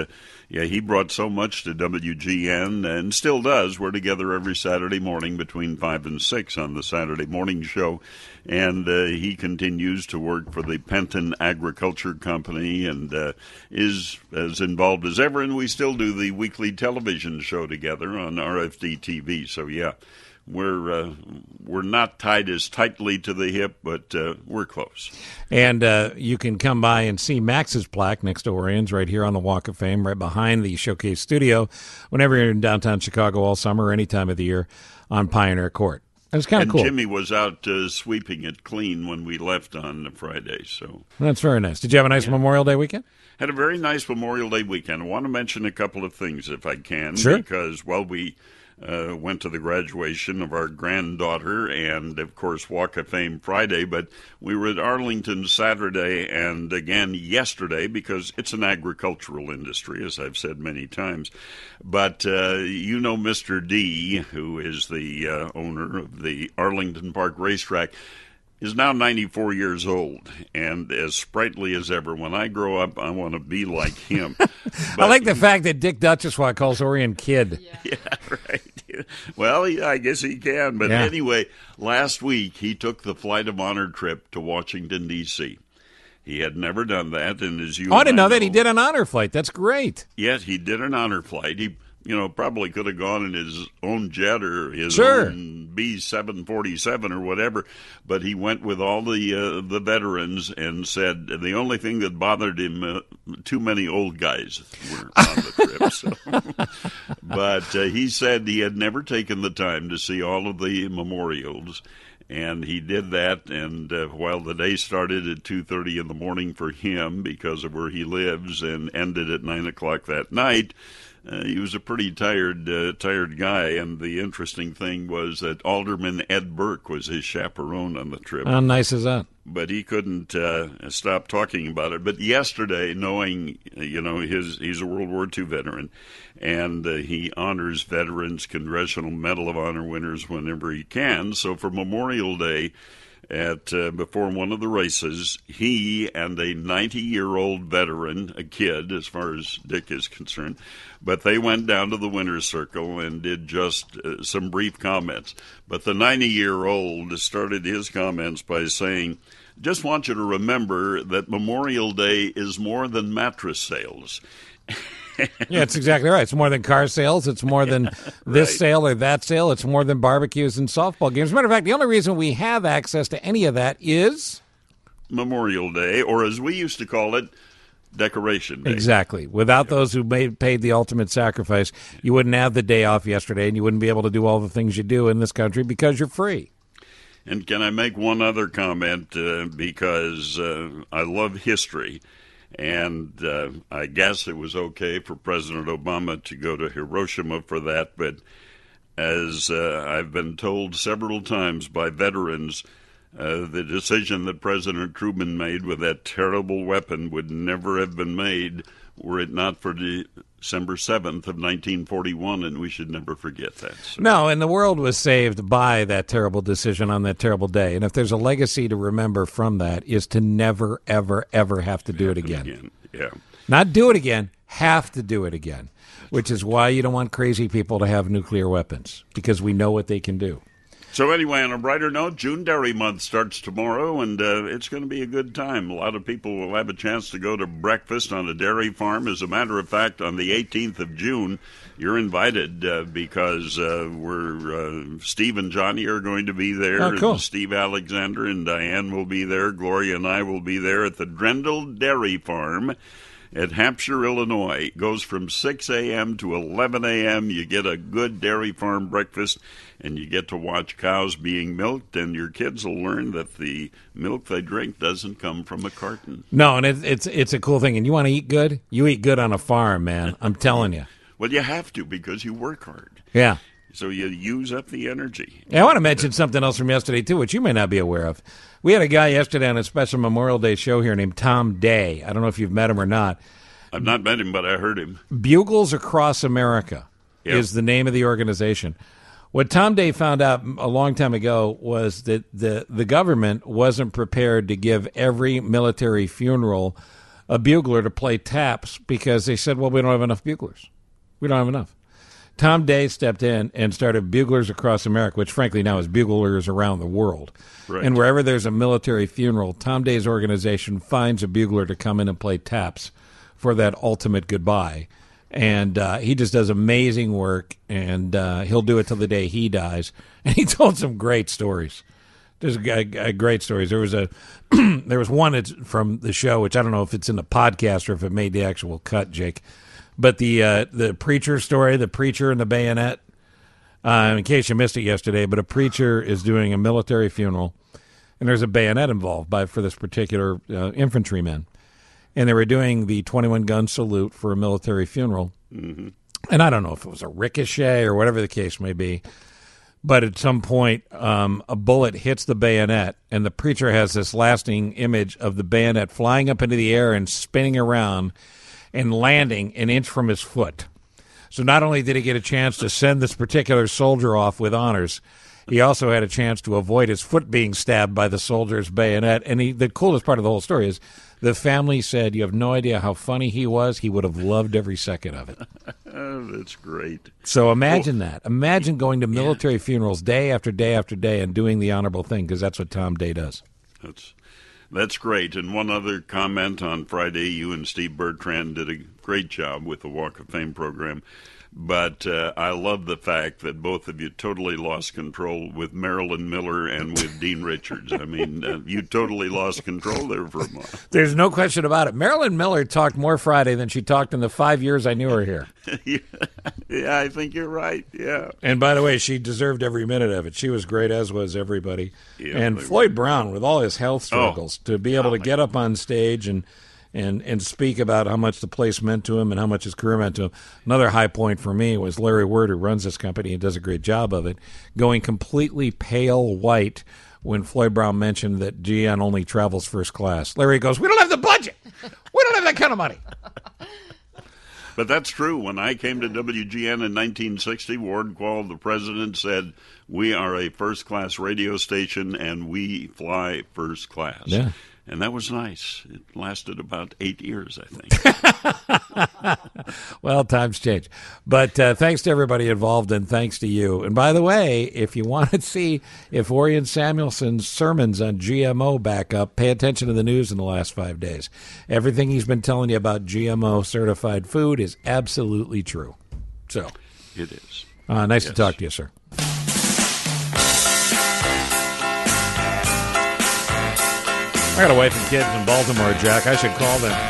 Yeah, he brought so much to WGN and still does. We're together every Saturday morning between 5 and 6 on the Saturday morning show. And he continues to work for the Penton Agriculture Company and is as involved as ever. And we still do the weekly television show together on RFD TV. So, yeah, we're not tied as tightly to the hip, but we're close. And you can come by and see Max's plaque next to Orion's right here on the Walk of Fame, right behind the Showcase studio, whenever you're in downtown Chicago all summer or any time of the year on Pioneer Court. It was kind of cool. Jimmy was out sweeping it clean when we left on Friday. So that's very nice. Did you have a nice Memorial Day weekend? Had a very nice Memorial Day weekend. I want to mention a couple of things, if I can. Sure. Because, well, we went to the graduation of our granddaughter and, of course, Walk of Fame Friday. But we were at Arlington Saturday and again yesterday because it's an agricultural industry, as I've said many times. But you know Mr. D, who is the owner of the Arlington Park Racetrack, is now 94 years old and as sprightly as ever. When I grow up, I want to be like him. I like the fact that Dick Duchessois calls Orion Kid. Yeah, right. Well, I guess he can. But anyway, last week he took the Flight of Honor trip to Washington, D.C. He had never done that. And as you I didn't know that. He did an honor flight. That's great. Yes, he did an honor flight. He probably could have gone in his own jet or his own B-747 or whatever, but he went with all the veterans and said the only thing that bothered him, too many old guys were on the trip. But he said he had never taken the time to see all of the memorials, and he did that, and while the day started at 2:30 in the morning for him because of where he lives and ended at 9 o'clock that night, he was a pretty tired guy, and the interesting thing was that Alderman Ed Burke was his chaperone on the trip. How nice is that? But he couldn't stop talking about it. But yesterday, knowing, he's a World War II veteran, and he honors veterans, Congressional Medal of Honor winners whenever he can. So for Memorial Day, before one of the races, he and a 90-year-old veteran, a kid as far as Dick is concerned, but they went down to the winner's circle and did just some brief comments. But the 90-year-old started his comments by saying, just want you to remember that Memorial Day is more than mattress sales. Yeah, that's exactly right. It's more than car sales. It's more than this sale or that sale. It's more than barbecues and softball games. As a matter of fact, the only reason we have access to any of that is Memorial Day, or as we used to call it, Decoration Day. Exactly. Without those who paid the ultimate sacrifice, you wouldn't have the day off yesterday, and you wouldn't be able to do all the things you do in this country because you're free. And can I make one other comment? Because I love history. And I guess it was okay for President Obama to go to Hiroshima for that. But as I've been told several times by veterans, the decision that President Truman made with that terrible weapon would never have been made were it not for December 7th of 1941, and we should never forget that. So. No, and the world was saved by that terrible decision on that terrible day. And if there's a legacy to remember from that is to never, ever, ever have to do it again. Yeah. Not do it again, have to do it again, which is why you don't want crazy people to have nuclear weapons, because we know what they can do. So anyway, on a brighter note, June Dairy Month starts tomorrow, and it's going to be a good time. A lot of people will have a chance to go to breakfast on a dairy farm. As a matter of fact, on the 18th of June, you're invited because Steve and Johnny are going to be there. Oh, cool. And Steve Alexander and Diane will be there. Gloria and I will be there at the Drendel Dairy Farm at Hampshire, Illinois. It goes from 6 a.m. to 11 a.m. You get a good dairy farm breakfast, and you get to watch cows being milked, and your kids will learn that the milk they drink doesn't come from a carton. No, and it's a cool thing. And you want to eat good? You eat good on a farm, man. I'm telling you. Well, you have to because you work hard. Yeah. So you use up the energy. Yeah, I want to mention something else from yesterday, too, which you may not be aware of. We had a guy yesterday on a special Memorial Day show here named Tom Day. I don't know if you've met him or not. I've not met him, but I heard him. Bugles Across America is the name of the organization. What Tom Day found out a long time ago was that the government wasn't prepared to give every military funeral a bugler to play taps because they said, well, we don't have enough buglers. We don't have enough. Tom Day stepped in and started Buglers Across America, which frankly now is Buglers Around the World. Right. And wherever there's a military funeral, Tom Day's organization finds a bugler to come in and play taps for that ultimate goodbye. And he just does amazing work, and he'll do it till the day he dies. And he told some great stories. There's great stories. There was there was one from the show, which I don't know if it's in the podcast or if it made the actual cut, Jake. But the preacher story, the preacher and the bayonet, in case you missed it yesterday, but a preacher is doing a military funeral, and there's a bayonet involved for this particular infantryman. And they were doing the 21-gun salute for a military funeral. Mm-hmm. And I don't know if it was a ricochet or whatever the case may be, but at some point a bullet hits the bayonet, and the preacher has this lasting image of the bayonet flying up into the air and spinning around and landing an inch from his foot. So not only did he get a chance to send this particular soldier off with honors, he also had a chance to avoid his foot being stabbed by the soldier's bayonet. And the coolest part of the whole story is the family said, you have no idea how funny he was. He would have loved every second of it. Oh, that's great. So imagine that. Imagine going to military funerals day after day after day and doing the honorable thing, because that's what Tom Day does. That's great. And one other comment on Friday, you and Steve Bertrand did a great job with the Walk of Fame program. But I love the fact that both of you totally lost control with Marilyn Miller and with Dean Richards. I mean, you totally lost control there for a moment. There's no question about it. Marilyn Miller talked more Friday than she talked in the 5 years I knew her here. Yeah, I think you're right. Yeah. And by the way, she deserved every minute of it. She was great, as was everybody. Yeah, and Floyd Brown, with all his health struggles, to be able to get up on stage and speak about how much the place meant to him and how much his career meant to him. Another high point for me was Larry Word, who runs this company and does a great job of it, going completely pale white when Floyd Brown mentioned that GN only travels first class. Larry goes, we don't have the budget. We don't have that kind of money. But that's true. When I came to WGN in 1960, Ward Quall, the president, said, we are a first-class radio station and we fly first class. Yeah. And that was nice. It lasted about 8 years, I think. Well, times change. But thanks to everybody involved, and thanks to you. And by the way, if you want to see if Orion Samuelson's sermons on GMO back up, pay attention to the news in the last 5 days. Everything he's been telling you about GMO-certified food is absolutely true. So it is. Nice to talk to you, sir. I got a wife and kids in Baltimore, Jack. I should call them.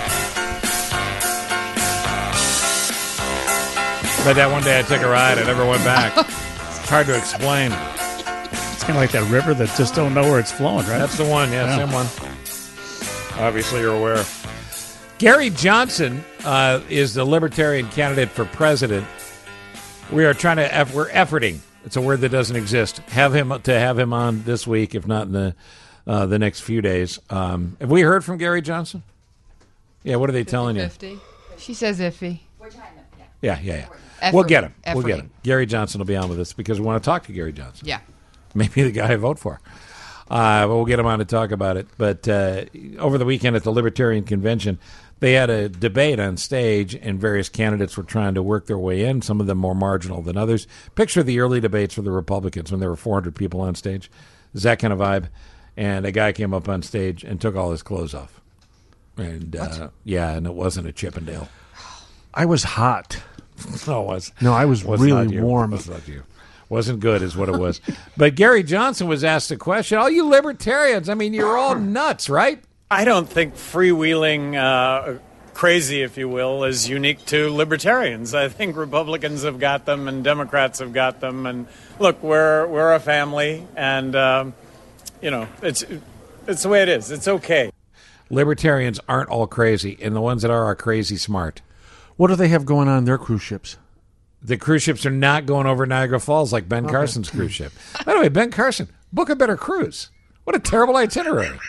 But that one day I took a ride, I never went back. It's hard to explain. It's kind of like that river that just don't know where it's flowing, right? That's the one, same one. Obviously, you're aware. Gary Johnson is the Libertarian candidate for president. We're efforting. It's a word that doesn't exist. Have him on this week, if not in the next few days. Have we heard from Gary Johnson? Yeah, what are they telling you? 50. She says iffy. Yeah. Efforting. We'll get him. We'll Efforting. get him. Gary Johnson will be on with us because we want to talk to Gary Johnson. Yeah. Maybe the guy I vote for. But we'll get him on to talk about it. But over the weekend at the Libertarian Convention, they had a debate on stage, and various candidates were trying to work their way in, some of them more marginal than others. Picture the early debates for the Republicans when there were 400 people on stage. It's that kind of vibe. And a guy came up on stage and took all his clothes off. And and it wasn't a Chippendale. I was hot. No, it was. No, I was really warm. It was not you. Wasn't good is what it was. But Gary Johnson was asked a question. All you libertarians, I mean, you're all nuts, right? I don't think freewheeling crazy, if you will, is unique to libertarians. I think Republicans have got them and Democrats have got them. And look, we're a family, and it's the way it is. It's okay. Libertarians aren't all crazy, and the ones that are crazy smart. What do they have going on their cruise ships? The cruise ships are not going over Niagara Falls like Ben Carson's cruise ship. By the way, Ben Carson, book a better cruise. What a terrible itinerary.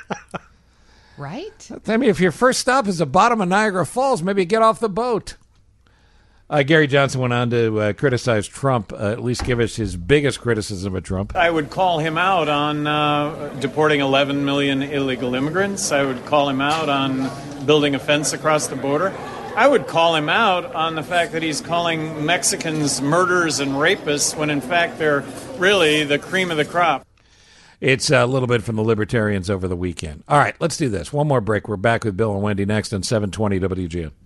Right? I mean, if your first stop is the bottom of Niagara Falls, maybe get off the boat. Gary Johnson went on to criticize Trump, at least give us his biggest criticism of Trump. I would call him out on deporting 11 million illegal immigrants. I would call him out on building a fence across the border. I would call him out on the fact that he's calling Mexicans murderers and rapists when, in fact, they're really the cream of the crop. It's a little bit from the Libertarians over the weekend. All right, let's do this. One more break. We're back with Bill and Wendy next on 720 WGN.